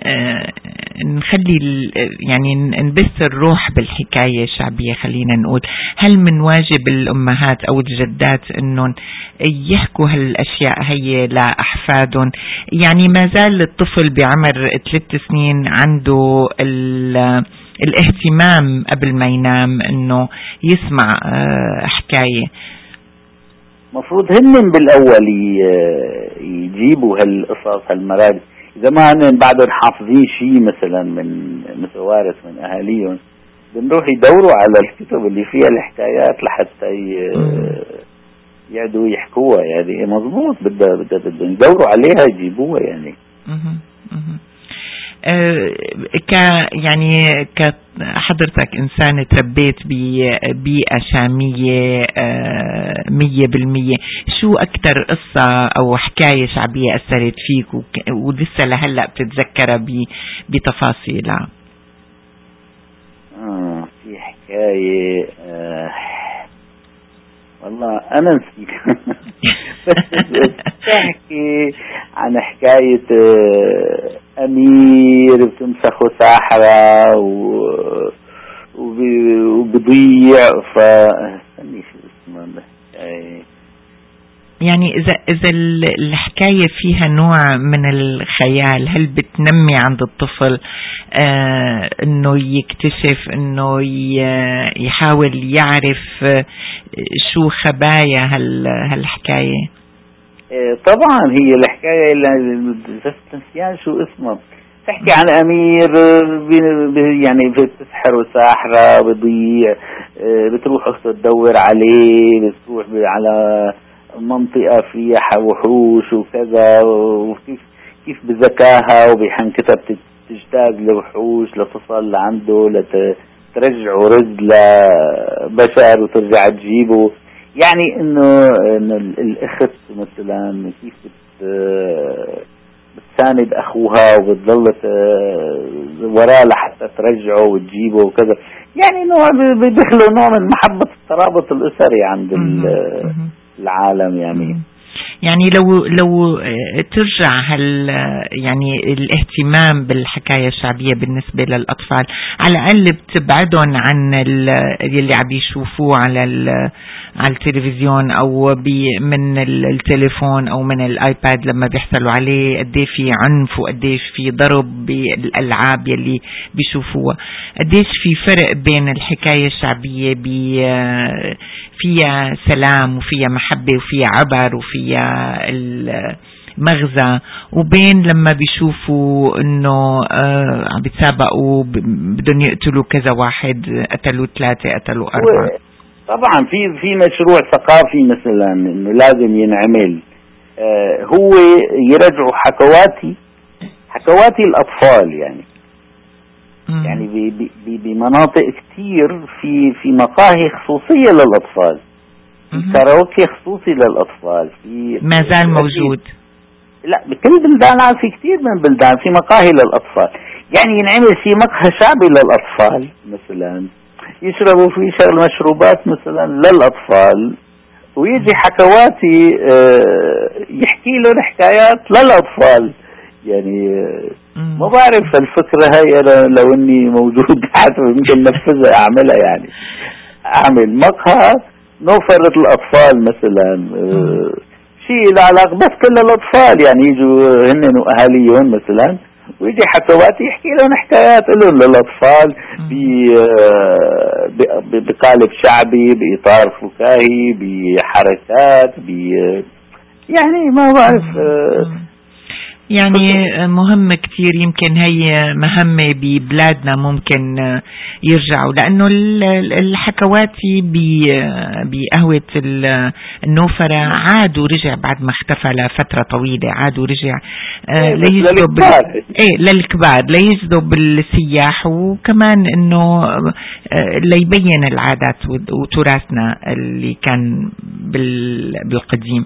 نخلي يعني نبث الروح بالحكاية الشعبية، خلينا نقول هل من واجب الأمهات أو الجدات إنهم يحكوا هالأشياء هي لأحفادهم؟ يعني ما زال الطفل بعمر ثلاث سنين عنده الاهتمام قبل ما ينام إنه يسمع حكاية. مفروض هن بالأول يجيبوا هالقصص هالمراجع، إذا ما هن بعدهم حافظين شيء مثلا من متوارث من أهاليهم، بنروح يدوروا على الكتب اللي فيها الحكايات لحتى يقعدوا يحكوها. يعني مضبوط، بدها بدها بدهم يدوروا عليها يجيبوها يعني. أه ك يعني كحضرتك إنسان تربيت ببيئة شامية أه مية بالمية، شو أكتر قصة أو حكاية شعبية أثرت فيك ولسه لهلأ بتتذكرها بتفاصيلها؟ آه في حكاية آه والله أنا نسيت بس بتحكي عن حكاية آه أمير بتمسخه ساحرة وبضيع ف استني شو اسمه يعني إذا إذا الحكاية فيها نوع من الخيال، هل بتنمي عند الطفل آه إنه يكتشف، إنه يحاول يعرف شو خبايا هال هالحكاية؟ طبعا هي الحكاية اللي نسيان شو اسمه، تحكي عن أمير يعني بتسحر ساحرة بضيع، بتروح أخته تدور عليه، بتروح على منطقة فيها وحوش وكذا، وكيف كيف بذكاها وبحنكتها بتجتاز لوحوش لتصل لعنده لترجعه رز لبشر وترجع تجيبه. يعني انه انه الاخت مثلا كيف بت بتساند اخوها وبتضلت وراه لحتى ترجعه وتجيبه وكذا. يعني نوع بيدخلوا نوع من محبة الترابط الاسري عند العالم. يعني يعني لو لو ترجع هل يعني الاهتمام بالحكاية الشعبية بالنسبة للأطفال على الأقل بتبعدهم عن اللي عم يشوفوه على على التلفزيون أو من التليفون أو من الآيباد لما بيحصلوا عليه، قديش في عنف وقديش في ضرب بالألعاب يلي بيشوفوها، قديش في فرق بين الحكاية الشعبية فيها سلام وفيها محبة وفيها عبر وفيها المغزى، وبين لما بيشوفوا انه آه عم بيتسابقوا بدهم يقتلوا كذا واحد، قتلوا ثلاثة قتلوا أربعة. طبعا في في مشروع ثقافي مثلا انه لازم ينعمل، آه هو يرجعوا حكواتي حكواتي الأطفال. يعني م. يعني بمناطق كتير في في مقاهي خصوصية للأطفال، في كاراوكي خصوصي للأطفال، في ما زال موجود. لا بكل بلدان، في كتير من بلدان في مقاهي للأطفال. يعني ينعمل في مقهى شعبي للأطفال مثلا، يشربوا فيه شغل مشروبات مثلا للأطفال، ويجي حكواتي يحكي له حكايات للأطفال. يعني ما بعرف الفكرة هاي أنا لو إني موجود حتى يمكن نفذها أعملها. يعني أعمل مقهى نوفرة الأطفال مثلا، شيء له علاقة بس كل الأطفال، يعني يجوا هن وأهاليهم مثلا، ويجي حكواتي يحكي لهم حكايات لهم للأطفال بقالب شعبي بإطار فكاهي بحركات ب يعني ما بعرف. يعني مهم كتير، يمكن هي مهمة ببلادنا ممكن يرجعوا، لأنه الحكواتي بقهوة النوفرة عادوا رجع بعد ما اختفى لفترة طويلة، عادوا رجع ليجذب ايه للكبار ليجذب السياح، وكمان انه ليبين العادات وتراثنا اللي كان بالقديم.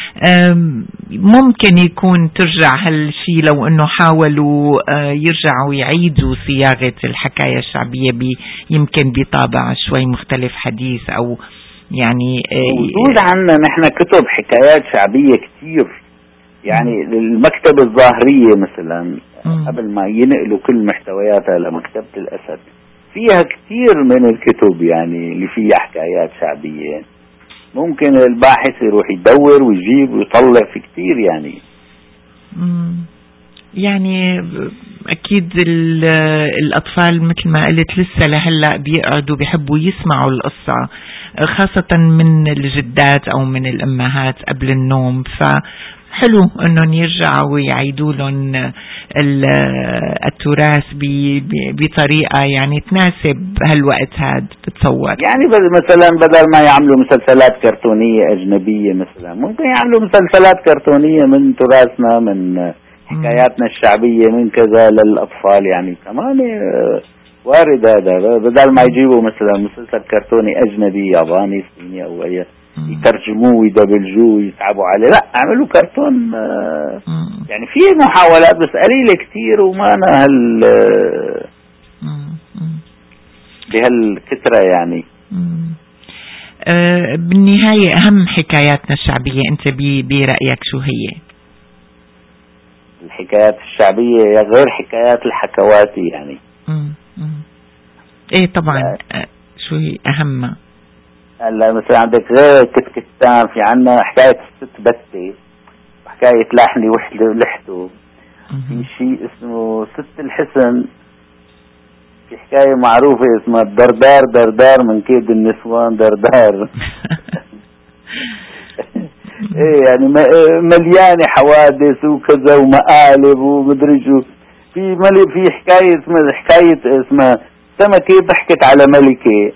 ممكن يكون ترجع هالشي لو انه حاولوا يرجعوا يعيدوا صياغة الحكاية الشعبية يمكن بطابع شوي مختلف حديث، او يعني موجود عنا نحن كتب حكايات شعبية كتير. يعني المكتبة الظاهرية مثلا م. قبل ما ينقلوا كل محتوياتها لمكتبة الأسد فيها كتير من الكتب يعني اللي فيها حكايات شعبية. ممكن الباحث يروح يدور ويجيب ويطلع في كتير. يعني مم. يعني أكيد الأطفال مثل ما قلت لسه لهلأ بيقعدوا بيحبوا يسمعوا القصة خاصة من الجدات أو من الأمهات قبل النوم. فحلو أنهم يرجعوا ويعيدوا لهم التراث بطريقة يعني تناسب هالوقت هاد. بتصور يعني مثلا بدل ما يعملوا مسلسلات كرتونية أجنبية مثلا ممكن يعملوا مسلسلات كرتونية من تراثنا من حكاياتنا الشعبية من كذا للأطفال. يعني كمان وارد هذا بدل ما يجيبوا مثلا مسلسل كرتوني أجنبي ياباني صيني أو أي يترجموه ويدبلجوه ويتعبوا عليه. لا اعملوا كرتون. يعني في محاولات بس قليلة كتير وما أنا هال بهالكترة يعني. أه بالنهاية أهم حكاياتنا الشعبية أنت برأيك شو هي؟ الحكايات الشعبية غير حكايات الحكواتي يعني. مم. مم. ايه طبعا. أه شو هي أهمها؟ هلا مثلا عندك غير كتكتان في عنا حكاية الست بتة وحكاية لاحني وحده ولحته. في شيء اسمه ست الحسن في حكاية معروفة اسمها دردار دردار من كيد النسوان دردار. ايه يعني مليانة حوادث وكذا ومقالب ومدري شو. في ملي في حكاية اسمها حكاية اسمها سمكة ضحكت على ملكة.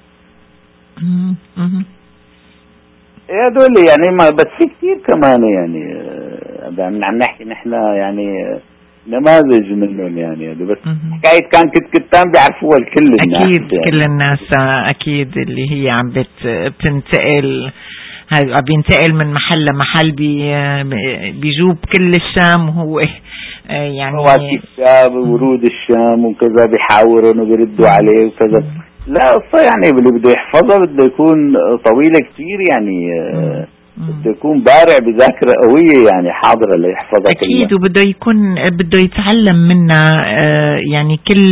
هذول يعني ما بس في كتير كمان يعني عم نحكي نحن يعني نماذج منهم يعني بس حكاية كان كتكتان بيعرفوها الكل الناس. أكيد يعني. كل الناس أكيد اللي هي عم بتنتقل بينتقل من محل لمحل بي بيجوب كل الشام وهو يعني فواكه الشام ورود الشام وكذا بيحاورون وبيردوا عليه وكذا. لا قصة يعني اللي بده يحفظها بده يكون طويلة كتير يعني بده يكون بارع بذاكرة قوية يعني حاضرة ليحفظها كلها. أكيد وبده يكون بده يتعلم منها يعني كل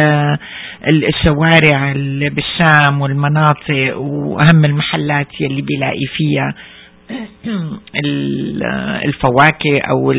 الشوارع اللي بالشام والمناطق وأهم المحلات يلي بيلاقي فيها الفواكه أو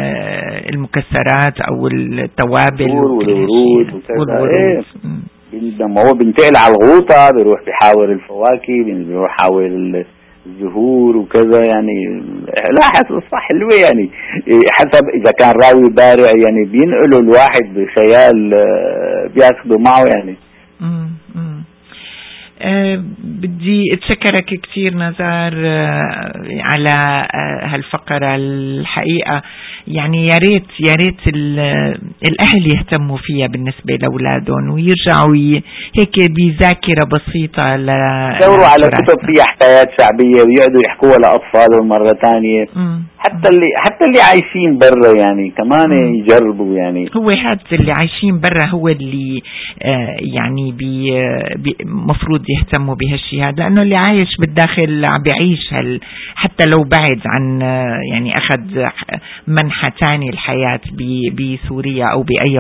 المكسرات أو التوابل والورود وكذا. لما هو بينتقل على الغوطة بيروح بيحاول الفواكه بيروح يحاول الزهور وكذا يعني. لاحظ الصح حلوة يعني حسب إذا كان راوي بارع يعني بينقلوا الواحد بخيال بياخدوا معه يعني. مم. مم. أه بدي اتشكرك كتير نزار أه على أه هالفقرة. الحقيقة يعني يا ريت يا ريت الأهل يهتموا فيها بالنسبة لأولادهم ويرجعوا هيك بذاكرة بسيطة ل يدوروا على كتب فيها حكايات شعبية ويقعدوا يحكوها لأطفالهم مرة تانية. م. حتى اللي حتى اللي عايشين برا يعني كمان م. يجربوا يعني. هو هذا اللي عايشين برا هو اللي آه يعني بي بي مفروض يهتموا بهالشيء هذا لأنه اللي عايش بالداخل عم بيعيش هال حتى لو بعد عن يعني أخذ منحة تاني الحياة بسوريا أو بأي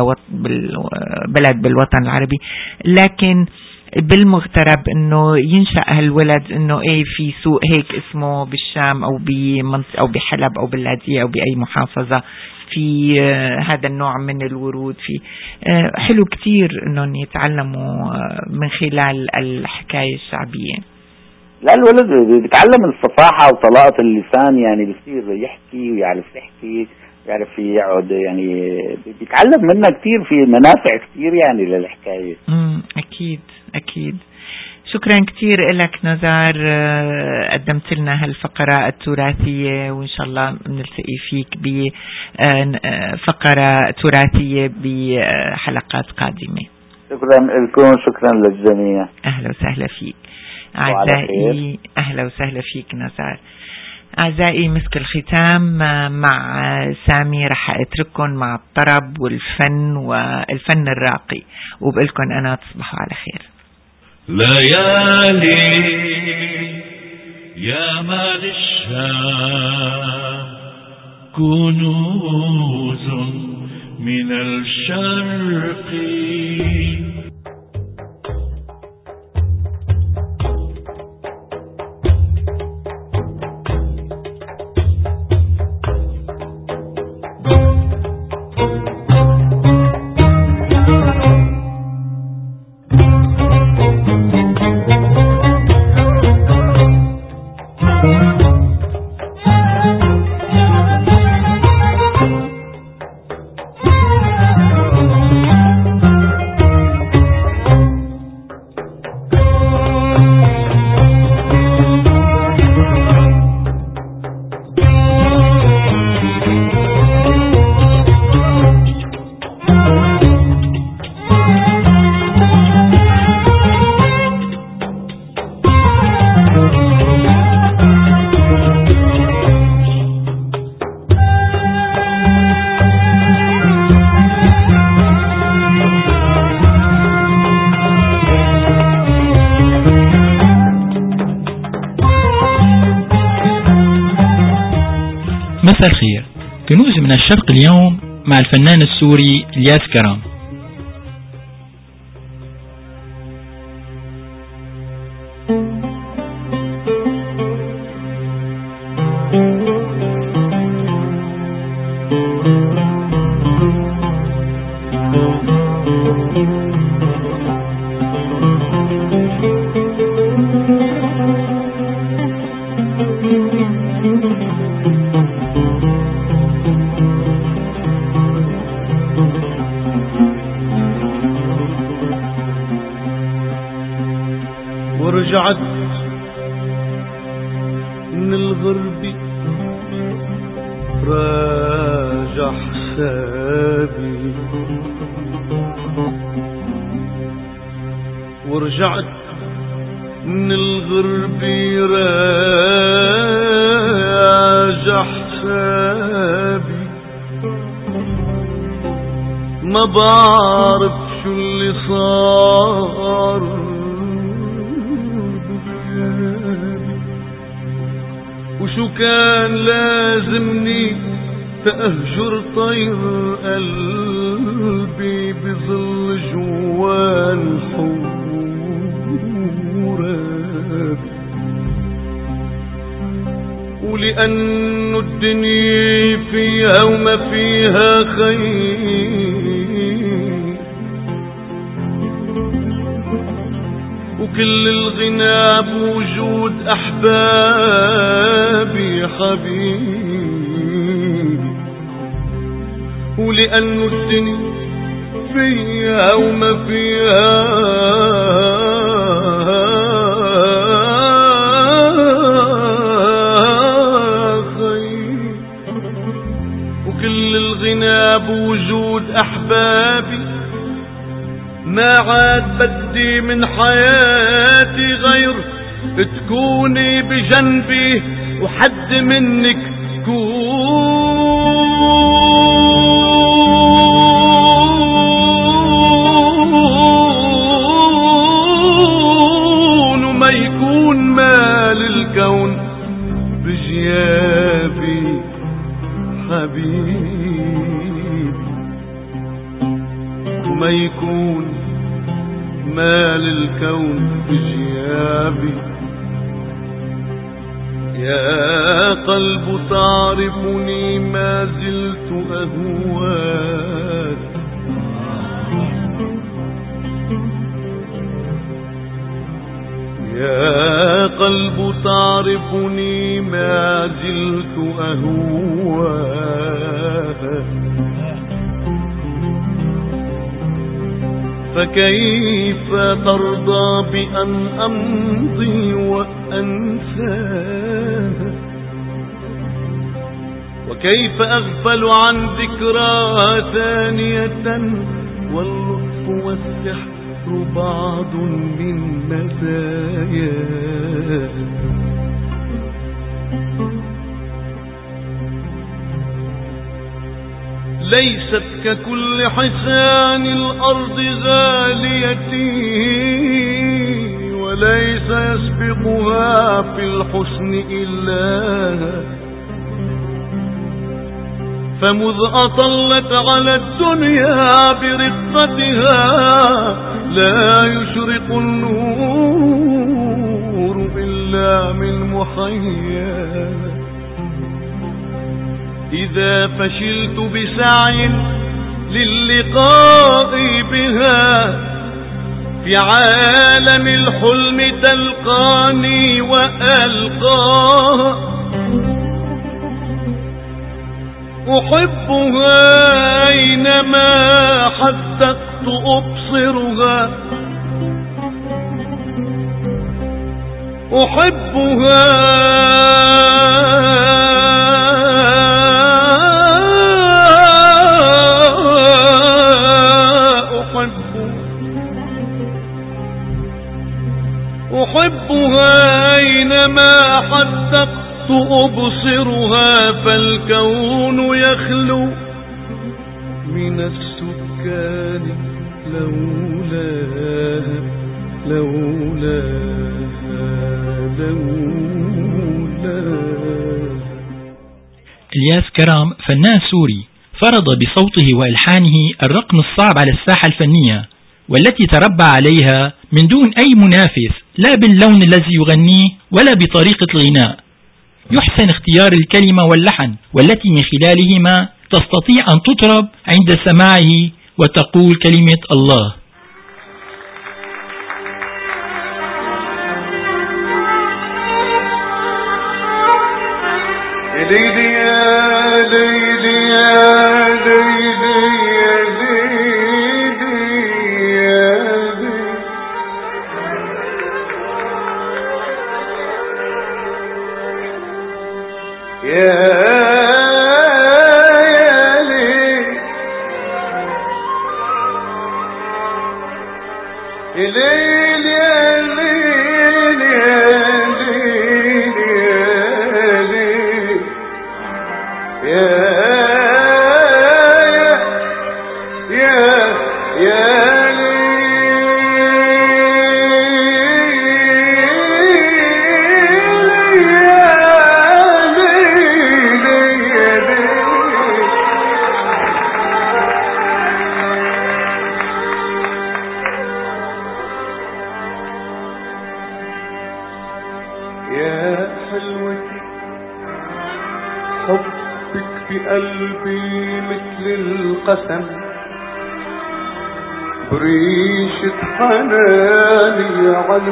بلد بالوطن العربي. لكن بالمغترب انه ينشأ هالولد انه ايه في سوق هيك اسمه بالشام او بمنطقة او بحلب او باللاذقية او باي محافظة في آه هذا النوع من الورود. في آه حلو كتير انهم يتعلموا آه من خلال الحكاية الشعبية. لا الولد بيتعلم الصفاحة وطلاقة اللسان يعني بيصير يحكي ويعرف يحكي يعرف يقعد يعني بيتعلم منها كتير في منافع كتير يعني للحكاية. امم اكيد اكيد. شكرا كتير لك نزار قدمت لنا هالفقرة التراثية وإن شاء الله بنلتقي فيك بفقرة تراثية بحلقات قادمة. شكرا لكم شكرا للجميع. أهلا وسهلا فيك أعزائي. أهلا وسهلا فيك نزار. أعزائي مسك الختام مع سامي رح أترككم مع الطرب والفن والفن الراقي وبقلكن أنا تصبحوا على خير. ليالي يا مال الشام كنوز من الشرق مساء الخير. كنوز من الشرق اليوم مع الفنان السوري الياس كرام. ورجعت من الغرب راجع حسابي، ورجعت من الغرب راجع حسابي، ما بعرف شو اللي صار وشو كان لازمني تأهجر طير قلبي بظل جوان حورابي، ولأنه الدنيا فيها وما فيها خير، وكل الغنى بوجود أحبابي حبيبي، ولأنه الدنيا فيها وما فيها خير، وكل الغنى بوجود أحبابي، ما عاد بدي من حياتي غير تكوني بجنبي وحد منك كون، وما يكون مال الكون بجيابي حبيبي، وما يكون مال الكون بجيابي. يا قلب تعرفني ما زلت أهواك، يا قلب تعرفني ما زلت أهواك، فكيف ترضى بأن أمضي وأنساها، وكيف أغفل عن ذكراها ثانية، واللطف والسحر بعض من مزاياها. ليست ككل حسان الأرض غاليتي، وليس يسبقها في الحسن إلا، فمذ أطلت على الدنيا برقتها لا يشرق النور إلا من محيا. إذا فشلت بسعي للقاء بها في عالم الحلم تلقاني وألقاها، أحبها أينما حدقت أبصرها، أحبها أحبها أينما حدقت أبصرها، فالكون يخلو من السكان لولاها لولاها لولاها. إلياس كرام فنان سوري فرض بصوته وإلحانه الرقم الصعب على الساحة الفنية، والتي تربى عليها من دون أي منافس، لا باللون الذي يغنيه ولا بطريقة الغناء. يحسن اختيار الكلمة واللحن، والتي من خلالهما تستطيع أن تطرب عند سماعه وتقول كلمة الله. ليلي يا ليلي يا ليلي يا ليلي يا قلبي مثل القسم بريشة حناني على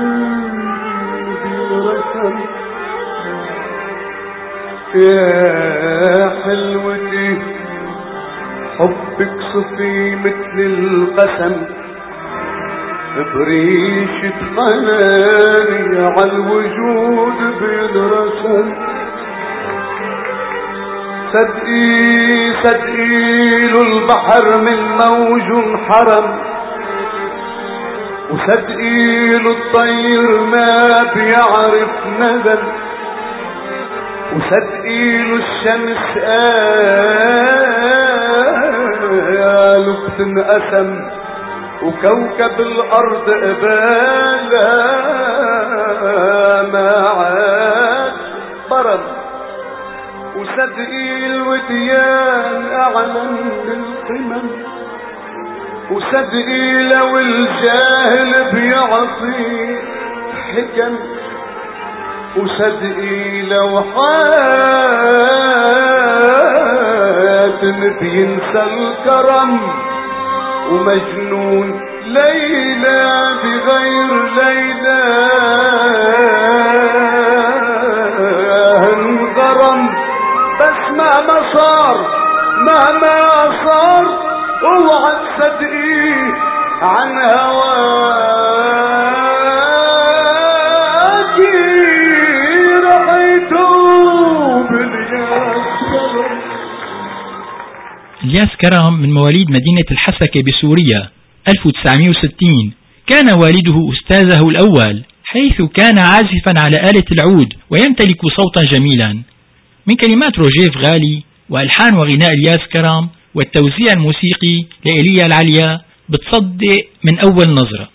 قلبي رسم يا حلوتي حبك صفي مثل القسم بريشة حناني على الوجود بالرسم صدقي صدقي له البحر من موج حرم وصدقي له الطير ما بيعرف ندم وصدقي له الشمس قالوا بتنقسم وكوكب الأرض قبالها ما عاد برد وصدقي الوديان أعلن بالقمم وصدقي لو الجاهل بيعطي حكم وصدقي لو حاتم بينسى الكرم ومجنون ليلى بغير ليلى انغرم بس مهما صار مهما صار اوعى تصدقيه عن هواكي رأيته بالياس كرم. إلياس كرام من مواليد مدينة الحسكة بسوريا ألف وتسعمئة وستين. كان والده أستاذه الأول، حيث كان عازفا على آلة العود ويمتلك صوتا جميلا. من كلمات روجيف غالي وألحان وغناء إلياس كرام والتوزيع الموسيقي لإيليا العليا بتصدق من أول نظرة.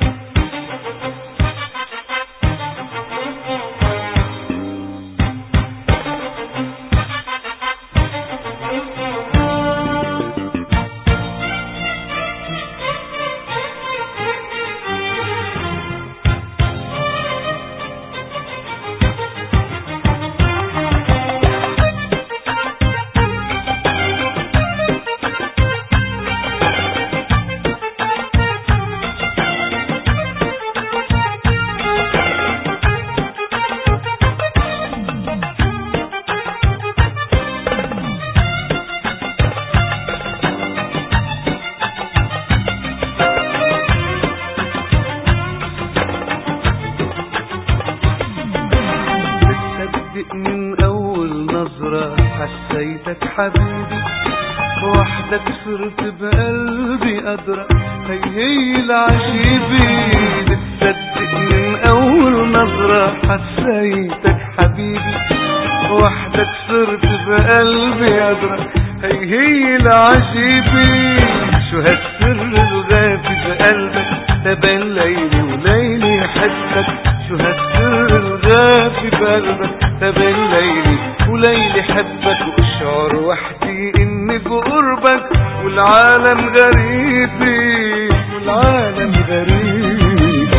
حسيتك حبيبي وحدك صرت بقلبي أدرى هي هي العجيبة بتصدق من أول نظرة حسيتك حبيبي وحدك صرت بقلبي أدرى هي هي العجيبة شو هالسر الغافي بقلبك تبين ليلي وليلي حدك شو هالسر الغافي بقلبك تبين ليلي وليلي حبك واشعر وحدي اني بقربك والعالم غريبي والعالم غريبي.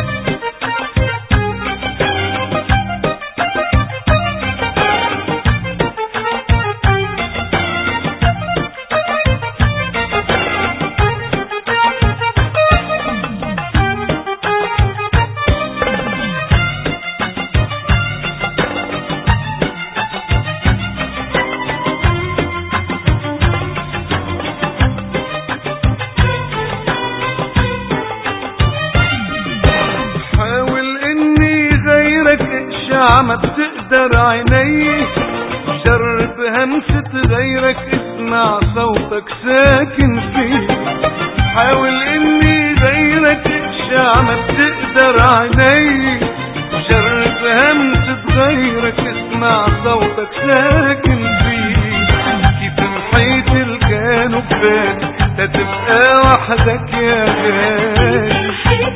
ما بتقدر عيني جرب همسة غيرك اسمع صوتك ساكن فيه. حاول اني غيرك اشع ما بتقدر عيني جرب همسة غيرك اسمع صوتك ساكن فيه. كيف محيط الكنوبات تتبقى وحدك يا غالي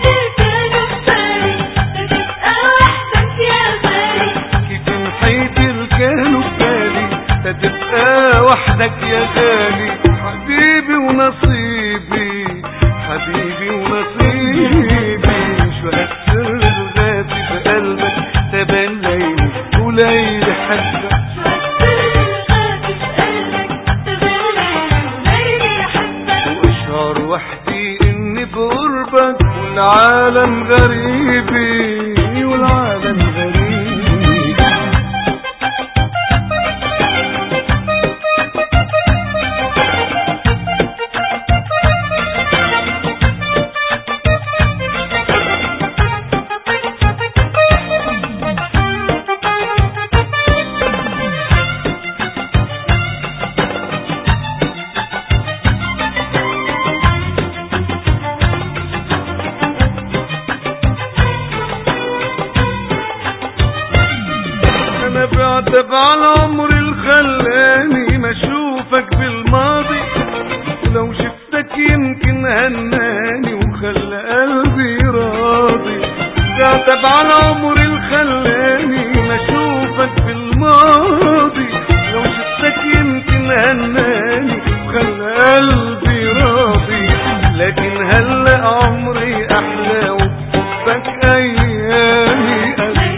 تبقى وحدك يا غالي. حبيبي ونصيبي حبيبي ونصيبي شو هالسر الغافي بقلبك تبان ليلي وليلي حبك واشعر وحدي اني بقربك والعالم غريبي والعالم غريبي. بعتب على العمر الخلاني ما اشوفك بالماضي ولو شفتك يمكن هناني وخلى قلبي راضي. بعتب على العمر الخلاني ما اشوفك بالماضي لو شفتك يمكن هناني وخلى قلبي راضي. لكن هلا عمري احلى وبحبك ايامي أغلى.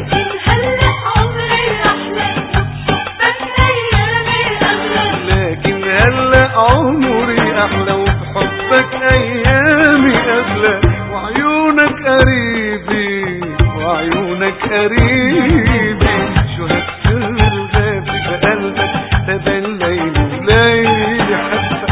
عمري احلى وبحبك ايامي اغلى. وعيونك قريبي وعيونك قريبي شو هالسر الغافي بقلبك تبان ليلي وليلي حبك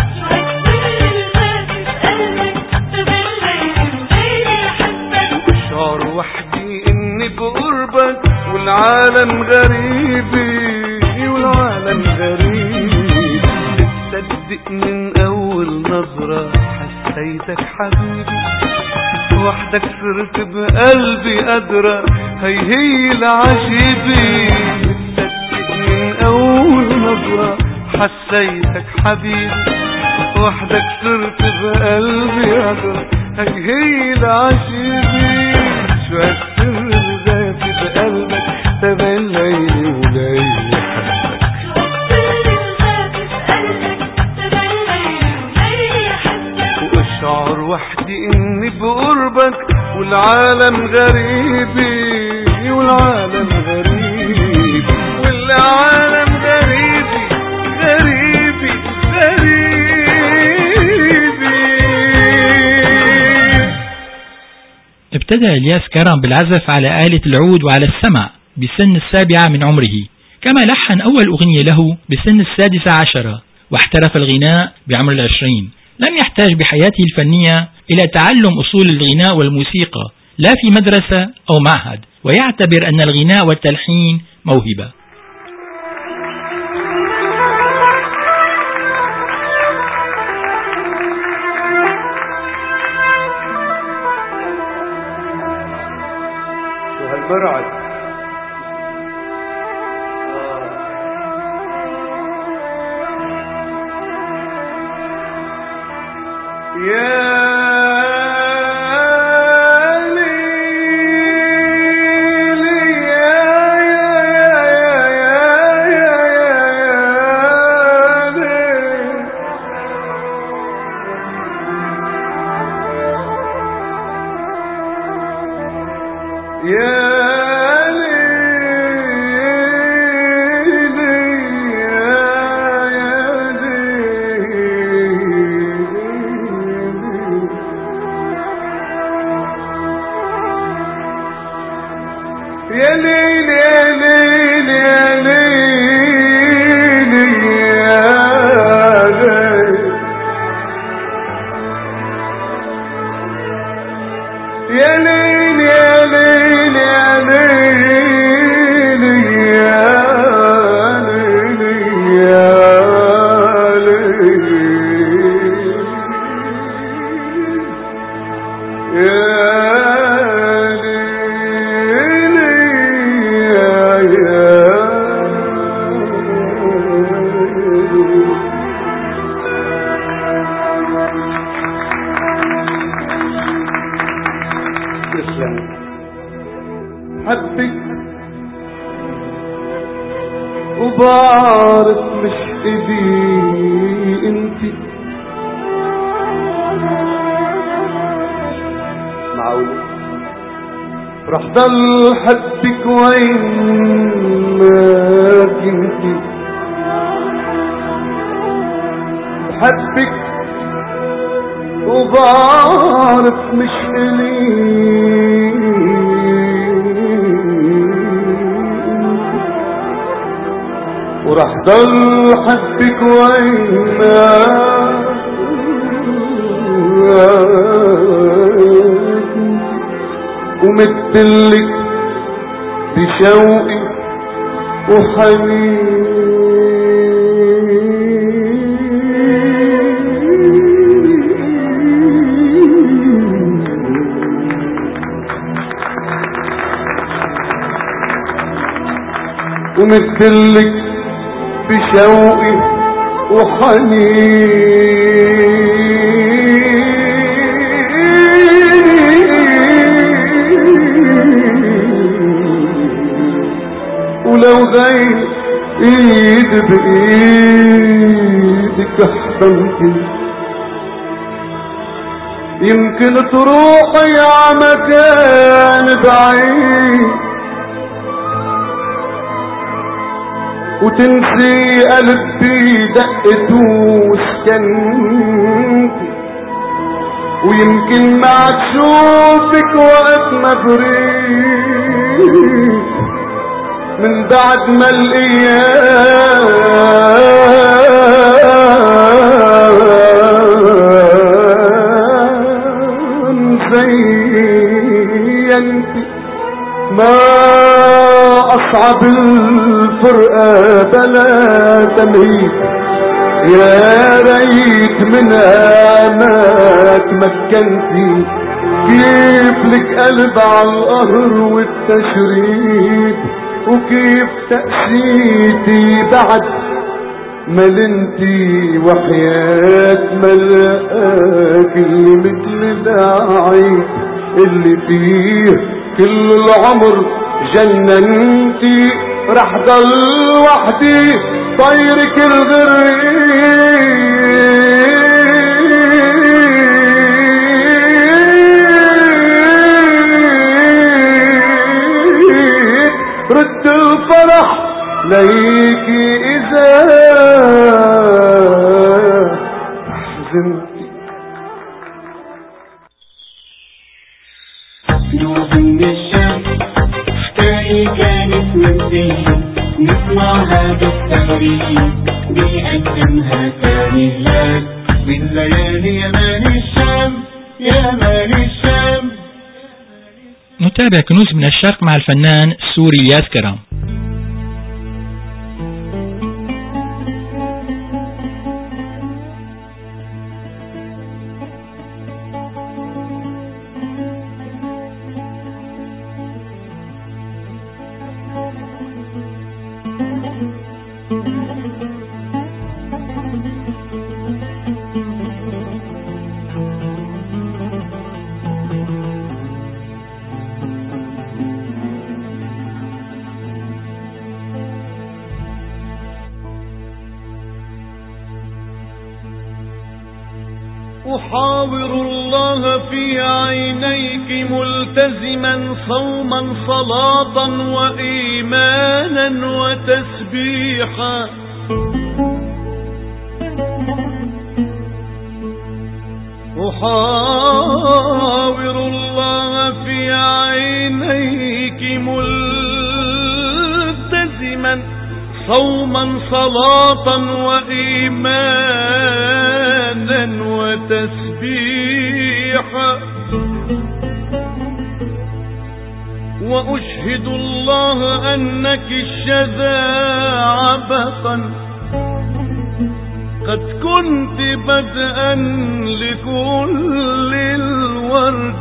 واشعر وحدي اني بقربك والعالم غريبي والعالم غريبي. صدق من اول نظرة حسيتك حبيبي وحدك صرت بقلبي قادرة هي هي العجيبي. صدق من اول نظرة حسيتك حبيبي وحدك صرت بقلبي قادرة هي هي العجيبي. شو هالسر الغافي بقلبك تبان ليلي وليلي حبك واشعر وحدي اني بقربك والعالم غريبي والعالم غريبي والعالم غريبي غريبي غريبي. ابتدأ الياس كرم بالعزف على آلة العود وعلى السمع بسن السابعة من عمره، كما لحن أول أغنية له بسن السادسة عشرة، واحترف الغناء بعمر العشرين. لم يحتاج بحياته الفنية إلى تعلم أصول الغناء والموسيقى لا في مدرسة أو معهد، ويعتبر أن الغناء والتلحين موهبة. شو هالبرعد يا ليلي يا يا يا يا يا ليل يا ليل يا ليل يا ليل يا ليل يا ليل يا ليل يا ليل يا حبك وبعرف مش ايدي انتي معقولة رح ضل حبك وين ما كنتي بحبك وبعرف مش إلي ورح ضل حبك وين ما ومثلك بشوقي وحنين ومثلك بشوقي وحنين ولو غير ايد بايدك احضنتي يمكن تروحي ع مكان بعيد وتنسي قلبي دقته وسكنتي ويمكن ما تشوفك وقت ما بريد من بعد ما الايام زينتي ما اصعب الفرقة بلا تمهيد يا ريت منها ما تمكنتي كيف لك قلب على القهر والتشريد وكيف تأسيتي بعد ملنتي وحياة ملقاك اللي مثل العيد اللي فيه كل العمر جننتي رح ضل وحدي طيرك الغريب رد الفرح ليكي إذا حزنتي نوب من الشمس حكاية كانت مبدئية نسمعها بالتغريب بيقدمها ثاني هلال من ليالي يمان الشام يمان الشام. نتابع كنوز من الشرق مع الفنان السوري الياس كرام. أحاور الله في عينيك ملتزما صوما صلاة وإيمانا وتسبيحا أحاور الله في عينيك ملتزما دائما صوما صلاة وإيمانا وتسبيحا، وأشهد الله أنك الشذا عبقا قد كنت بدءا لكل الورد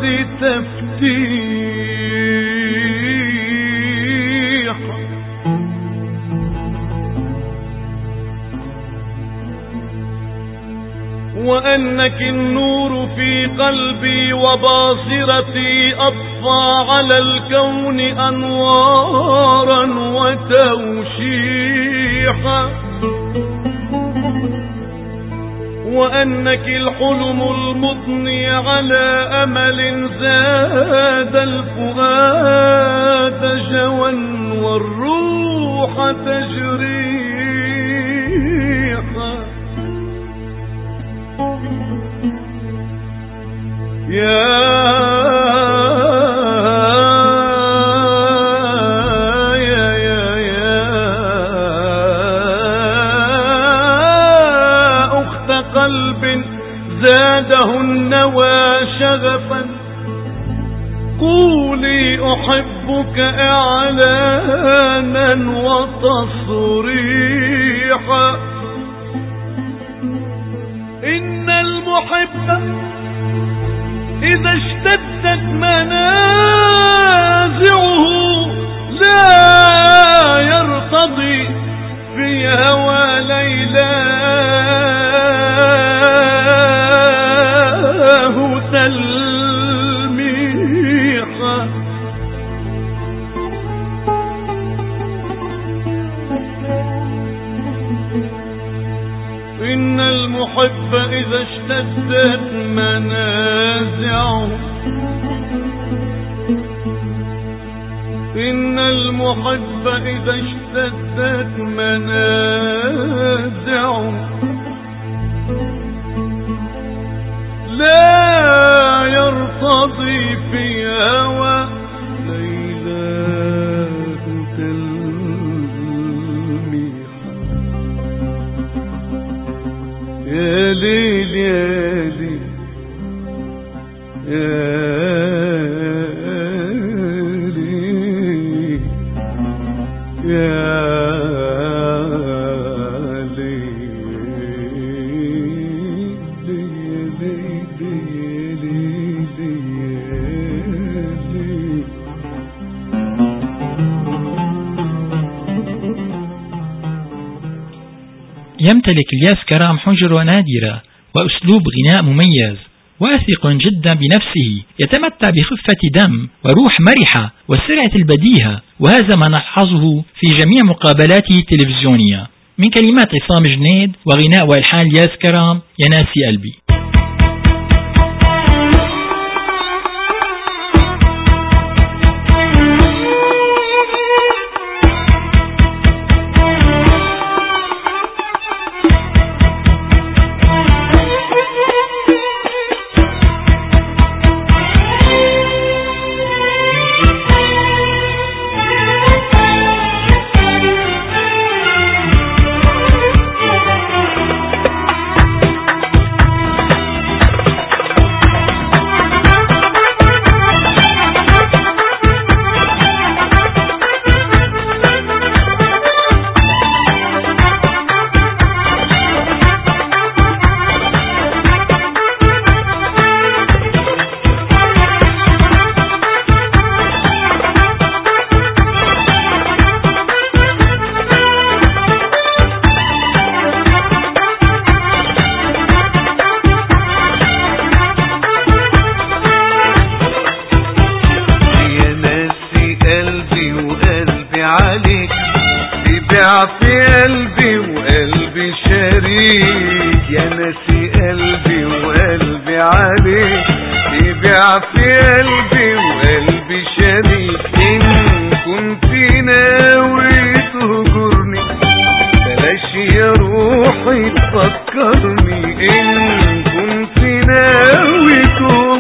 تفتيح، وأنك النور في قلبي وباصرتي أطفى على الكون أنوارا وتوشيحا، وأنك الحلم المضني على أمل زاد الفؤاد جوا والروح تجريحا. يا زاده النوى شغفا قولي أحبك إعلانا وتصريحا، إن المحب إذا اشتدت منازعه لا يرتضي في هوى ليلى تلميحا، إن المحب إذا اشتدت منازعه إن المحب إذا اشتدت منازعه لا يرتضي في هوى ليلى تلميحا. يا ليل يا ليل يا ليل يا يمتلك الياس كرام حجرة نادرة وأسلوب غناء مميز، واثق جدا بنفسه، يتمتع بخفة دم وروح مرحة وسرعة البديهة، وهذا ما نلحظه في جميع مقابلاته التلفزيونية. من كلمات عصام جنيد وغناء والحان الياس كرام يا ناسي قلبي. في قلبي وقلبي شريك، يا ناسي قلبي وقلبي عليك، يبيع في قلبي وقلبي شريك. إن كنت ناوي تهجرني بلاش يا روحي تفكرني، إن كنت ناوي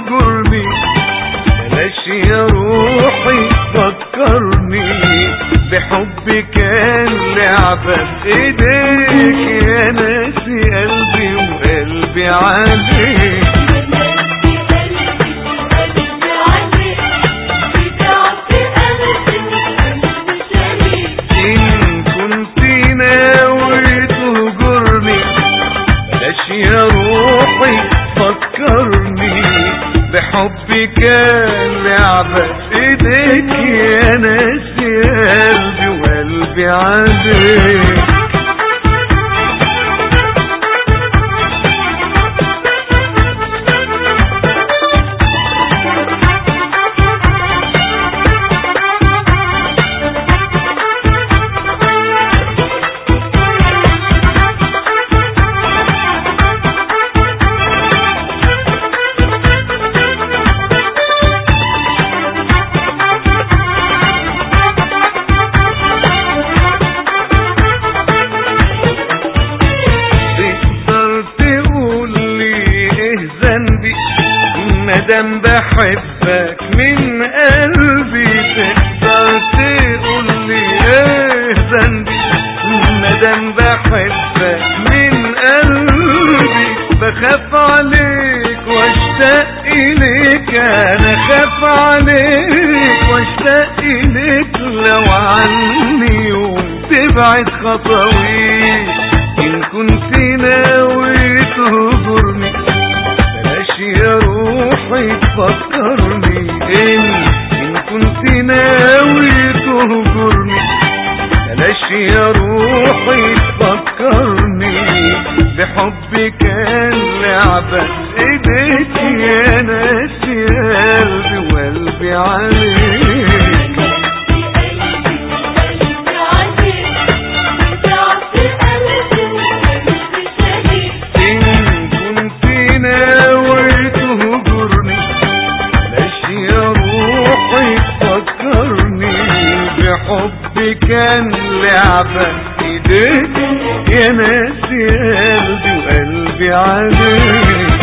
تهجرني بلاش يا روحي تفكرني، بحبك اللعبة بإيديك يا ناسي قلبي وقلبي عليك. إن كنت ناوي تهجرني بلاش يا روحي فكرني، بحبك اللعبة في ايديك يا ناسي قلبي وقلبي عليك. مادام بحبك من قلبي تقدر تقولي ايه ذنبي، مادام بحبك من قلبي بخاف عليك واشتاق اليك، انا خاف عليك واشتاق اليك لو عني يوم تبعد خطويك. ان كنت ناوي تهجرني بلاش يا روحي تفكرني، إن إن كنت ناوي تهجرني بلاش يا روحي تفكرني، بحبك اللعبة ايديك يا ناسي قلبي وقلبي عليك. بحبك اللعبة ايديك يا ناسي قلبي وقلبي عليك.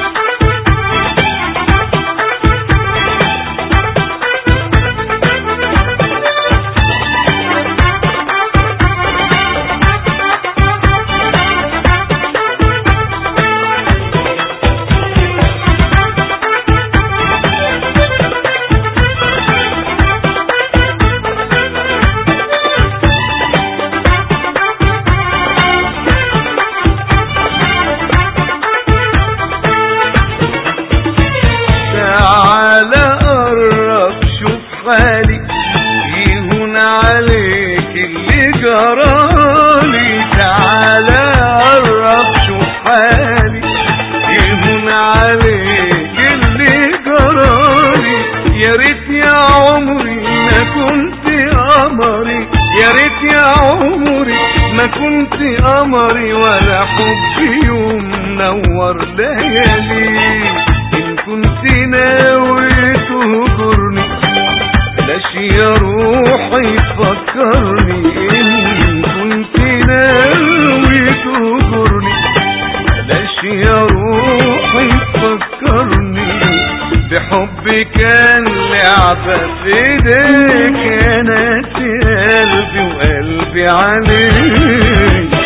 تعالى قرب شوف حالي يهون عليك اللي جرالي، تعالى قرب شوف حالي يهون عليك اللي جرالي. يا ريت يا عمري ما كنت قمري، يا ريت يا عمري ما كنت قمري ولا حبي يوم نور ليالي. إن كنت ناوي تهجرني بلاش يا روحي تفكرني، إن كنت ناوي تهجرني بلاش يا روحي تفكرني، بحبك اللعبة في ايديك يا ناسي قلبي وقلبي عليك.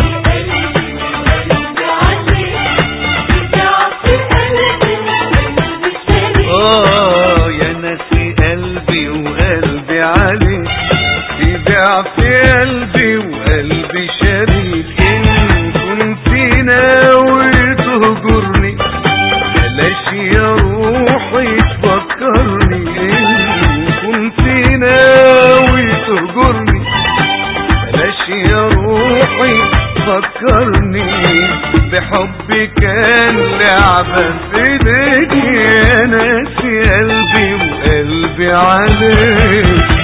آه يا ناسي قلبي وقلبي عليك، تبيع في قلبي وقلبي شريك. إن كنت ناوي تهجرني بلاش يا روحي تفكرني، إن كنت ناوي تهجرني بلاش يا روحي تفكرني، بحبك اللعبة في ايديك يا ناسي قلبي وقلبي عليك.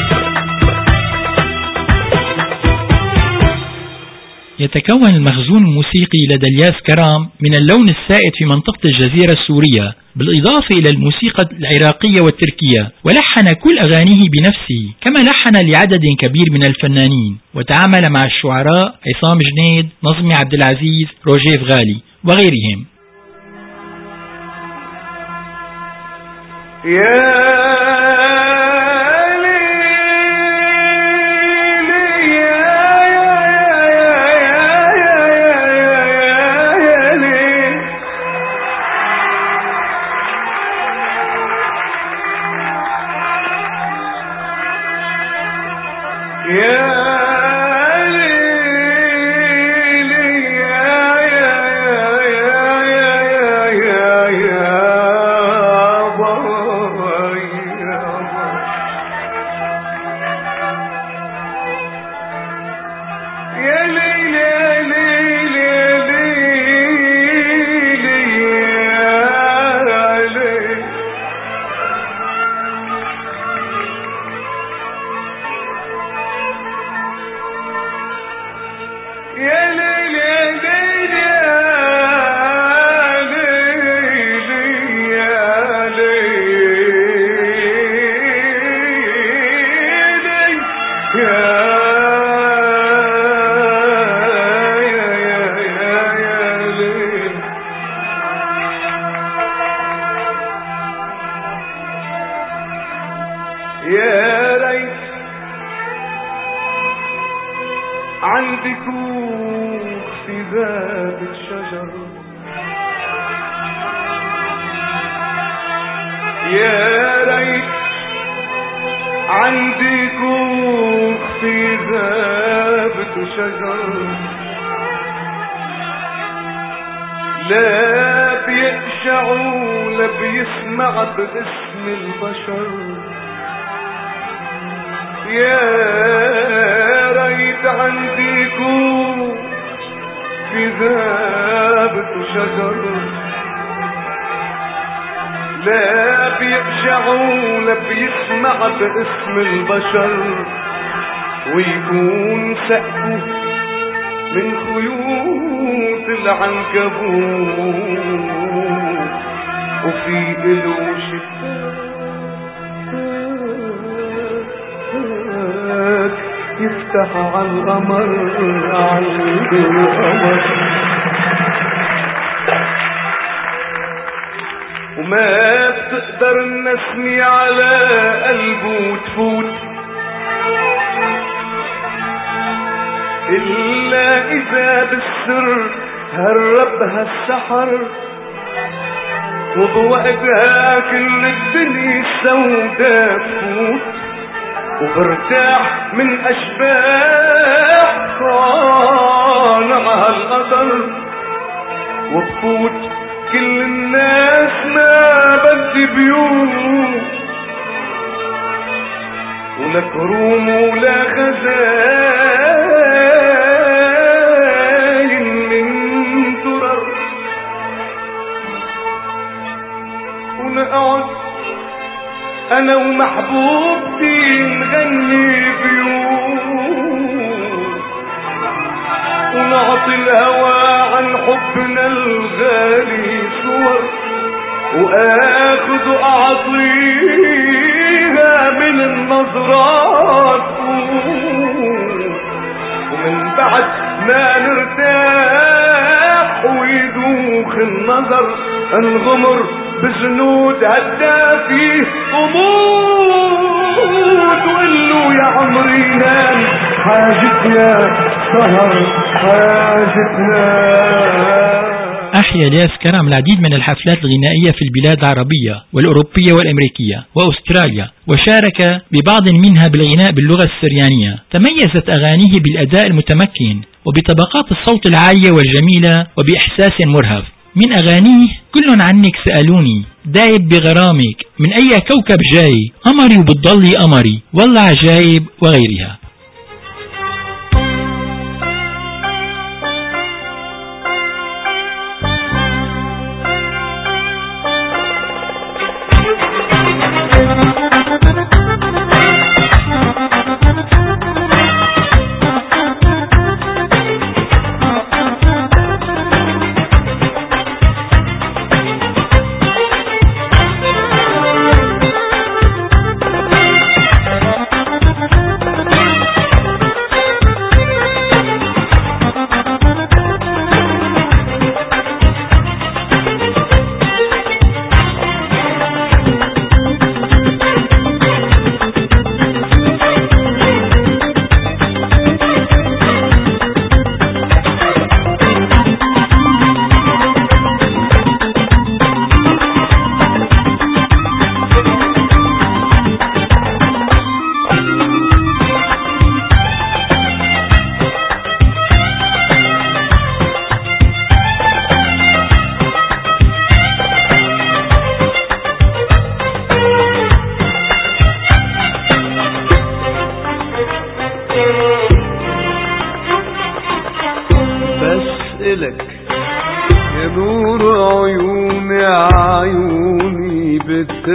يتكون المخزون الموسيقي لدى الياس كرام من اللون السائد في منطقة الجزيرة السورية، بالإضافة إلى الموسيقى العراقية والتركية، ولحن كل أغانيه بنفسه، كما لحن لعدد كبير من الفنانين، وتعامل مع الشعراء عصام جنيد، نظمي عبد العزيز، روجيف غالي وغيرهم. يا عندي كوخ في باب الشجر يا ريت عندي كوخ في غابة شجر لا بيقشع ولا بيسمع باسم البشر يا ريت عندي كوخ في غابة شجر لا بيقشع ولا بيسمع باسم البشر ويكون سقفه من خيوط العنكبوت وفي له شباك يفتح على القمر على القمر وما بتقدر النسمي على قلبه تفوت إلا إذا بالسر هربها السحر وبوقتها كل الدنيا السوداء تفوت وبرتاح من أشباح صانعها القدر وبفوت كل الناس ما بدي بيوت ولا كروم ولا خزاين من درر ونقعد انا ومحبوبتي نغني بيوت ونعطي الهوى عن حبنا الغالي صور واخذ اعطيها من النظرات ومن بعد ما نرتاح ويدوخ النظر انغمر بجنود هدافي وموت وقلو يا عمري نام حاجتنا سهر حاجتنا. أحيا الياس كرم العديد من الحفلات الغنائية في البلاد العربية والأوروبية والأمريكية وأستراليا وشارك ببعض منها بالغناء باللغة السريانية. تميزت أغانيه بالأداء المتمكن وبطبقات الصوت العالية والجميلة وبإحساس مرهف. من أغانيه كل عنك سألوني دايب بغرامك من أي كوكب جاي قمري وبتضلي قمري والله عجايب وغيرها. Thank you.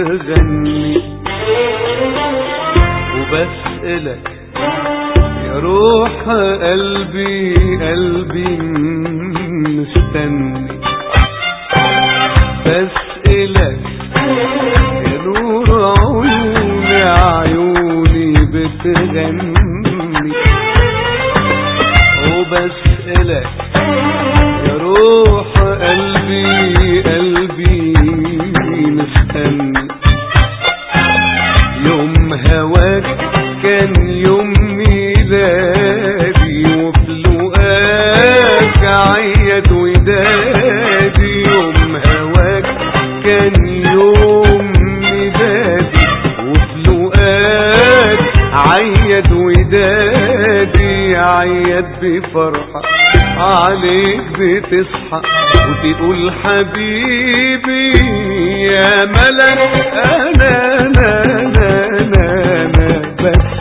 بتغني وبسألك يا روح قلبي قلبي مستني بسألك يا نور عيوني عيوني بتغني وبسألك يا روح قلبي قلبي مستني يوم هواك كان يوم ميلادي وفلوقاك عيد ودادي يوم هواك كان يوم ميلادي وفلوقاك عيد ودادي عيد بفرحة عليك بتصحى وتقول حبيبي يا ملك انا انا انا انا, أنا بس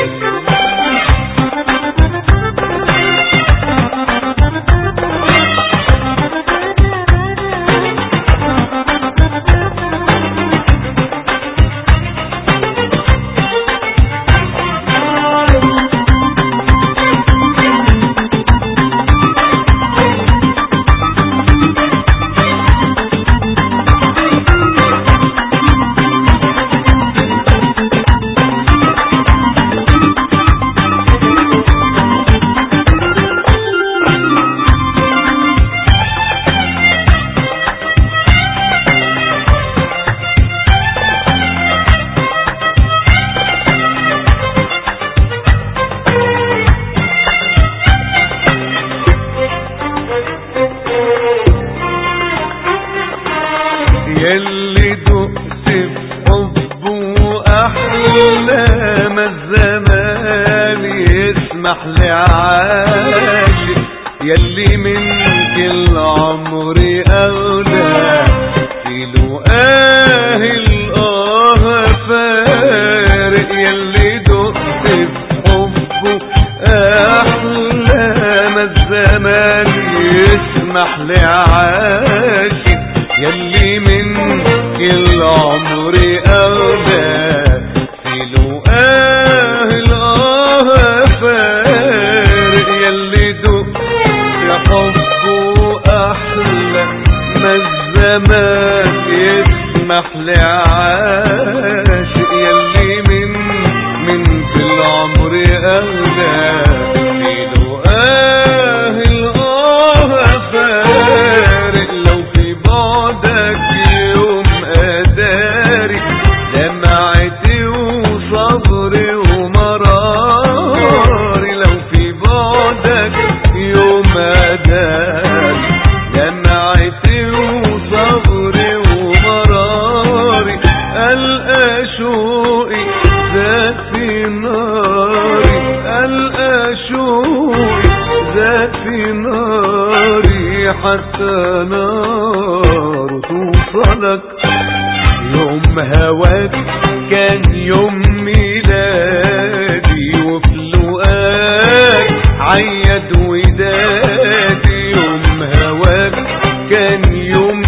يلي دقت في حبه أحلام الزمان يسمح لعاشق يلي من كل عمري أولى في لقاه الآه فارق يلي دقت في حبه أحلام الزمان يسمح لعاشق يلي من كل عمري أولى في لقاه الآه فارق يلي دق يا حبه أحلى ما الزمان يسمح لعاشق يلي من من كل عمري أولى في لقاه الآه فارق لو في بعدك يوم أداري دمعتي وصبري ومراري لو في بعدك يوم أداري دمعتي وصبري ومراري ألقى شوقي ذات في ناري ألقى شوقي ذات في ناري حتى نار توصلك يوم هواك كان يوم ميلادي وفلوقاك عيد ودادي يوم هواك كان يوم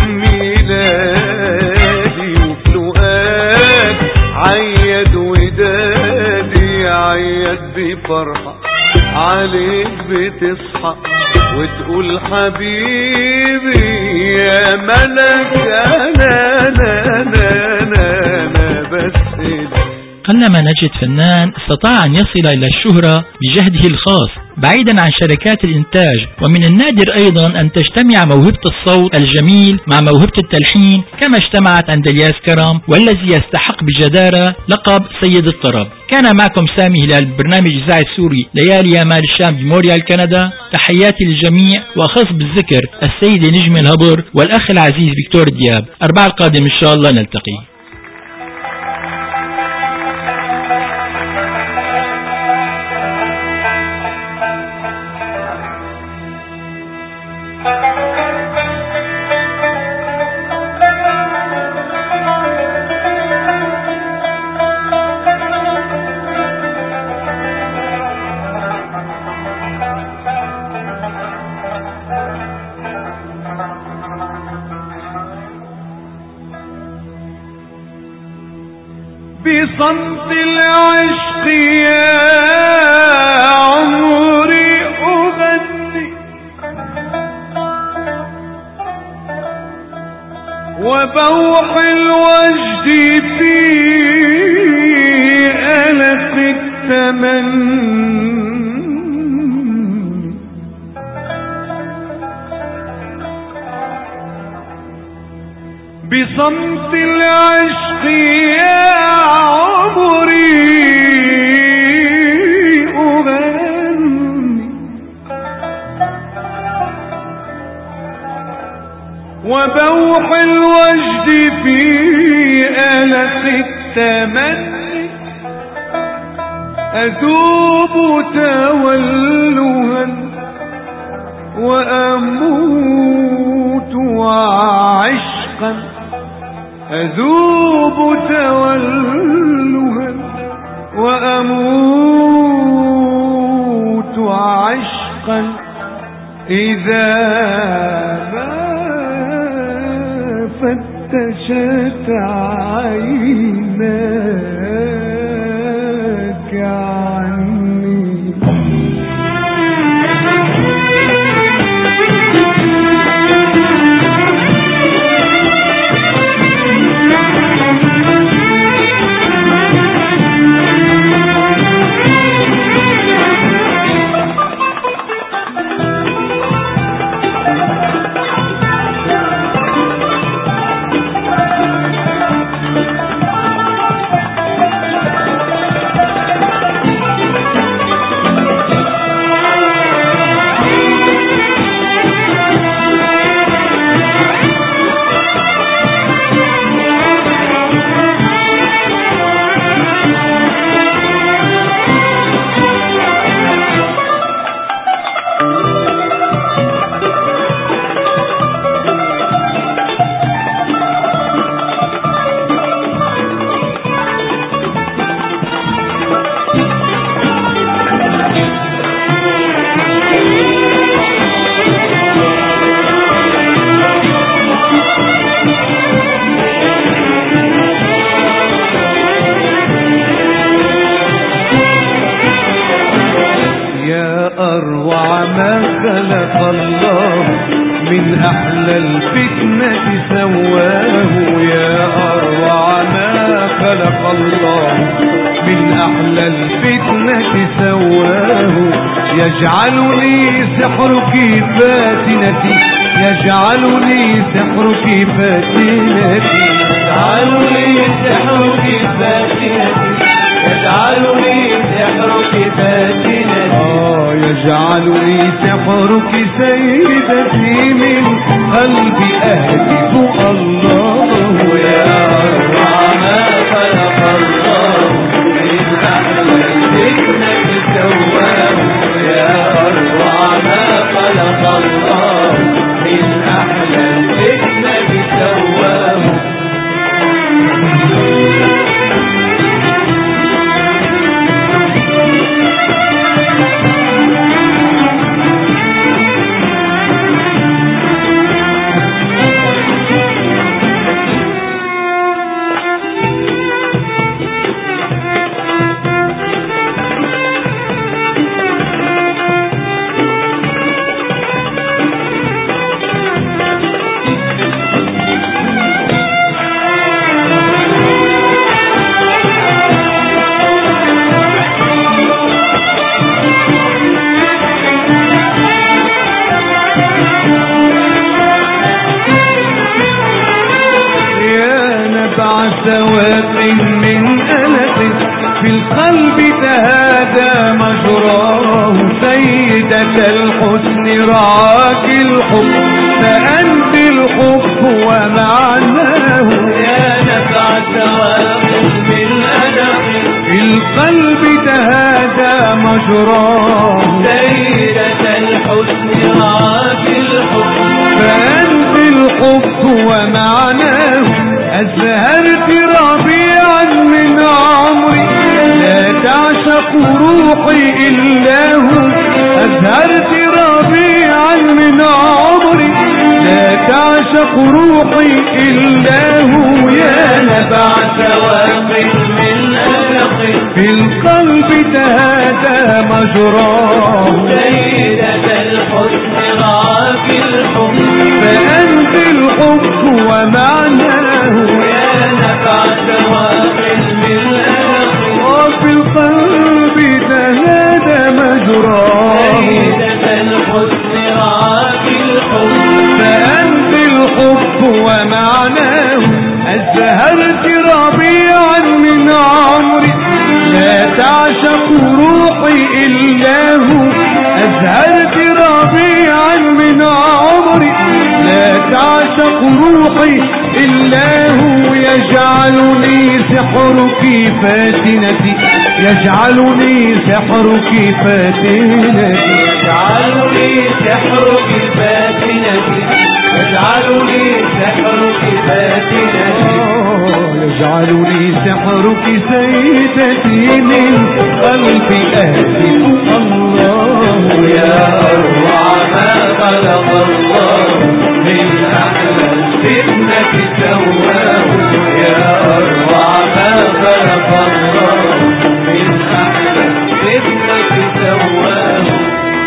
ميلادي وفلوقاك عيد ودادي عيد بفرحة عليك بتصحى وتقول حبيبي يا ملك انا انا انا انا بس قلما نجد فنان استطاع أن يصل إلى الشهرة بجهده الخاص بعيدا عن شركات الإنتاج ومن النادر أيضا أن تجتمع موهبة الصوت الجميل مع موهبة التلحين كما اجتمعت عند الياس كرم والذي يستحق بجدارة لقب سيد الطرب. كان معكم سامي هلال برنامج إذاعي السوري ليالي يا مال الشام بموريال كندا. تحياتي للجميع وأخص بالذكر السيدة نجم الهبر والأخ العزيز فيكتور دياب. أربعة القادم إن شاء الله نلتقي. بصمت العشق يا عمري أغني وبوح الوجد في ألف التمني بصمت العشق يا عمري أغني وبوح الوجد في آلة التمني أذوب تولها وأموت عشقا أذوب تولها وأموت عشقا إذا ما فتشت عيناك عني. خلق الله من أحلى الفتنة سواه يا أروع ما خلق الله من أحلى الفتنة سواه يجعلني سحرك فاتنتي يجعلني سحرك فاتنتي يجعلني سحرك فاتنتي يجعلني سحرك فاتنتي آه يجعلني سحرك سيدتي من قلبي أهتف الله يا أروع ما خلق الله من أحلى الفتنة سواه يا أروع ما خلق الله من أحلى الفتنة سواه سواق من ألف في القلب تهادى مجراه سيدة الحسن رعاك الحب فأنت الحب ومعناه يا نفع سواق من ألف في القلب تهادى مجراه سيدة الحسن رعاك الحب فأنت الحب ومعناه أزهرت ربيعا من عمري لا تعشق روحي إلا هو أزهرت ربيعا من عمري لا تعشق روحي إلا هو يا نبع شواق من ألق في القلب تهادى مجراه سيدة الحسن رعاك الحب فأنت الحب ومعناه يا نبع شواق من ألق وفي القلب تهادى مجراه سيدة الحسن رعاك الحب فأنت الحب ومعناه أزهرت ربيعا من عمري لا تعشق روحي إلا هو أزهرت ربيعا من عمري لا تعشق روحي إلا هو يجعلني سحرك فاتنتي يجعلني سحرك فاتنتي يجعلني سحرك فاتنتي يجعلني سحرك فاتنتي يجعلني سحرك سيدتي من قلب أهلي الله يا أروع ما خلق الله من أحلى الفتنة سواه يا أروع ما خلق الله من أحلى الفتنة سواه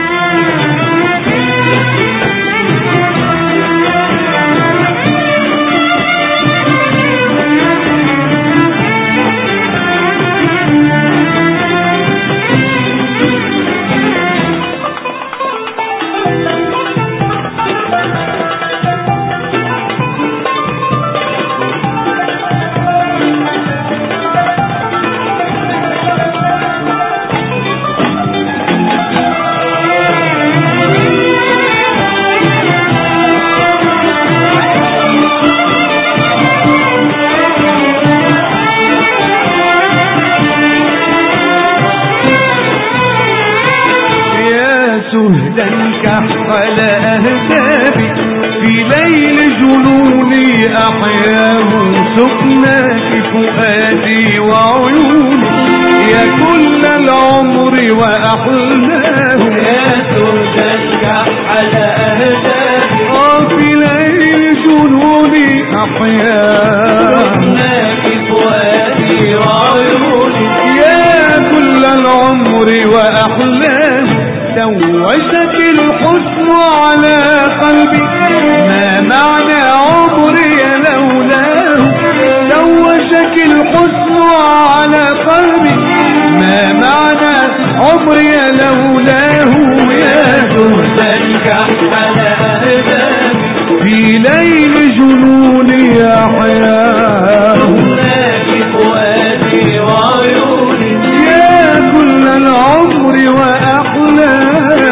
على أهدابي في ليل جنوني أحياه سكناك فؤادي وعيوني يا كل العمر وأحلاه يا سردك على أهدابي في ليل جنوني أحياه سكناك فؤادي وعيوني يا كل العمر وأحلاه توجت الحسن على قلبي ما معنى عمري لولاه توجت الحسن على قلبي ما معنى عمري لولاه يا زهدك على أهدامي في ليل جنوني يا حياه هناك فؤادي وعيوني يا كل العمر وأحلاه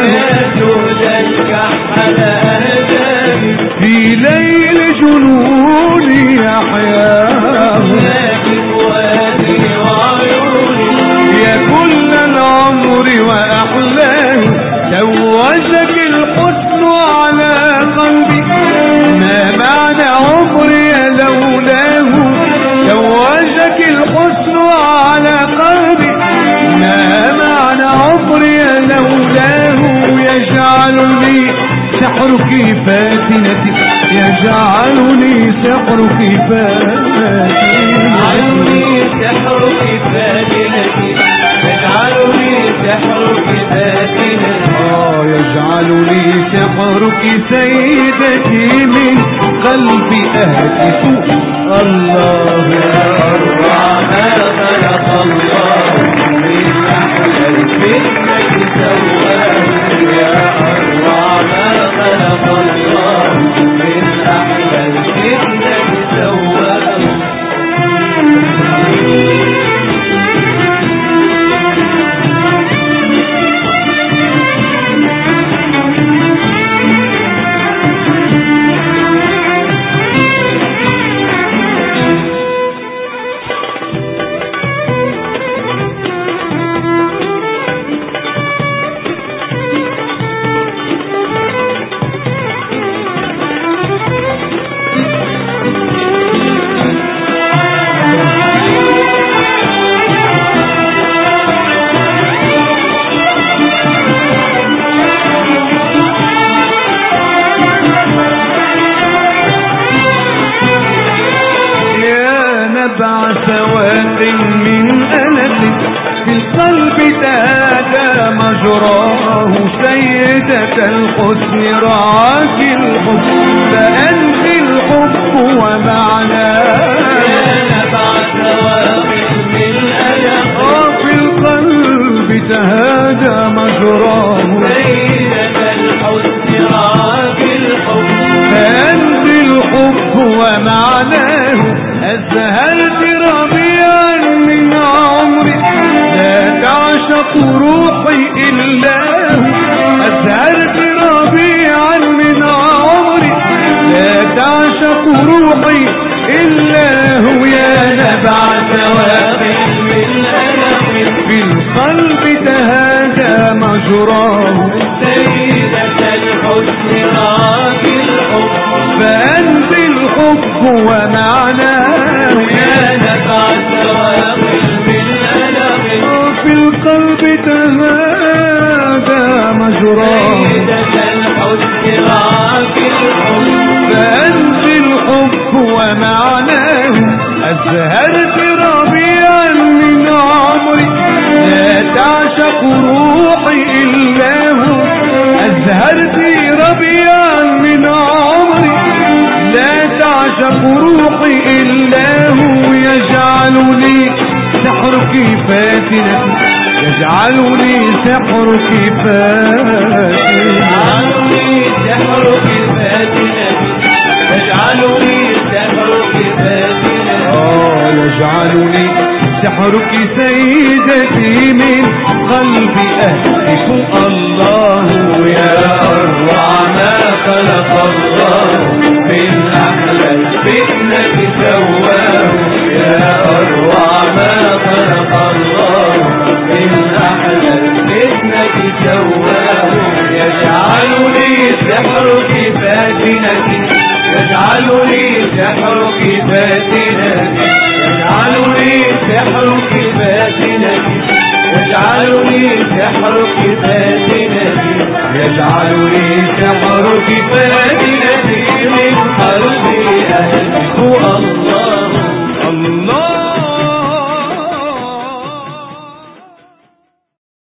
في ليل جنوني أحياه يا كل العمر وأحلاه توجك الحسن على قلبي ما معنى عمري لولاه توجك الحسن على قلبي ما معنى عمري لولاه يجعلني سحرك فاتنتي يجعلني سحرك فاتنتي يجعلني سحرك فاتنتي يجعلني سحرك فاتنتي آه يجعلني سحرك سيدتي من قلبي أهتف الله يا أروع ما خلق الله من أحلى الفتنة سواه يا أروع ما خلق الله من أحلى الفتنة سواه مجراه سيدة الحسن رعاك الحب فأنت الحب ومعناه يا نبع سواقف من ألم في القلب تهادى مجراه سيدة الحسن رعاك الحب فأنت الحب ومعناه أزهرت ربيعا من عمري لا تعشق روحي إلا أزهرت ربيعا من عمري لا تعشق روحي إلا هو يا نبع سواقف من ألم في القلب تهادى مجراه سيدة الحسن راك الحب فأنت الحب ومعناه يا نبع سواقف من ألم في القلب تهادى مجراه سيدة الحسن راك الحب فأنت الحب ومعناه أزهرت ربيعا من عمري لا تعشق روحي إلا هو أزهرت ربيعا من عمري لا تعشق روحي إلا هو يجعلني سحرك فاتنة يجعلني سحرك فاتنة يجعلني سحرك فاتنة يجعلني سحرك فاتنة آه يجعلني سحرك سيدتي من قلب أهلك الله يا أروع ما خلق الله من أحلى الفتنة سواه يا أروع ما خلق الله من أحلى الفتنة سواه يجعلني سحرك فاتنة يجعلني سحرك فاتنة يجعلني سحرك فاتنة يجعلني سحرك فاتنة يجعلني سحرك فاتنة من قلب أهلك الله